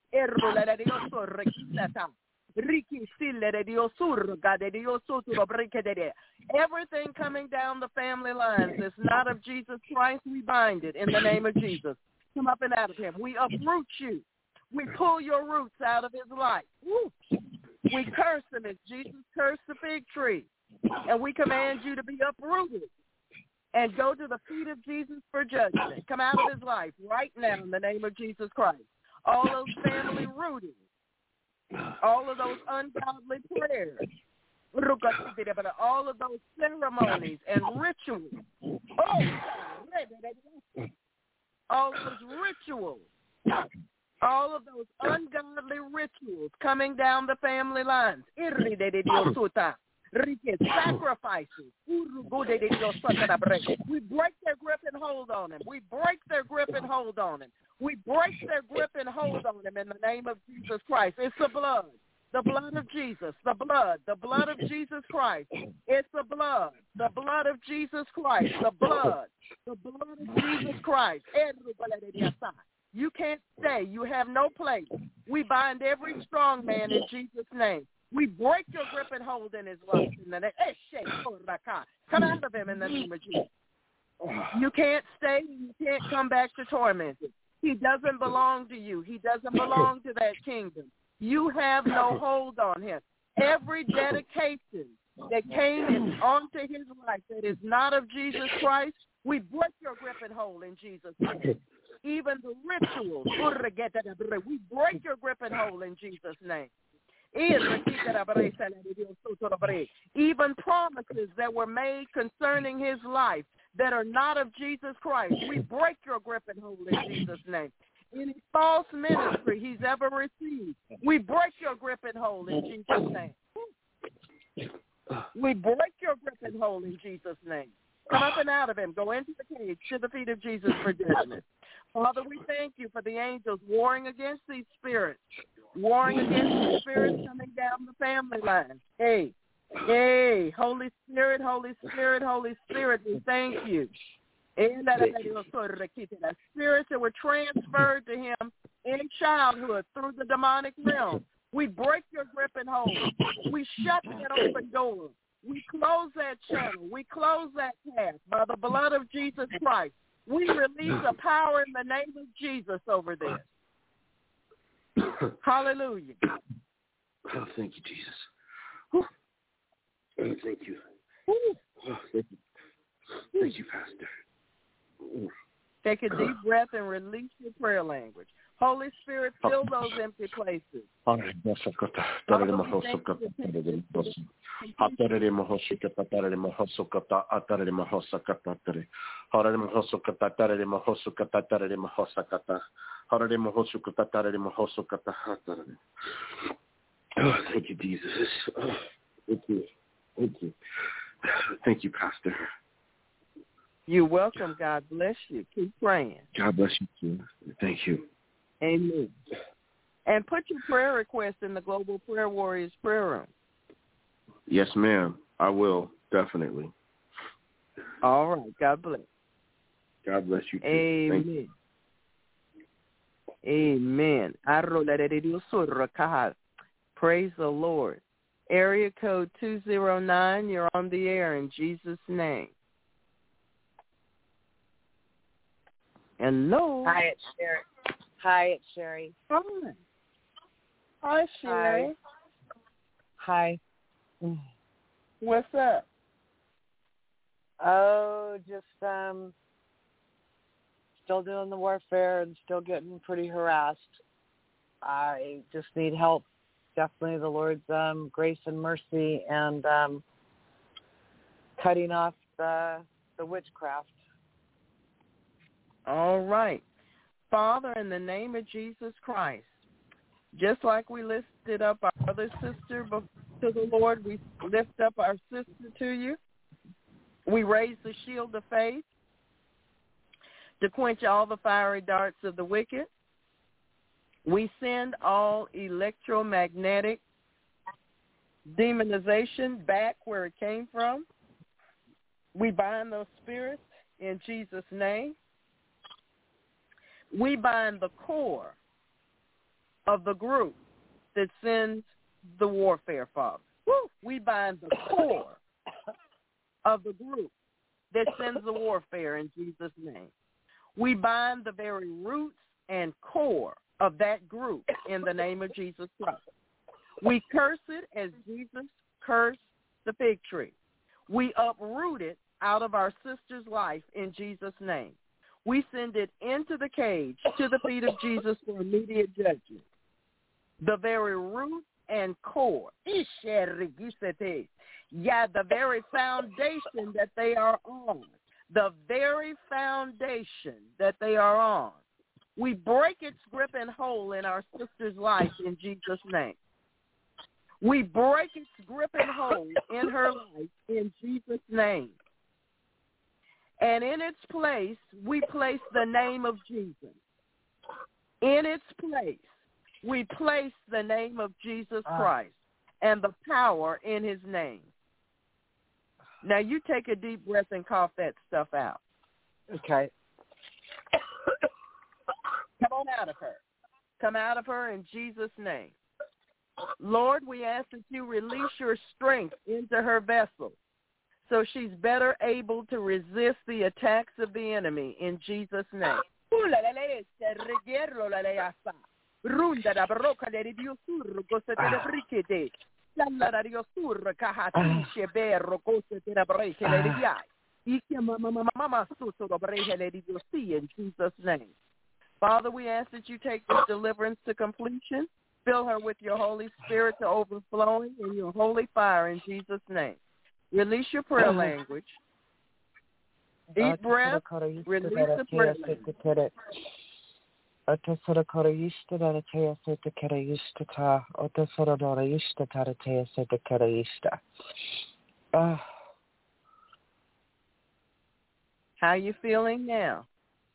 Everything coming down the family lines that's not of Jesus Christ, we bind it in the name of Jesus. Come up and out of him. We uproot you. We pull your roots out of his life. Woo. We curse him as Jesus cursed the fig tree. And we command you to be uprooted and go to the feet of Jesus for judgment. Come out of his life right now in the name of Jesus Christ. All those family rootings, all of those ungodly prayers, all of those ceremonies and rituals, all of those rituals, all of those ungodly rituals coming down the family lines, sacrifices, we break their grip and hold on him. We break their grip and hold on him. We break their grip and hold on him in the name of Jesus Christ. It's the blood of Jesus, the blood of Jesus Christ. It's the blood of Jesus Christ, the blood of Jesus Christ. You can't stay. You have no place. We bind every strong man in Jesus' name. We break your grip and hold in his life. Come out of him in the name of Jesus. You can't stay. You can't come back to torment him. He doesn't belong to you. He doesn't belong to that kingdom. You have no hold on him. Every dedication that came onto his life that is not of Jesus Christ, we break your grip and hold in Jesus' name. Even the rituals, we break your grip and hold in Jesus' name. Even promises that were made concerning his life that are not of Jesus Christ, we break your grip and hold in Jesus' name. Any false ministry he's ever received, we break your grip and hold in Jesus' name. We break your grip and hold in Jesus' name. Come up and out of him. Go into the cage to the feet of Jesus for judgment. Father, we thank you for the angels warring against these spirits, warring against the spirits coming down the family line. Hey, Holy Spirit, Holy Spirit, Holy Spirit, we thank you. Spirits that were transferred to him in childhood through the demonic realm, we break your grip and hold. We shut that open door. We close that channel. We close that path by the blood of Jesus Christ. We release the power in the name of Jesus over this. Hallelujah. Oh, thank you, Jesus. Oh, thank you. Oh, thank you. Thank you, Pastor. Take a deep breath and release your prayer language. Holy Spirit, fill those empty places. Thank you, Jesus. Thank you. Thank you. Thank you, Pastor. You're welcome. God bless you. Keep praying. God bless you too. Thank you. Amen. And put your prayer request in the Global Prayer Warriors prayer room. Yes, ma'am. I will, definitely. All right. God bless. God bless you too. Amen. Amen. Praise the Lord. Area code 209, you're on the air in Jesus' name. Hello. Hi, it's Sherry. Hi, it's Sherry. Hi. Hi, Sherry. Hi. What's up? Oh, just still doing the warfare and still getting pretty harassed. I just need help. Definitely the Lord's grace and mercy and cutting off the witchcraft. All right. Father, in the name of Jesus Christ, just like we lifted up our other sister to the Lord, we lift up our sister to you. We raise the shield of faith to quench all the fiery darts of the wicked. We send all electromagnetic demonization back where it came from. We bind those spirits in Jesus' name. We bind the core of the group that sends the warfare, Father. Woo! We bind the core of the group that sends the warfare in Jesus' name. We bind the very roots and core of that group in the name of Jesus Christ. We curse it as Jesus cursed the fig tree. We uproot it out of our sister's life in Jesus' name. We send it into the cage to the feet of Jesus for immediate judgment. The very root and core, the very foundation that they are on, the very foundation that they are on. We break its grip and hold in our sister's life in Jesus' name. We break its grip and hold in her life in Jesus' name. And in its place, we place the name of Jesus. In its place, we place the name of Jesus Christ and the power in his name. Now you take a deep breath and cough that stuff out. Okay. Come on out of her. Come out of her in Jesus' name. Lord, we ask that you release your strength into her vessel so she's better able to resist the attacks of the enemy in Jesus' name. In Jesus' name. Father, we ask that you take this deliverance to completion. Fill her with your Holy Spirit to overflowing and your holy fire in Jesus' name. Release your prayer language. Deep breath. Release the prayer language. How are you feeling now?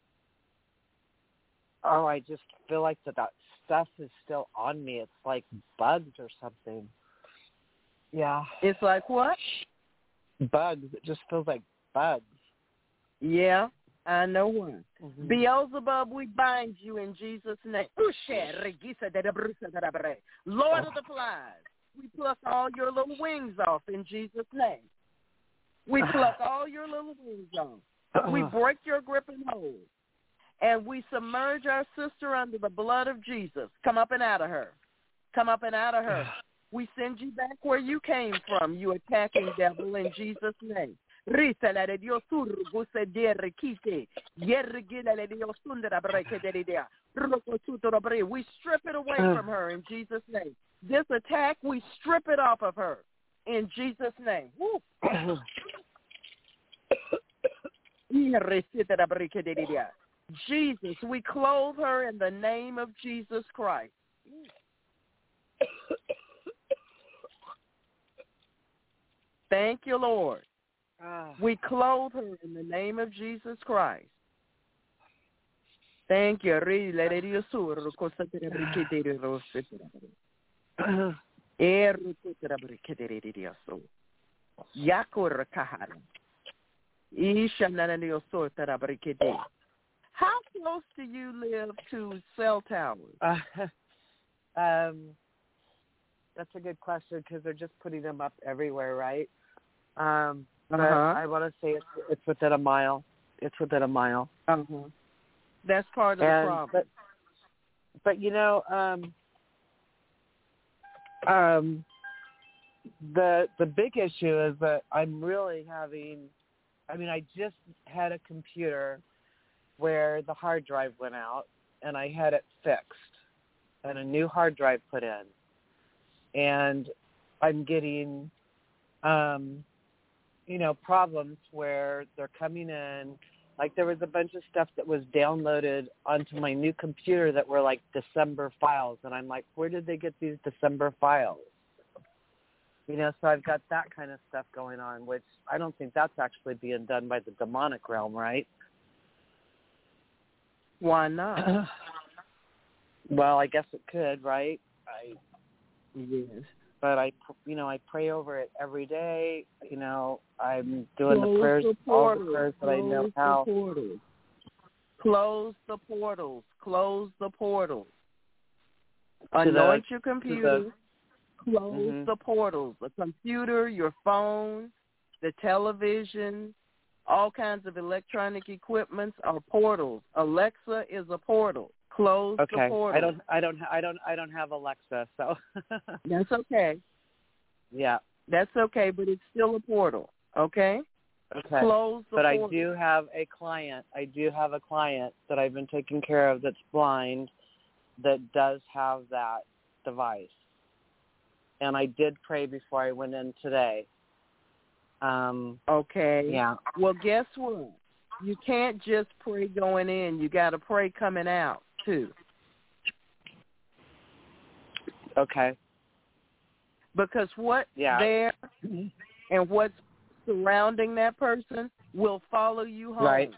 Oh, I just feel like that stuff is still on me. It's like bugs or something. Yeah. It's like what? Bugs. It just feels like bugs. Yeah, I know one. Mm-hmm. Beelzebub, we bind you in Jesus' name. Lord of the flies, we pluck all your little wings off in Jesus' name. We pluck all your little wings off. We break your grip and hold. And we submerge our sister under the blood of Jesus. Come up and out of her. Come up and out of her. We send you back where you came from, you attacking devil, in Jesus' name. Risala de Dios surguse de rekite. Yergila de Dios sundra breke de dea. We strip it away from her in Jesus' name. This attack, we strip it off of her in Jesus' name. Woo. Jesus, we clothe her in the name of Jesus Christ. Thank you, Lord. We clothe her in the name of Jesus Christ. Thank you. How close do you live to cell towers? That's a good question because they're just putting them up everywhere, right? But I want to say it's within a mile. It's within a mile. That's part of the problem. But you know, the big issue is that I'm really having. I mean, I just had a computer where the hard drive went out, and I had it fixed, and a new hard drive put in, and I'm getting, problems where they're coming in. Like there was a bunch of stuff that was downloaded onto my new computer that were like December files, and I'm like, where did they get these December files? So I've got that kind of stuff going on, which I don't think that's actually being done by the demonic realm, right? Why not? Well, I guess it could, right? Yes. But I pray over it every day. I'm doing the prayers, all the prayers that I know how. Close the portals. Close the portals. Anoint your computer. Close the portals. The computer, your phone, the television, all kinds of electronic equipments are portals. Alexa is a portal. Close the portal. I don't have Alexa, so that's okay. Yeah. That's okay, but it's still a portal. Okay? Okay. Close the portal. But I do have a client that I've been taking care of that's blind that does have that device. And I did pray before I went in today. Okay. Yeah. Well, guess what? You can't just pray going in. You got to pray coming out, too. Okay. Because there and what's surrounding that person will follow you home. Right.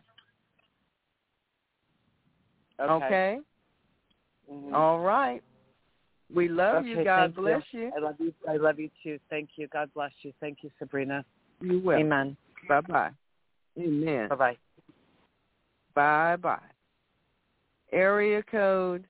Okay? All right. We love you. God bless you. I love you. I love you too. Thank you. God bless you. Thank you, Sabrina. You will. Amen. Bye-bye. Amen. Bye-bye. Bye-bye. Area code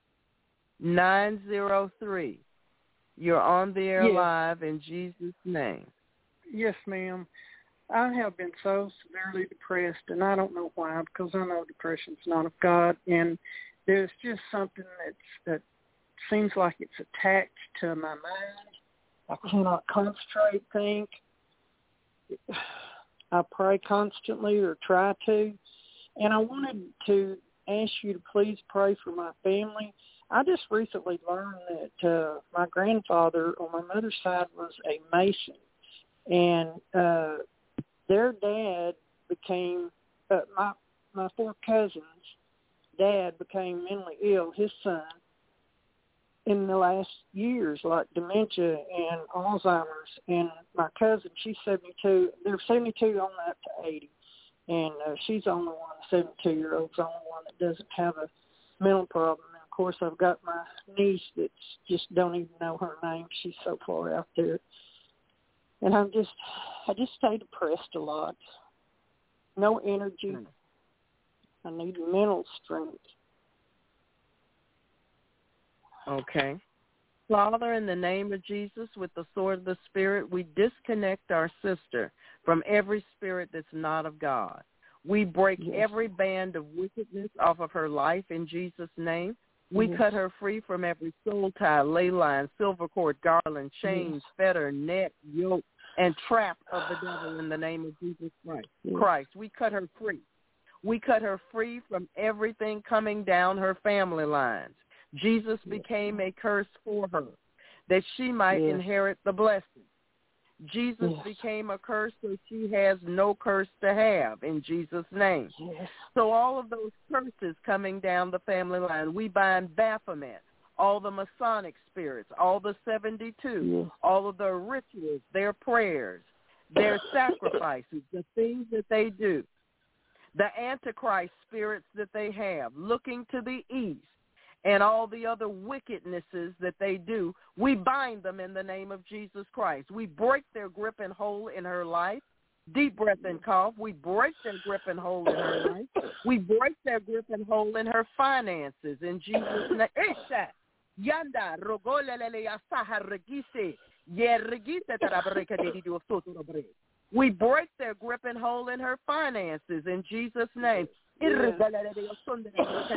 903. You're on the air live in Jesus' name. Yes, ma'am. I have been so severely depressed, and I don't know why, because I know depression's not of God, and there's just something that seems like it's attached to my mind. I cannot concentrate, think. I pray constantly or try to. And I wanted to ask you to please pray for my family. I just recently learned that my grandfather on my mother's side was a Mason. And their dad became, my four cousins' dad became mentally ill, his son, in the last years, like dementia and Alzheimer's. And my cousin, she's 72. They're 72 on up to 80. And she's the only one, the 72-year-old's the only one that doesn't have a mental problem. And, of course, I've got my niece that's just don't even know her name. She's so far out there. And I just stay depressed a lot. No energy. I need mental strength. Okay. Father, in the name of Jesus, with the sword of the Spirit, we disconnect our sister from every spirit that's not of God. We break every band of wickedness off of her life in Jesus' name. We cut her free from every soul tie, ley line, silver cord, garland, chains, fetter, net, yoke, and trap of the devil in the name of Jesus Christ. We cut her free. We cut her free from everything coming down her family lines. Jesus became a curse for her, that she might inherit the blessing. Jesus became a curse, so she has no curse to have in Jesus' name. So all of those curses coming down the family line, we bind Baphomet, all the Masonic spirits, all the 72, all of their rituals, their prayers, their sacrifices, the things that they do, the Antichrist spirits that they have, looking to the east, and all the other wickednesses that they do, we bind them in the name of Jesus Christ. We break their grip and hold in her life. Deep breath and cough. We break their grip and hold in her life. We break their grip and hold in her finances in Jesus' name. Yanda rogolele asaha regise ye regise tarabreka de dio sotobre. We break their grip and hold in her finances in Jesus' name. We break the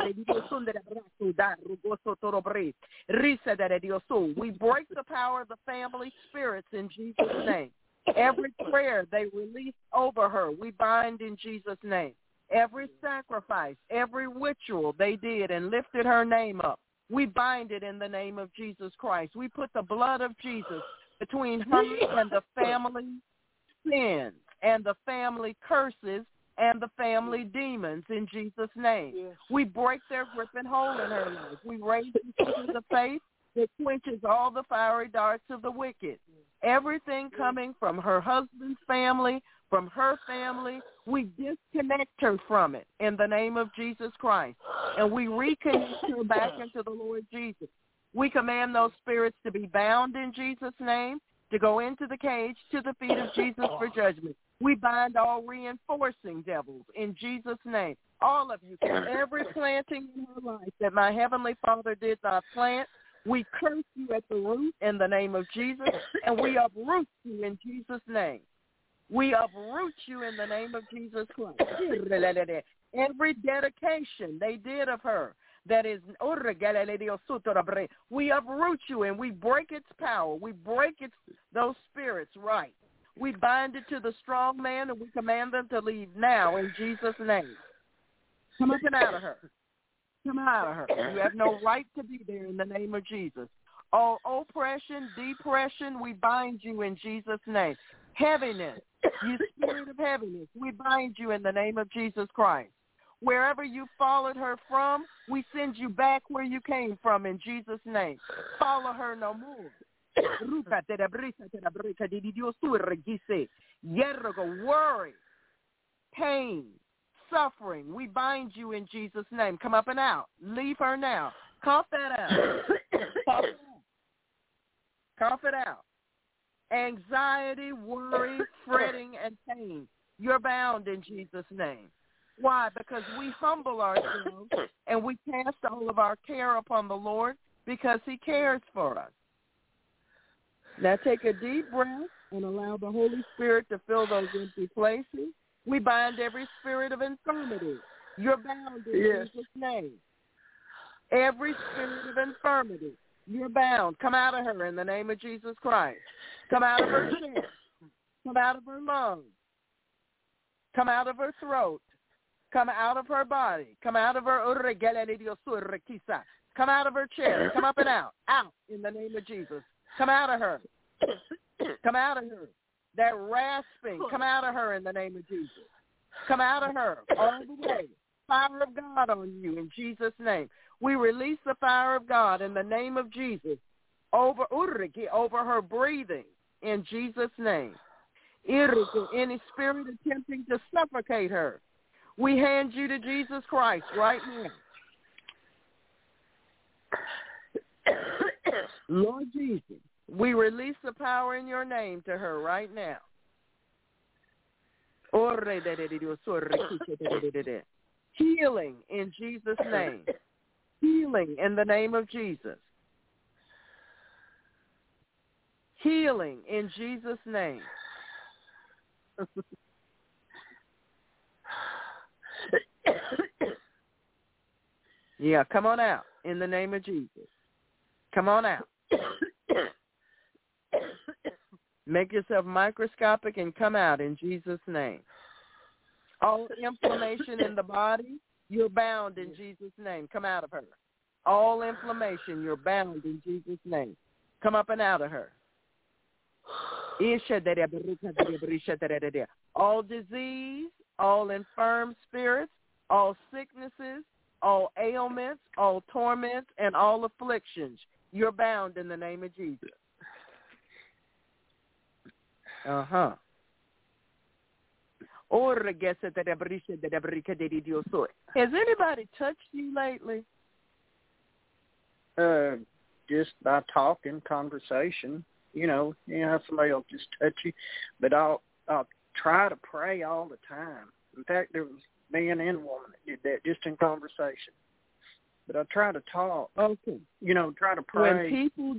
power of the family spirits in Jesus' name. Every prayer they release over her, we bind in Jesus' name. Every sacrifice, every ritual they did and lifted her name up, we bind it in the name of Jesus Christ. We put the blood of Jesus between her and the family sins and the family curses and the family demons in Jesus' name. We break their grip and hold in her life. We raise the shield of faith that quenches all the fiery darts of the wicked. Everything coming from her husband's family, from her family, we disconnect her from it in the name of Jesus Christ. And we reconnect her back into the Lord Jesus. We command those spirits to be bound in Jesus' name, to go into the cage to the feet of Jesus for judgment. We bind all reinforcing devils in Jesus' name. All of you, every planting in her life that my Heavenly Father did not plant, we curse you at the root in the name of Jesus, and we uproot you in Jesus' name. We uproot you in the name of Jesus Christ. Every dedication they did of her, that is, we uproot you and we break its power. We break those spirits right. We bind it to the strong man and we command them to leave now in Jesus' name. Come up and out of her. Come out of her. You have no right to be there in the name of Jesus. All oppression, depression, we bind you in Jesus' name. Heaviness, you spirit of heaviness, we bind you in the name of Jesus Christ. Wherever you followed her from, we send you back where you came from in Jesus' name. Follow her no more. Worry, pain, suffering, we bind you in Jesus' name. Come up and out. Leave her now. Cough that out. Cough it out. Anxiety, worry, fretting, and pain, you're bound in Jesus' name. Why? Because we humble ourselves and we cast all of our care upon the Lord because he cares for us. Now take a deep breath and allow the Holy Spirit to fill those empty places. We bind every spirit of infirmity. You're bound in Jesus' name. Every spirit of infirmity, you're bound. Come out of her in the name of Jesus Christ. Come out of her chest. Come out of her lungs. Come out of her throat. Come out of her body. Come out of her. Come out of her chest. Come up and out. Out in the name of Jesus. Come out of her. Come out of her. That rasping, come out of her in the name of Jesus. Come out of her all the way. Fire of God on you in Jesus' name. We release the fire of God in the name of Jesus over her breathing in Jesus' name. Any spirit attempting to suffocate her, we hand you to Jesus Christ right now. Lord Jesus, we release the power in your name to her right now. Healing in Jesus' name. Healing in the name of Jesus. Healing in Jesus' name. Yeah, come on out in the name of Jesus. Come on out. Make yourself microscopic and come out in Jesus' name. All inflammation in the body, you're bound in Jesus' name. Come out of her. All inflammation, you're bound in Jesus' name. Come up and out of her. All disease, all infirm spirits, all sicknesses, all ailments, all torments, and all afflictions, you're bound in the name of Jesus. Has anybody touched you lately? Just by talking, conversation. You know how somebody will just touch you. But I'll try to pray all the time. In fact, there was man and woman that did that just in conversation. But I try to talk. Okay. Try to pray. When people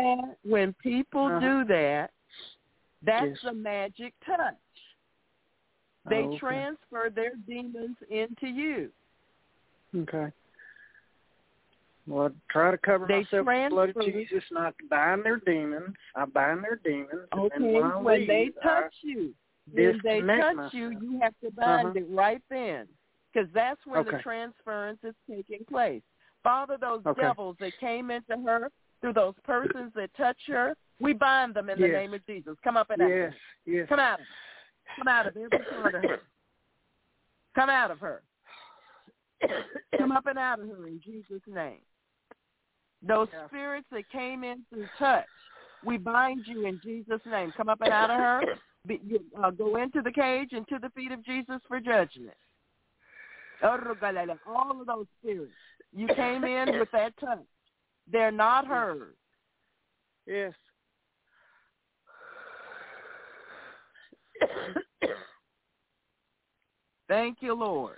do that, that's a magic touch. They transfer their demons into you. Okay. Well, I try to cover myself with the blood of Jesus, not to bind their demons. I bind their demons. Okay, and when they touch you, you have to bind it right then, because that's where the transference is taking place. Father, those devils that came into her through those persons that touch her, we bind them in the name of Jesus. Come up and out. Yes. Come out of her. Come out of every part of her. Come out of her. Come up and out of her in Jesus' name. Those spirits that came in through touch, we bind you in Jesus' name. Come up and out of her. Go into the cage and to the feet of Jesus for judgment. All of those spirits, you came in with that touch. They're not hers. Yes. Thank you, Lord.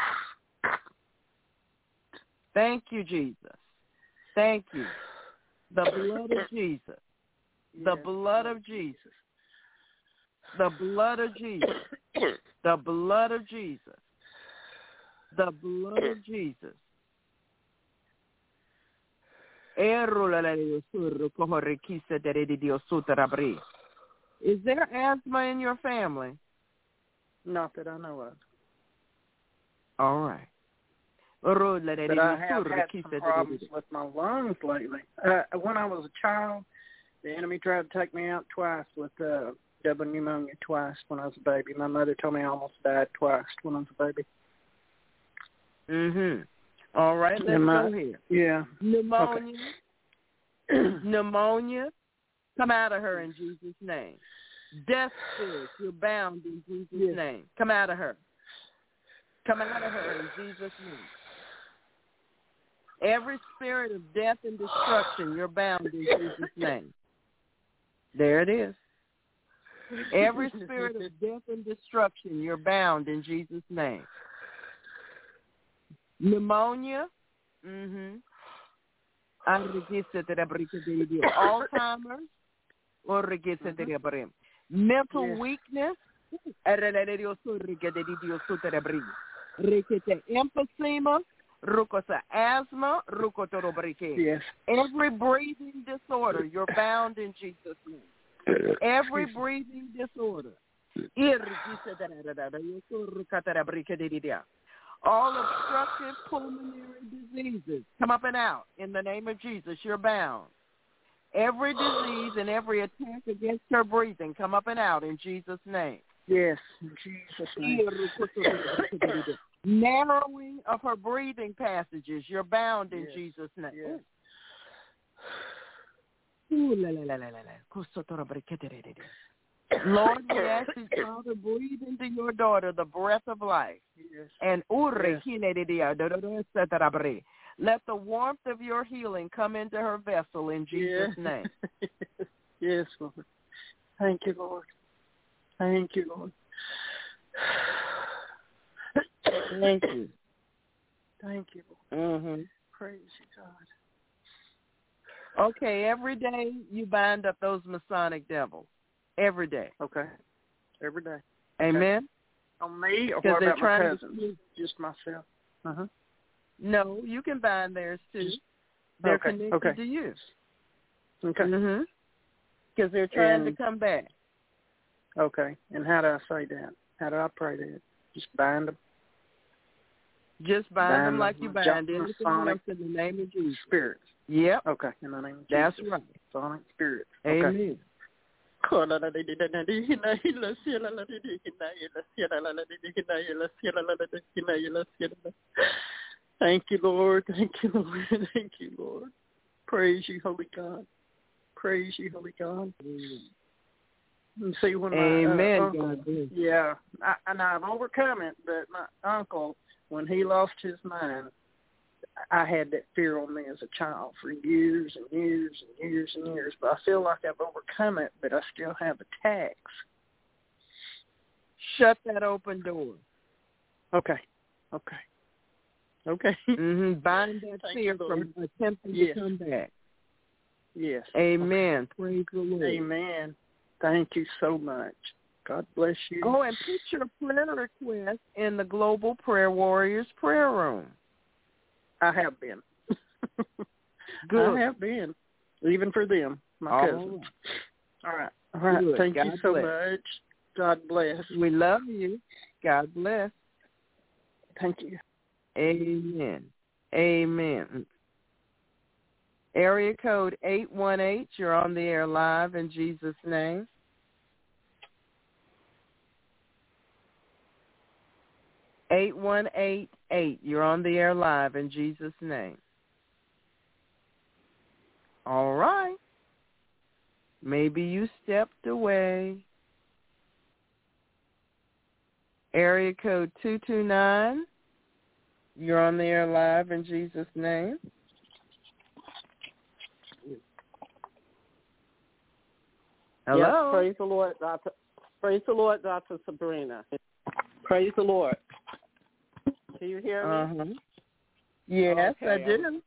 Thank you, Jesus. Thank you. The blood of Jesus. The blood of Jesus. The blood of Jesus. The blood of Jesus. The blood of Jesus. Is there asthma in your family? Not that I know of. All right. But I have had some problems with my lungs lately. When I was a child, the enemy tried to take me out twice with double pneumonia twice when I was a baby. My mother told me I almost died twice when I was a baby. All right, let's go here. Yeah. Pneumonia. Pneumonia. Come out of her in Jesus' name. Death spirits, you're bound in Jesus' name. Come out of her. Come out of her in Jesus' name. Every spirit of death and destruction, you're bound in Jesus' name. There it is. Every spirit of death and destruction, you're bound in Jesus' name. Pneumonia. Alzheimer's. Mental weakness. Emphysema. Asthma. Every breathing disorder, you're bound in Jesus' name. Every breathing disorder. All obstructive pulmonary diseases, come up and out in the name of Jesus. You're bound. Every disease and every attack against her breathing, come up and out in Jesus' name. Yes, in Jesus' name. Narrowing of her breathing passages, you're bound in Jesus' name. Yes. Lord, we ask you, Father, breathe into your daughter the breath of life. Yes. And let the warmth of your healing come into her vessel in Jesus' name. Yes, Lord. Thank you, Lord. Thank you, Lord. Thank you. Thank you, Lord. Praise you, God. Okay, every day you bind up those Masonic devils. Every day. Okay. Every day. Amen? Okay. On me or what about my cousins? Just myself? No, you can bind theirs too. They're connected to you. Okay. because they're trying to come back. Okay. And how do I say that? How do I pray that? Just bind them? Just bind them like you bind anything else in the name of Jesus. Spirits. Yep. Okay. In the name of Jesus. That's right. Sonic spirits. Amen. Okay. Thank you, Lord. Thank you, Lord. Thank you, Lord. Praise you, Holy God. Praise you, Holy God. And see, when my uncle, I've overcome it, but my uncle, when he lost his mind, I had that fear on me as a child for years and years and years and years. But I feel like I've overcome it, but I still have attacks. Shut that open door. Okay. Bind that fear from attempting to come back. Yes. Amen. Okay. Praise the Lord. Amen. Thank you so much. God bless you. Oh, and put your prayer request in the Global Prayer Warriors prayer room. I have been. Good. I have been, even for them, my cousins. All right. Good. Thank God you so bless. much. God bless. We love you. God bless. Thank you. Amen. Amen. Area code 818, you're on the air live in Jesus' name. (8188), you're on the air live in Jesus' name. All right. Maybe you stepped away. Area code 229, you're on the air live in Jesus' name. Hello. Yes, praise the Lord, Dr. Praise the Lord, Dr. Sabrina. Praise the Lord. Can you hear me? Yes, okay, I do.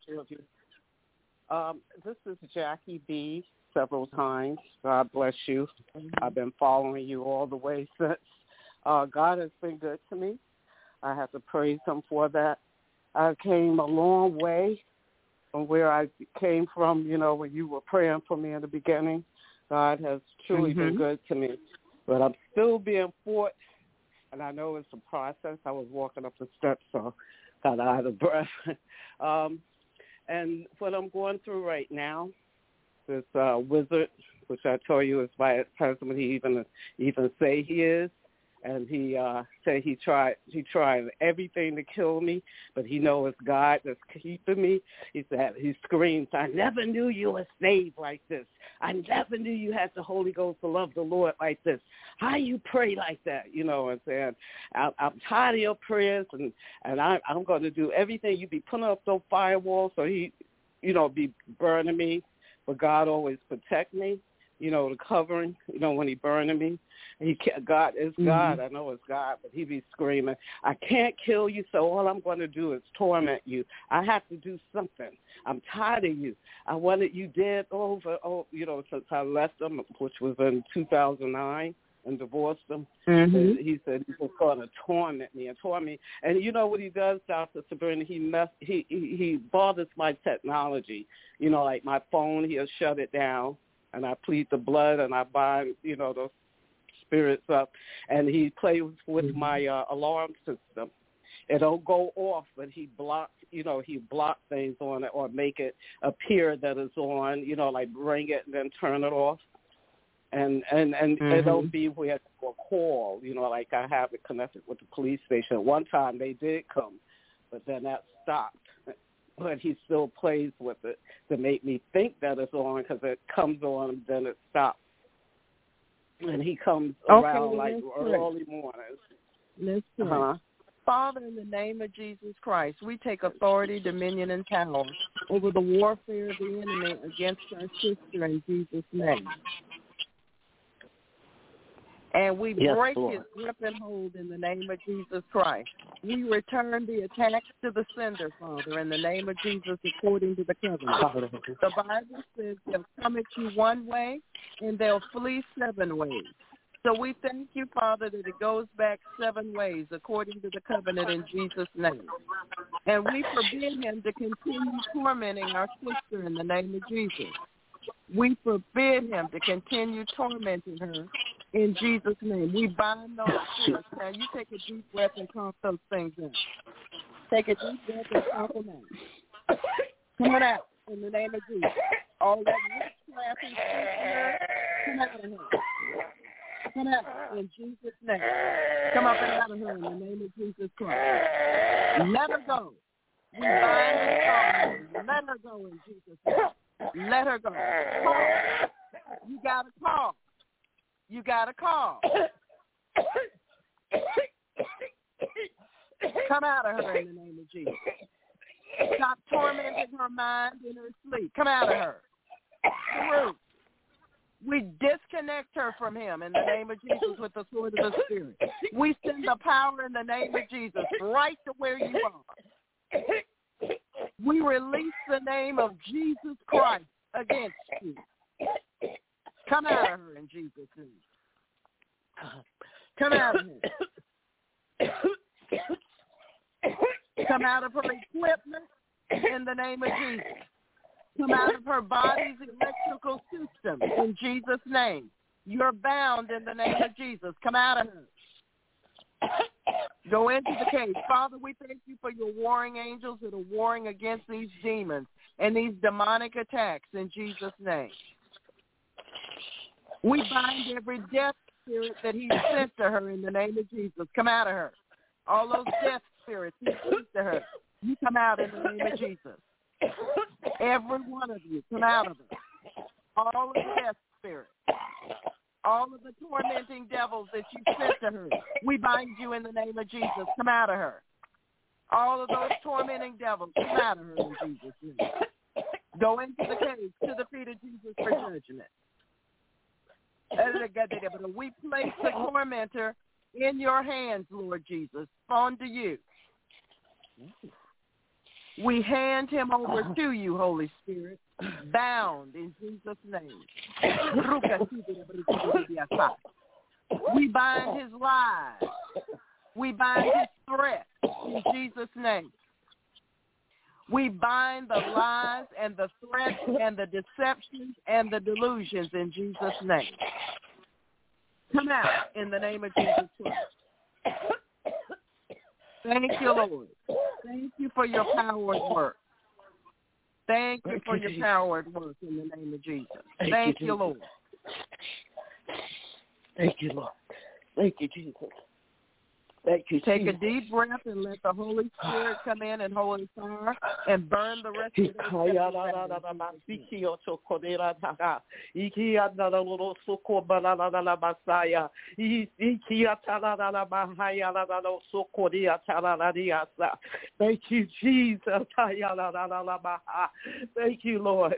This is Jackie B. Several times. God bless you. I've been following you all the way since. God has been good to me. I have to praise him for that. I came a long way from where I came from, when you were praying for me in the beginning. God has truly been good to me. But I'm still being fought, and I know it's a process. I was walking up the steps, so got out of breath. And what I'm going through right now, this wizard, which I told you is by his husband, he even say he is. And he said he tried everything to kill me, but he knows God that's keeping me. He said, he screams, I never knew you were saved like this. I never knew you had the Holy Ghost to love the Lord like this. How you pray like that, and saying, I'm tired of your prayers, and I'm going to do everything. You be putting up those firewalls so he, be burning me, but God always protect me. The covering, when he burning me. God is God. I know it's God, but he be screaming, I can't kill you, so all I'm going to do is torment you. I have to do something. I'm tired of you. I wanted you dead since I left him, which was in 2009, and divorced him. He said he was going to torment me. And you know what he does, Dr. Sabrina? He bothers my technology. Like my phone, he'll shut it down. And I plead the blood, and I bind, those spirits up. And he plays with my alarm system. It'll go off, but he blocks, he blocks things on it or make it appear that it's on, like ring it and then turn it off. And it'll be where it's a call, like I have it connected with the police station. At one time they did come, but then that stopped. But he still plays with it to make me think that it's on, because it comes on, then it stops. And he comes around like early mornings. Let's pray. Father, in the name of Jesus Christ, we take authority, dominion, and power over the warfare of the enemy against our sister in Jesus' name. And we break his grip and hold in the name of Jesus Christ. We return the attacks to the sender, Father, in the name of Jesus, according to the covenant. The Bible says they'll come at you one way and they'll flee 7 ways. So we thank you, Father, that it goes back 7 ways according to the covenant in Jesus' name. And we forbid him to continue tormenting our sister in the name of Jesus. We forbid him to continue tormenting her in Jesus' name. We bind those spirits. Now, you take a deep breath and cough those things in. Take a deep breath and cough them out. Come on out in the name of Jesus. All that witchcraft and spirit, come out of her. Come out in Jesus' name. Come up and out of her in the name of Jesus Christ. Let her go. We bind her. Let her go in Jesus' name. Let her go. You got to call. You got to call. Come out of her in the name of Jesus. Stop tormenting her mind in her sleep. Come out of her. Through. We disconnect her from him in the name of Jesus with the sword of the Spirit. We send the power in the name of Jesus right to where you are. We release the name of Jesus Christ against you. Come out of her in Jesus' name. Come out of her. Come out of her equipment in the name of Jesus. Come out of her body's electrical system in Jesus' name. You're bound in the name of Jesus. Come out of her. Go into the cave. Father, we thank you for your warring angels that are warring against these demons and these demonic attacks in Jesus' name. We bind every death spirit that he sent to her in the name of Jesus. Come out of her. All those death spirits he sent to her, you come out in the name of Jesus. Every one of you, come out of her. All of the death spirits. All of the tormenting devils that you sent to her, we bind you in the name of Jesus. Come out of her. All of those tormenting devils, come out of her in Jesus' name. Go into the cave to the feet of Jesus for judgment. We place the tormentor in your hands, Lord Jesus, onto you. We hand him over to you, Holy Spirit, bound in Jesus' name. We bind his lies. We bind his threats in Jesus' name. We bind the lies and the threats and the deceptions and the delusions in Jesus' name. Come out in the name of Jesus Christ. Thank you, Lord. Thank you for your power at work. Thank you for your power at work in the name of Jesus. Thank you, Lord. Thank you, Lord. Thank you, Jesus. Thank you. Take a deep breath and let the Holy Spirit come in and hold fire and burn the rest of the Thank you, Jesus. Thank you, Lord.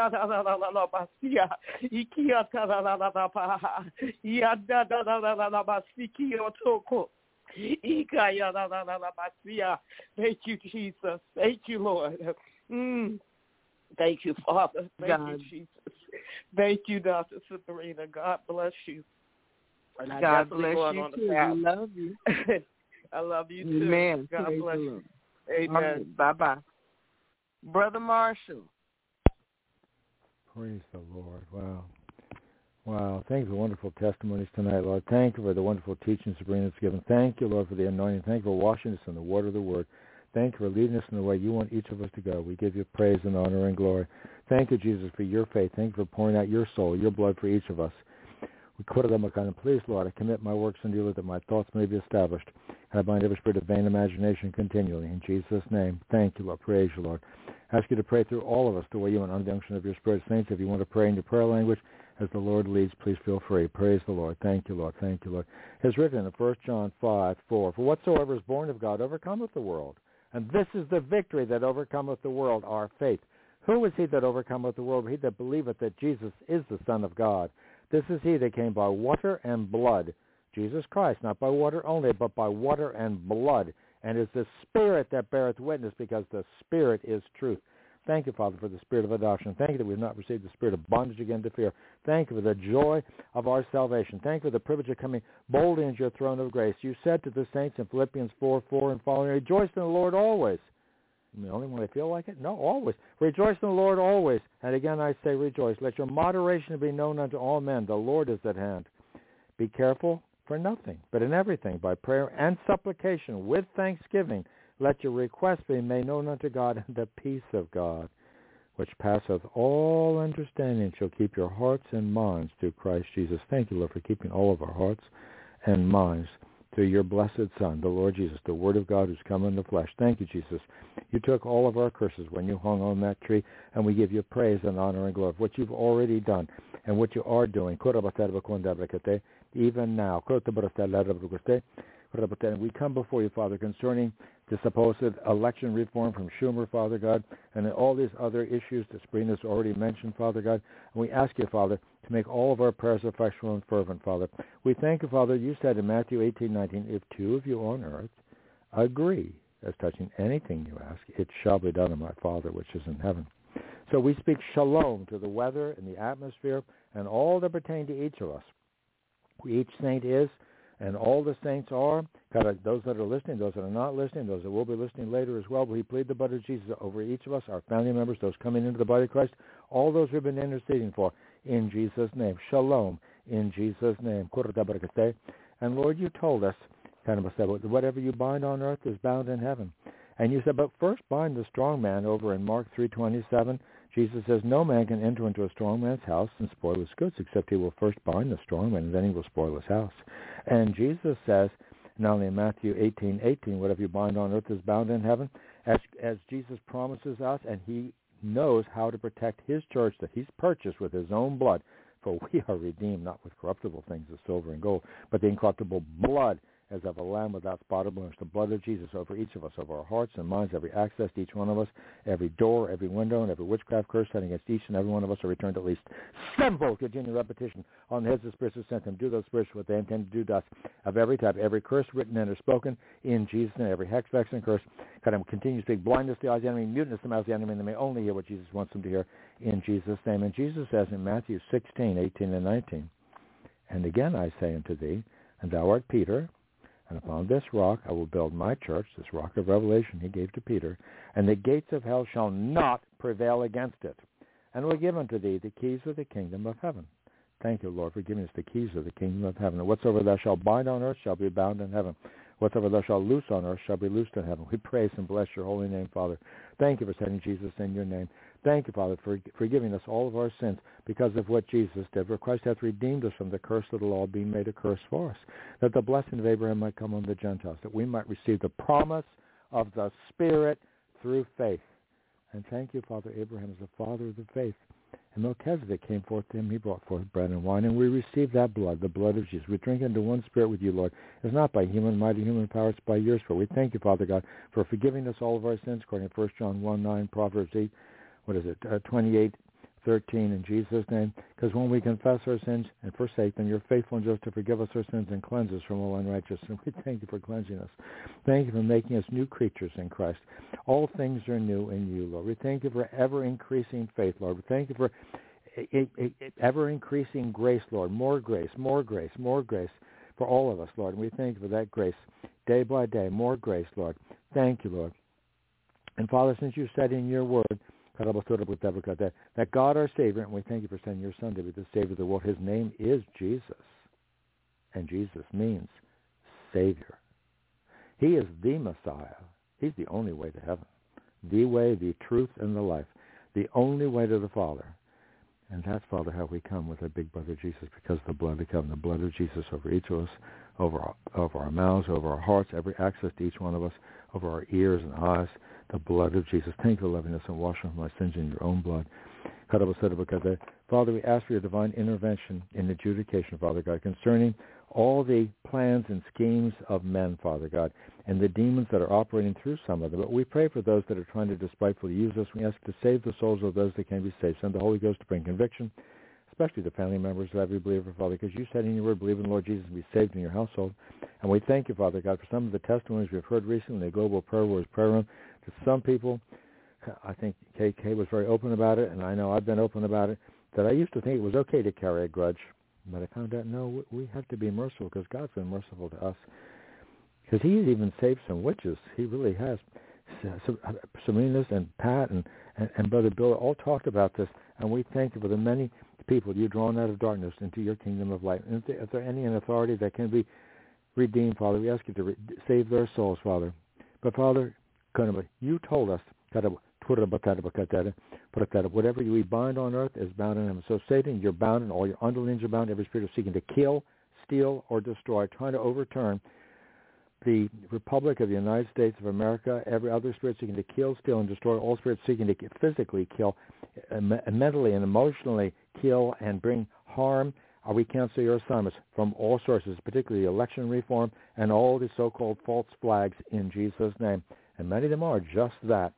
Thank you, Jesus. Thank you, Lord. Thank you, Father. Thank you, Jesus. Thank you, Dr. Sabrina. God bless you. And God bless you too. I love you. I love you too. Amen. God Praise bless you. Amen. Right. Bye-bye. Brother Marshall. Praise the Lord. Wow. Wow. Thank you for wonderful testimonies tonight, Lord. Thank you for the wonderful teaching Sabrina's given. Thank you, Lord, for the anointing. Thank you for washing us in the water of the Word. Thank you for leading us in the way you want each of us to go. We give you praise and honor and glory. Thank you, Jesus, for your faith. Thank you for pouring out your soul, your blood for each of us. Please, Lord, I commit my works unto you that my thoughts may be established. And I bind every spirit of vain imagination continually. In Jesus' name, thank you, Lord. Praise you, Lord. I ask you to pray through all of us the way you want under the unction of your Spirit. Saints, if you want to pray in your prayer language, as the Lord leads, please feel free. Praise the Lord. Thank you, Lord. Thank you, Lord. It's written in 1 John 5:4, For whatsoever is born of God overcometh the world. And this is the victory that overcometh the world, our faith. Who is he that overcometh the world? He that believeth that Jesus is the Son of God. This is he that came by water and blood, Jesus Christ, not by water only, but by water and blood. And is the Spirit that beareth witness, because the Spirit is truth. Thank you, Father, for the spirit of adoption. Thank you that we have not received the spirit of bondage again to fear. Thank you for the joy of our salvation. Thank you for the privilege of coming boldly into your throne of grace. You said to the saints in Philippians 4:4 and following, Rejoice in the Lord always. Only when I feel like it? No, always. Rejoice in the Lord always. And again I say rejoice. Let your moderation be known unto all men. The Lord is at hand. Be careful for nothing, but in everything, by prayer and supplication, with thanksgiving, let your requests be made known unto God, and the peace of God, which passeth all understanding, shall keep your hearts and minds through Christ Jesus. Thank you, Lord, for keeping all of our hearts and minds through your blessed Son, the Lord Jesus, the Word of God who's come in the flesh. Thank you, Jesus. You took all of our curses when you hung on that tree, and we give you praise and honor and glory for what you've already done and what you are doing. Even now. We come before you, Father, concerning the supposed election reform from Schumer, Father God, and all these other issues that Sabrina's already mentioned, Father God. And we ask you, Father, to make all of our prayers effectual and fervent, Father. We thank you, Father. You said in Matthew 18:19, if two of you on earth agree as touching anything you ask, it shall be done of my Father which is in heaven. So we speak shalom to the weather and the atmosphere and all that pertain to each of us. Each saint is, and all the saints are. God, those that are listening, those that are not listening, those that will be listening later as well, we plead the blood of Jesus over each of us, our family members, those coming into the body of Christ, all those we've been interceding for, in Jesus' name. Shalom, in Jesus' name. And Lord, you told us, whatever you bind on earth is bound in heaven. And you said, but first bind the strong man over in Mark 3:27. Jesus says, no man can enter into a strong man's house and spoil his goods, except he will first bind the strong man, and then he will spoil his house. And Jesus says, not only in Matthew 18:18, whatever you bind on earth is bound in heaven, as Jesus promises us, and he knows how to protect his church that he's purchased with his own blood. For we are redeemed not with corruptible things as silver and gold, but the incorruptible blood as of a lamb without spot or blemish, the blood of Jesus over each of us, over our hearts and minds, every access to each one of us, every door, every window, and every witchcraft curse set against each and every one of us are returned at least sevenfold. Continual repetition on the heads of the spirits who sent them. Do those spirits what they intend to do to us, of every type, every curse written and or spoken in Jesus' name, every hex, vex, and curse. God, I continue to speak blindness to the eyes of the enemy, muteness to the mouth of the enemy, and they may only hear what Jesus wants them to hear in Jesus' name. And Jesus says in Matthew 16:18 and 19, and again I say unto thee, and thou art Peter, and upon this rock I will build my church, this rock of revelation he gave to Peter, and the gates of hell shall not prevail against it. And will give unto thee the keys of the kingdom of heaven. Thank you, Lord, for giving us the keys of the kingdom of heaven. And whatsoever thou shalt bind on earth shall be bound in heaven. Whatsoever thou shalt loose on earth shall be loosed in heaven. We praise and bless your holy name, Father. Thank you for sending Jesus in your name. Thank you, Father, for forgiving us all of our sins because of what Jesus did. For Christ hath redeemed us from the curse of the law, being made a curse for us, that the blessing of Abraham might come on the Gentiles, that we might receive the promise of the Spirit through faith. And thank you, Father. Abraham is the father of the faith. And Melchizedek came forth to him. He brought forth bread and wine, and we receive that blood, the blood of Jesus. We drink into one spirit with you, Lord. It's not by mighty human power, it's by your spirit. We thank you, Father God, for forgiving us all of our sins, according to 1 John 1:9, Proverbs 8, 28:13, in Jesus' name. Because when we confess our sins and forsake them, you're faithful and just to forgive us our sins and cleanse us from all unrighteousness. We thank you for cleansing us. Thank you for making us new creatures in Christ. All things are new in you, Lord. We thank you for ever-increasing faith, Lord. We thank you for ever-increasing grace, Lord. More grace, more grace, more grace for all of us, Lord. And we thank you for that grace day by day. More grace, Lord. Thank you, Lord. And Father, since you said in your word, that God our Savior, and we thank you for sending your Son to be the Savior of the world. His name is Jesus, and Jesus means Savior. He is the Messiah. He's the only way to heaven, the way, the truth, and the life, the only way to the Father. And that's, Father, how we come with our big brother Jesus, because the blood of the blood of Jesus over each of us, over our mouths, over our hearts, every access to each one of us, over our ears and eyes, the blood of Jesus. Thank you for loving us and washing my sins in your own blood. Father, we ask for your divine intervention in adjudication, Father God, concerning all the plans and schemes of men, Father God, and the demons that are operating through some of them. But we pray for those that are trying to despitefully use us. We ask to save the souls of those that can be saved. Send the Holy Ghost to bring conviction, especially the family members of every believer, Father, because you said in your word, believe in the Lord Jesus and be saved in your household. And we thank you, Father God, for some of the testimonies we've heard recently in the Global Prayer Wars prayer room. To some people, I think KK was very open about it, and I know I've been open about it, that I used to think it was okay to carry a grudge. But I found out, no, we have to be merciful because God's been merciful to us. Because he's even saved some witches. He really has. Serena's and Pat and Brother Bill all talked about this, and we thank you for the many people you've drawn out of darkness into your kingdom of light. And if there any in authority that can be redeemed, Father, we ask you to save their souls, Father. But, Father, you told us, whatever we bind on earth is bound in heaven. So, Satan, you're bound, and all your underlings are bound. Every spirit of seeking to kill, steal, or destroy, trying to overturn the Republic of the United States of America, every other spirit seeking to kill, steal, and destroy, all spirits seeking to physically kill, mentally and emotionally kill, and bring harm, we cancel your assignments from all sources, particularly election reform and all the so-called false flags in Jesus' name. And many of them are just that.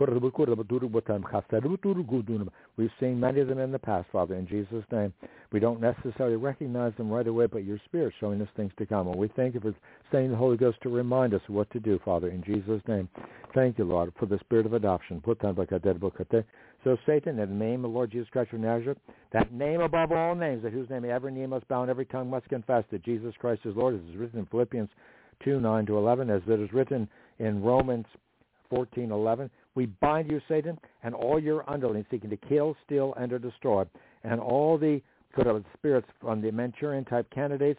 We've seen many of them in the past, Father, in Jesus' name. We don't necessarily recognize them right away, but your Spirit showing us things to come. And we thank you for sending the Holy Ghost to remind us what to do, Father, in Jesus' name. Thank you, Lord, for the spirit of adoption. So, Satan, in the name of the Lord Jesus Christ of Nazareth, that name above all names, that whose name every knee must bow and every tongue must confess that Jesus Christ is Lord, as is written in Philippians 2:9-11, as it is written in Romans 14:11. We bind you, Satan, and all your underlings seeking to kill, steal, and to destroy, and all the spirits from the Manchurian-type candidates,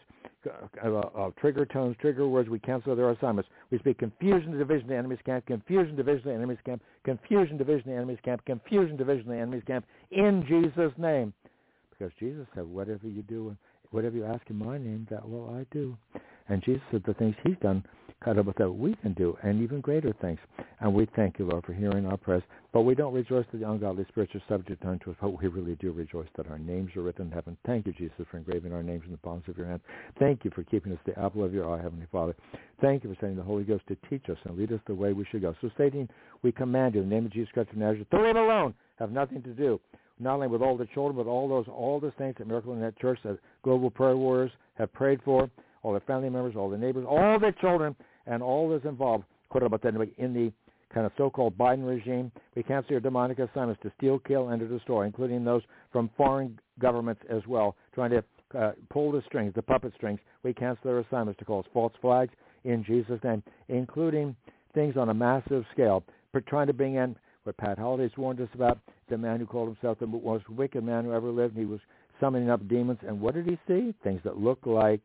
trigger tones, trigger words, we cancel their assignments. We speak confusion, division, the enemy's camp, confusion, division, the enemy's camp, confusion, division, the enemy's camp, confusion, division, the enemy's camp, in Jesus' name. Because Jesus said, whatever you do, whatever you ask in my name, that will I do. And Jesus said the things he's done, that we can do, and even greater things. And we thank you, Lord, for hearing our prayers. But we don't rejoice that the ungodly spirits are subject unto us, but we really do rejoice that our names are written in heaven. Thank you, Jesus, for engraving our names in the palms of your hand. Thank you for keeping us the apple of your eye, Heavenly Father. Thank you for sending the Holy Ghost to teach us and lead us the way we should go. So, Satan, we command you in the name of Jesus Christ of Nazareth to leave alone, have nothing to do, not only with all the children, but all the saints at Miracle in that Church that Global Prayer Warriors have prayed for, all the family members, all the neighbors, all the children, and all those involved in the kind of so-called Biden regime. We cancel your demonic assignments to steal, kill, and to destroy, including those from foreign governments as well, trying to pull the strings, the puppet strings. We cancel their assignments to cause false flags in Jesus' name, including things on a massive scale, trying to bring in what Pat Holliday's warned us about, the man who called himself the most wicked man who ever lived. He was summoning up demons, and what did he see? Things that look like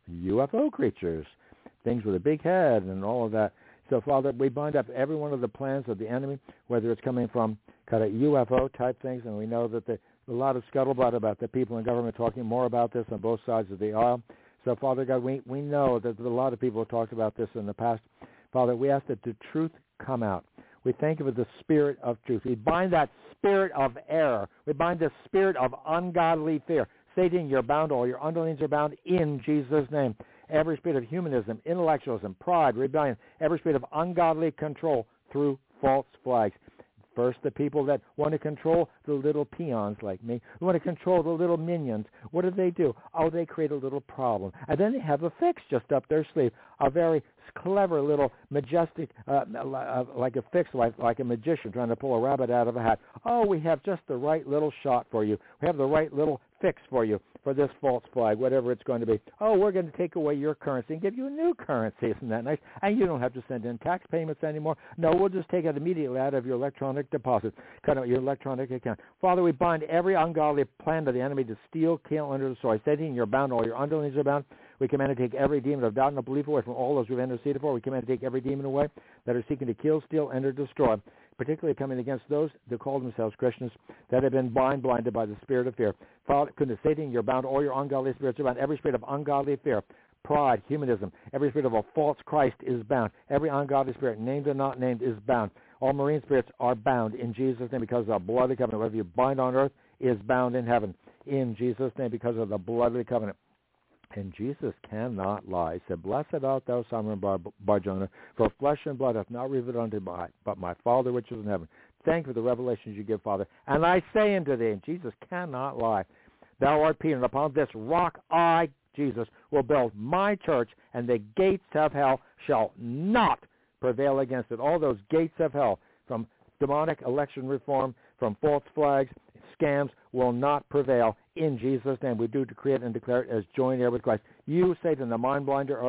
UFO creatures, things with a big head and all of that. So, Father, we bind up every one of the plans of the enemy, whether it's coming from kind of UFO-type things, and we know that there's a lot of scuttlebutt about the people in government talking more about this on both sides of the aisle. So, Father God, we know that a lot of people have talked about this in the past. Father, we ask that the truth come out. We thank you for the spirit of truth. We bind that spirit of error. We bind the spirit of ungodly fear. Satan, you're bound. All your underlings are bound in Jesus' name. Every spirit of humanism, intellectualism, pride, rebellion, every spirit of ungodly control through false flags. First, the people that want to control the little peons like me, who want to control the little minions. What do? Oh, they create a little problem. And then they have a fix just up their sleeve, a very clever little majestic, like a fix, like a magician trying to pull a rabbit out of a hat. Oh, we have just the right little shot for you. We have the right little fix for you for this false flag, whatever it's going to be. Oh, we're going to take away your currency and give you a new currency. Isn't that nice? And you don't have to send in tax payments anymore. No, we'll just take it immediately out of your electronic deposit, kind of your electronic account. Father, we bind every ungodly plan of the enemy to steal, kill, and destroy. Satan, you're bound. All your underlings are bound. We command to take every demon of doubt and unbelief away from all those we've interceded for. We command to take every demon away that are seeking to kill, steal, and to destroy, particularly coming against those that call themselves Christians that have been blinded by the spirit of fear. Father, goodness, Satan, you're bound. All your ungodly spirits are bound. Every spirit of ungodly fear, pride, humanism, every spirit of a false Christ is bound. Every ungodly spirit, named or not named, is bound. All marine spirits are bound in Jesus' name because of the blood of the covenant. Whatever you bind on earth is bound in heaven. In Jesus' name because of the blood of the covenant. And Jesus cannot lie. He said, Blessed art thou, Simon Bar-Jonah, for flesh and blood hath not revealed unto thee, but my Father which is in heaven. Thank you for the revelations you give, Father. And I say unto thee, and Jesus cannot lie, thou art Peter, and upon this rock I, Jesus, will build my church, and the gates of hell shall not prevail against it. All those gates of hell, from demonic election reform, from false flags, scams, will not prevail. In Jesus' name, we do decree it and declare it as joint heir with Christ. You, Satan, the mind blinder, are bound.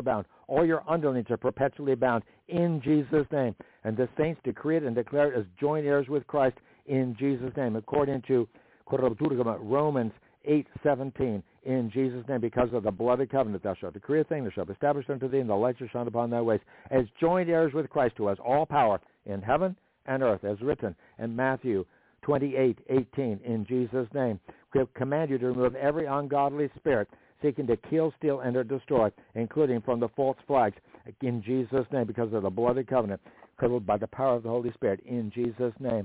All your underlings are perpetually bound in Jesus' name. And the saints decree it and declare it as joint heirs with Christ in Jesus' name, according to Romans 8:17, in Jesus' name, because of the blood of covenant, thou shalt decree a thing that shall be established unto thee, and the light shall shine upon thy ways, as joint heirs with Christ, who has all power in heaven and earth, as written in Matthew 28:18, in Jesus' name. We command you to remove every ungodly spirit seeking to kill, steal, and to destroy, including from the false flags, in Jesus' name, because of the blood of covenant, cuddled by the power of the Holy Spirit, in Jesus' name.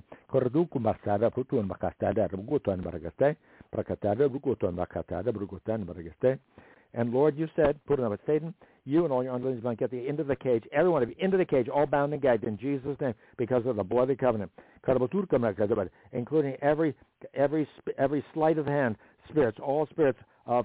And Lord, you said, put it up, Satan, you and all your underlings might get the end of the cage, every one of you into the cage, all bound and gagged in Jesus' name, because of the blood of covenant, including every sleight of hand spirits, all spirits of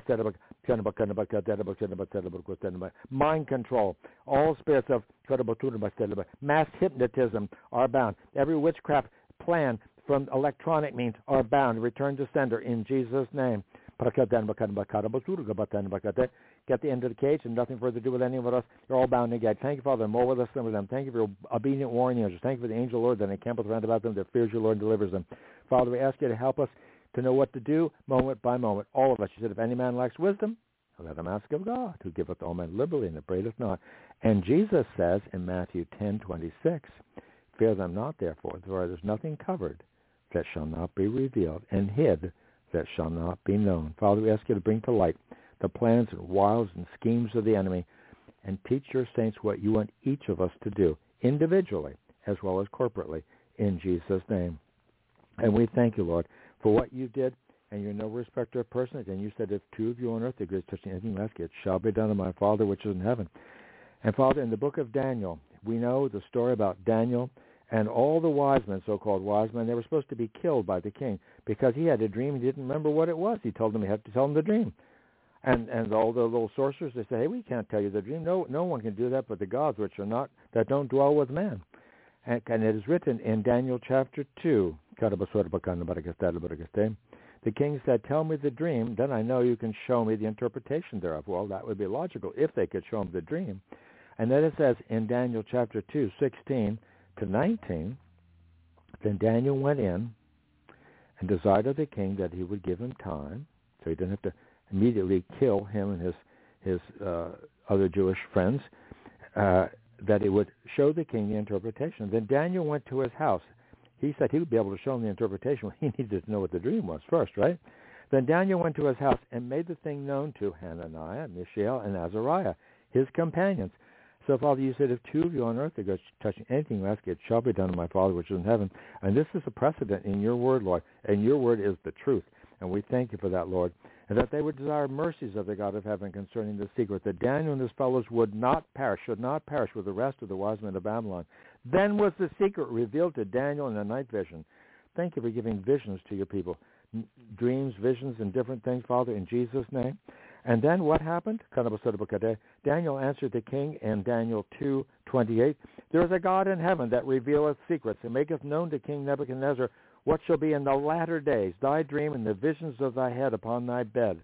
mind control, all spirits of mass hypnotism are bound. Every witchcraft plan from electronic means are bound. Return to sender in Jesus' name. Get the end of the cage and nothing further to do with any of us. You're all bound and gagged. Thank you, Father, more with us than with them. Thank you for your obedient warring angels. Thank you for the angel, Lord, that encampeth round about them, that fears you, Lord, and delivers them. Father, we ask you to help us to know what to do moment by moment. All of us. You said, if any man lacks wisdom, let him ask of God, who giveth all men liberally and upbraideth not. And Jesus says in Matthew 10:26, fear them not, therefore, for there is nothing covered that shall not be revealed, and hid that shall not be known. Father, we ask you to bring to light the plans and wiles and schemes of the enemy, and teach your saints what you want each of us to do, individually as well as corporately, in Jesus' name. And we thank you, Lord, for what you did, and you're no respecter of persons. And you said, if two of you on earth agree touching anything less, it shall be done of my Father which is in heaven. And Father, in the book of Daniel, we know the story about Daniel and all the wise men, so-called wise men. They were supposed to be killed by the king because he had a dream. He didn't remember what it was. He told them he had to tell them the dream. And all the little sorcerers, they say, hey, we can't tell you the dream. No one can do that but the gods, which are not, that don't dwell with man. And it is written in Daniel chapter 2. The king said, tell me the dream, then I know you can show me the interpretation thereof. Well, that would be logical if they could show him the dream. And then it says in Daniel chapter 2, 16 to 19, then Daniel went in and desired of the king that he would give him time, so he didn't have to immediately kill him and his other Jewish friends, that he would show the king the interpretation. Then Daniel went to his house. He said he would be able to show him the interpretation. Well, he needed to know what the dream was first, right? Then Daniel went to his house and made the thing known to Hananiah, Mishael, and Azariah, his companions. So, Father, you said, if two of you on earth are touching anything you ask, it shall be done to my Father which is in heaven. And this is a precedent in your word, Lord, and your word is the truth. And we thank you for that, Lord. And that they would desire mercies of the God of heaven concerning the secret, that Daniel and his fellows should not perish with the rest of the wise men of Babylon. Then was the secret revealed to Daniel in a night vision. Thank you for giving visions to your people, dreams, visions, and different things, Father, in Jesus' name. And then what happened? Daniel answered the king in Daniel 2:28, there is a God in heaven that revealeth secrets, and maketh known to King Nebuchadnezzar what shall be in the latter days, thy dream and the visions of thy head upon thy bed.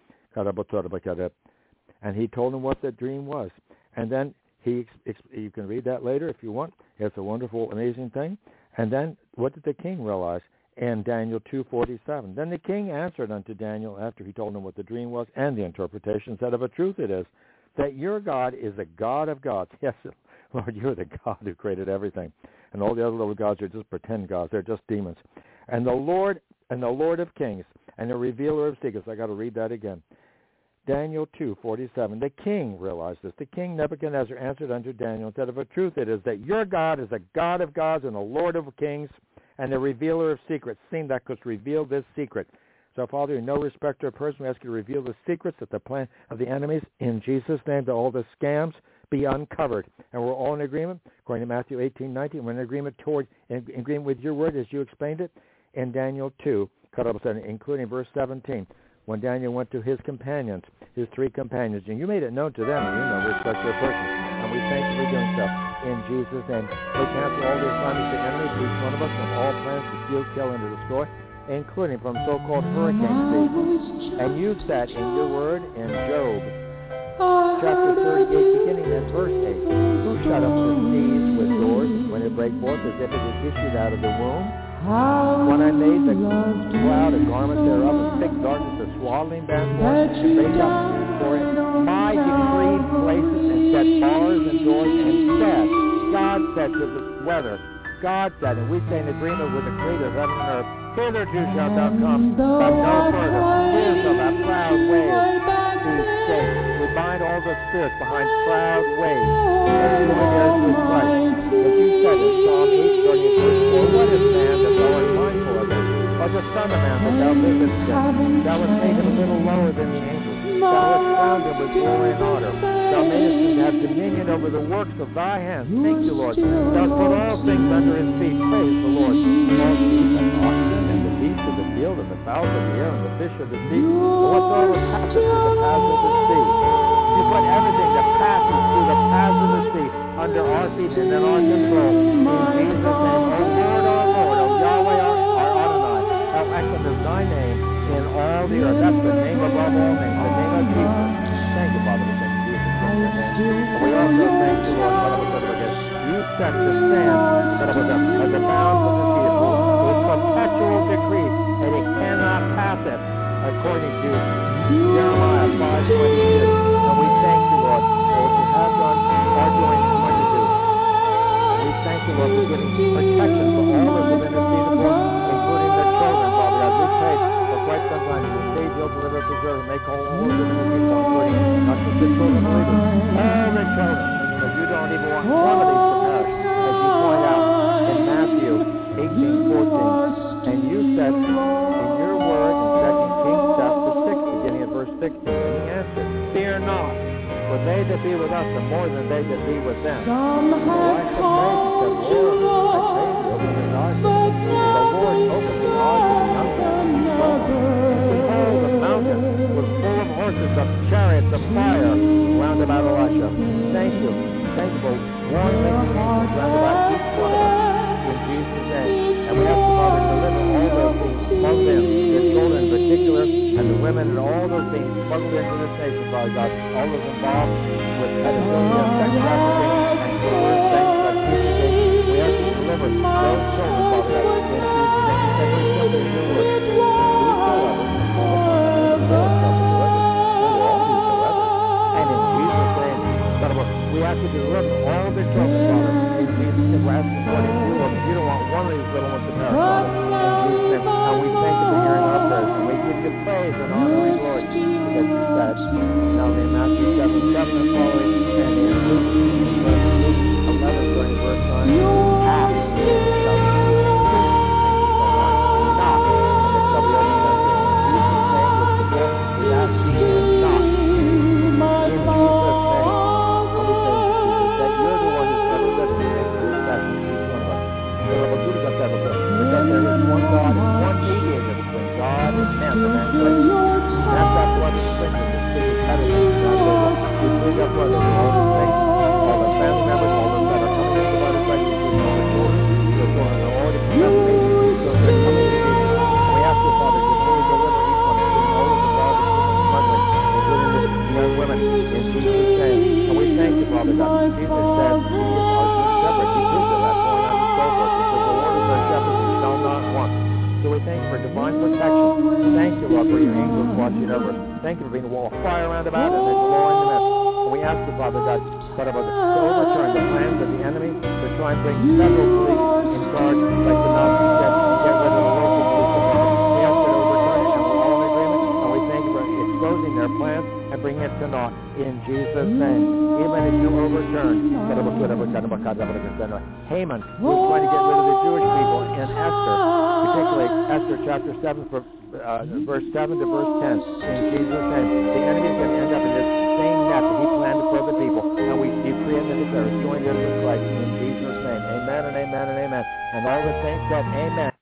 And he told him what the dream was. And then you can read that later if you want. It's a wonderful, amazing thing. And then what did the king realize? In Daniel 2:47. Then the king answered unto Daniel after he told him what the dream was and the interpretation, said, of a truth it is that your God is a God of gods. Yes, Lord, you're the God who created everything. And all the other little gods are just pretend gods. They're just demons. And the Lord of kings and the revealer of secrets. I got to read that again. Daniel 2:47. The king realized this. The king Nebuchadnezzar answered unto Daniel and said, of a truth it is that your God is a God of gods and a Lord of kings and the revealer of secrets, seeing that could reveal this secret. So, Father, in no respecter of person, we ask you to reveal the secrets of the plan of the enemies in Jesus' name, that all the scams be uncovered. And we're all in agreement, according to Matthew 18:19. We're in agreement in agreement with your word as you explained it in Daniel 2, including verse 17, when Daniel went to his companions, his three companions, and you made it known to them, and you know respecter of person. And we thank you for doing so. In Jesus' name, we cancel all the assignments of the enemy to each one of us from all plans to steal, kill, and to destroy, including from so-called hurricane season. And you said in your word in Job chapter 38, beginning at verse 8. Who shut up the seas with doors when it break forth as if it had issued out of the womb? When I made the cloud a garment thereof, and thick darkness a swaddling band for it, and raised up for it my decreed places, and set bars and doors, and said, God said to the weather, God said, and we say in agreement with the creator of heaven and earth, hitherto shalt thou come, but no further. Here shall that proud wave be stayed. We bind all the spirits behind proud waves, as human heirs with Christ. As you said in Psalm 8, starting at verse 4, what is man that thou art mindful of him? Or the son of man that thou visitest him? Thou hast made him a little lower than the angels. Thou hast crowned him with glory and honor. Thou madest him to have dominion over the works of thy hands. Thank you, Lord. Thou hast put all things under his feet. Praise the Lord. All sheep and oxen and the beasts of the field and the fowls of the air and the fish of the sea, and whatsoever passeth through the paths of the sea. You put everything that passes through the paths of the sea under our feet and in our control. In Jesus' name, O Lord, O Yahweh, our Adonai, how excellent is thy name in all the earth. That's the name above all names, the name of Jesus. Thank you, Father. We thank you, Jesus. And we also thank you, Lord, you set the sand as a bound for the sea. It was perpetual decree, and it cannot pass it, according to Jeremiah 5:22. And we thank you, Lord, for what you have done, are doing, and what you do. And we thank you, Lord, for giving protection for all those who have been interceded for, including the children, Father God. We pray for quite some time you will save, heal, deliver, preserve, and make whole all of the people, including not just the children believers, all the children, because you don't even want one of these to perish, as you point out in Matthew 18:14. And you said in your word in 2 Kings chapter 6, beginning at verse 16, and he answered, fear not, for they that be with us are more than they that be with them. So Elisha prayed and said, Lord, I pray thee, open the eyes of the children. The Lord opened the eyes of the young man, and he saw. Behold, the mountain was full of horses, of chariots, of fire, round about Elisha. Thank you. Thank you for warning round about each one of us, in Jesus' name. And we ask the Father to deliver all those things smuggled in, the children in particular, and the women, and all those things smuggled into this nation, Father God, all those involved with pedophilia, sex trafficking, and perverse things like Pizzagate. We ask you to deliver those children, Father God, in Jesus' name. You said very simply in your word, whosoever can call upon the name of the Lord shall be delivered. All whosoever. And in Jesus' name, we ask you to deliver all the children, Father, in Jesus' name. We're asking according to you, Lord, you don't want one of these little ones to perish, Father, in Jesus' name. And we thank you for hearing our prayers, and we give you praise and honor and glory, because you said, now in Matthew 7:7 and following, and in Luke 11, starting verse 9, ask, and it shall be given. Knock, and it shall be opened unto you. In Jesus' name, with the door, we ask you and knock. In Jesus' name. And we say, Jesus, that you're the one who's ever living. We thank you for that in each one of us. Because there is one God and one mediator between God and man, the man Christ. That's that blood of sprinkling, the speaking pediment, God over. We plead your blood over all the saints, all the family members, all those that are coming into the body of Christ, including all the children are already confessing, so they're coming to Jesus. And we ask you, Father, to fully deliver each one, including all those involved in human smuggling, including the young women, in Jesus' name. And we thank you, Father God. Jesus said, he is our good shepherd. He gives it that pouring out his soul for us. He says, the Lord is our shepherd, we shall not want. So we thank you for divine protection. Thank you, Lord, for your angels watching over us. Thank you for being a wall of fire around about us and blowing the mist. And we ask you, Father God, to overturn the plans of the enemy to try and bring federal police in charge like the Nazis did and get rid of the local police department. We ask you to overturn it, and we're all in agreement. And we thank you for exposing their plans and bringing it to naught in Jesus' name. Even if you overturn Haman, who's going to get rid of the Jewish people in Esther, particularly Esther chapter 7, verse 7 to verse 10, in Jesus' name. The enemy is going to end up in this same net that he planned for the people, and we decree and declare, join them with Christ in Jesus' name. Amen and amen and amen. And all the saints said, amen.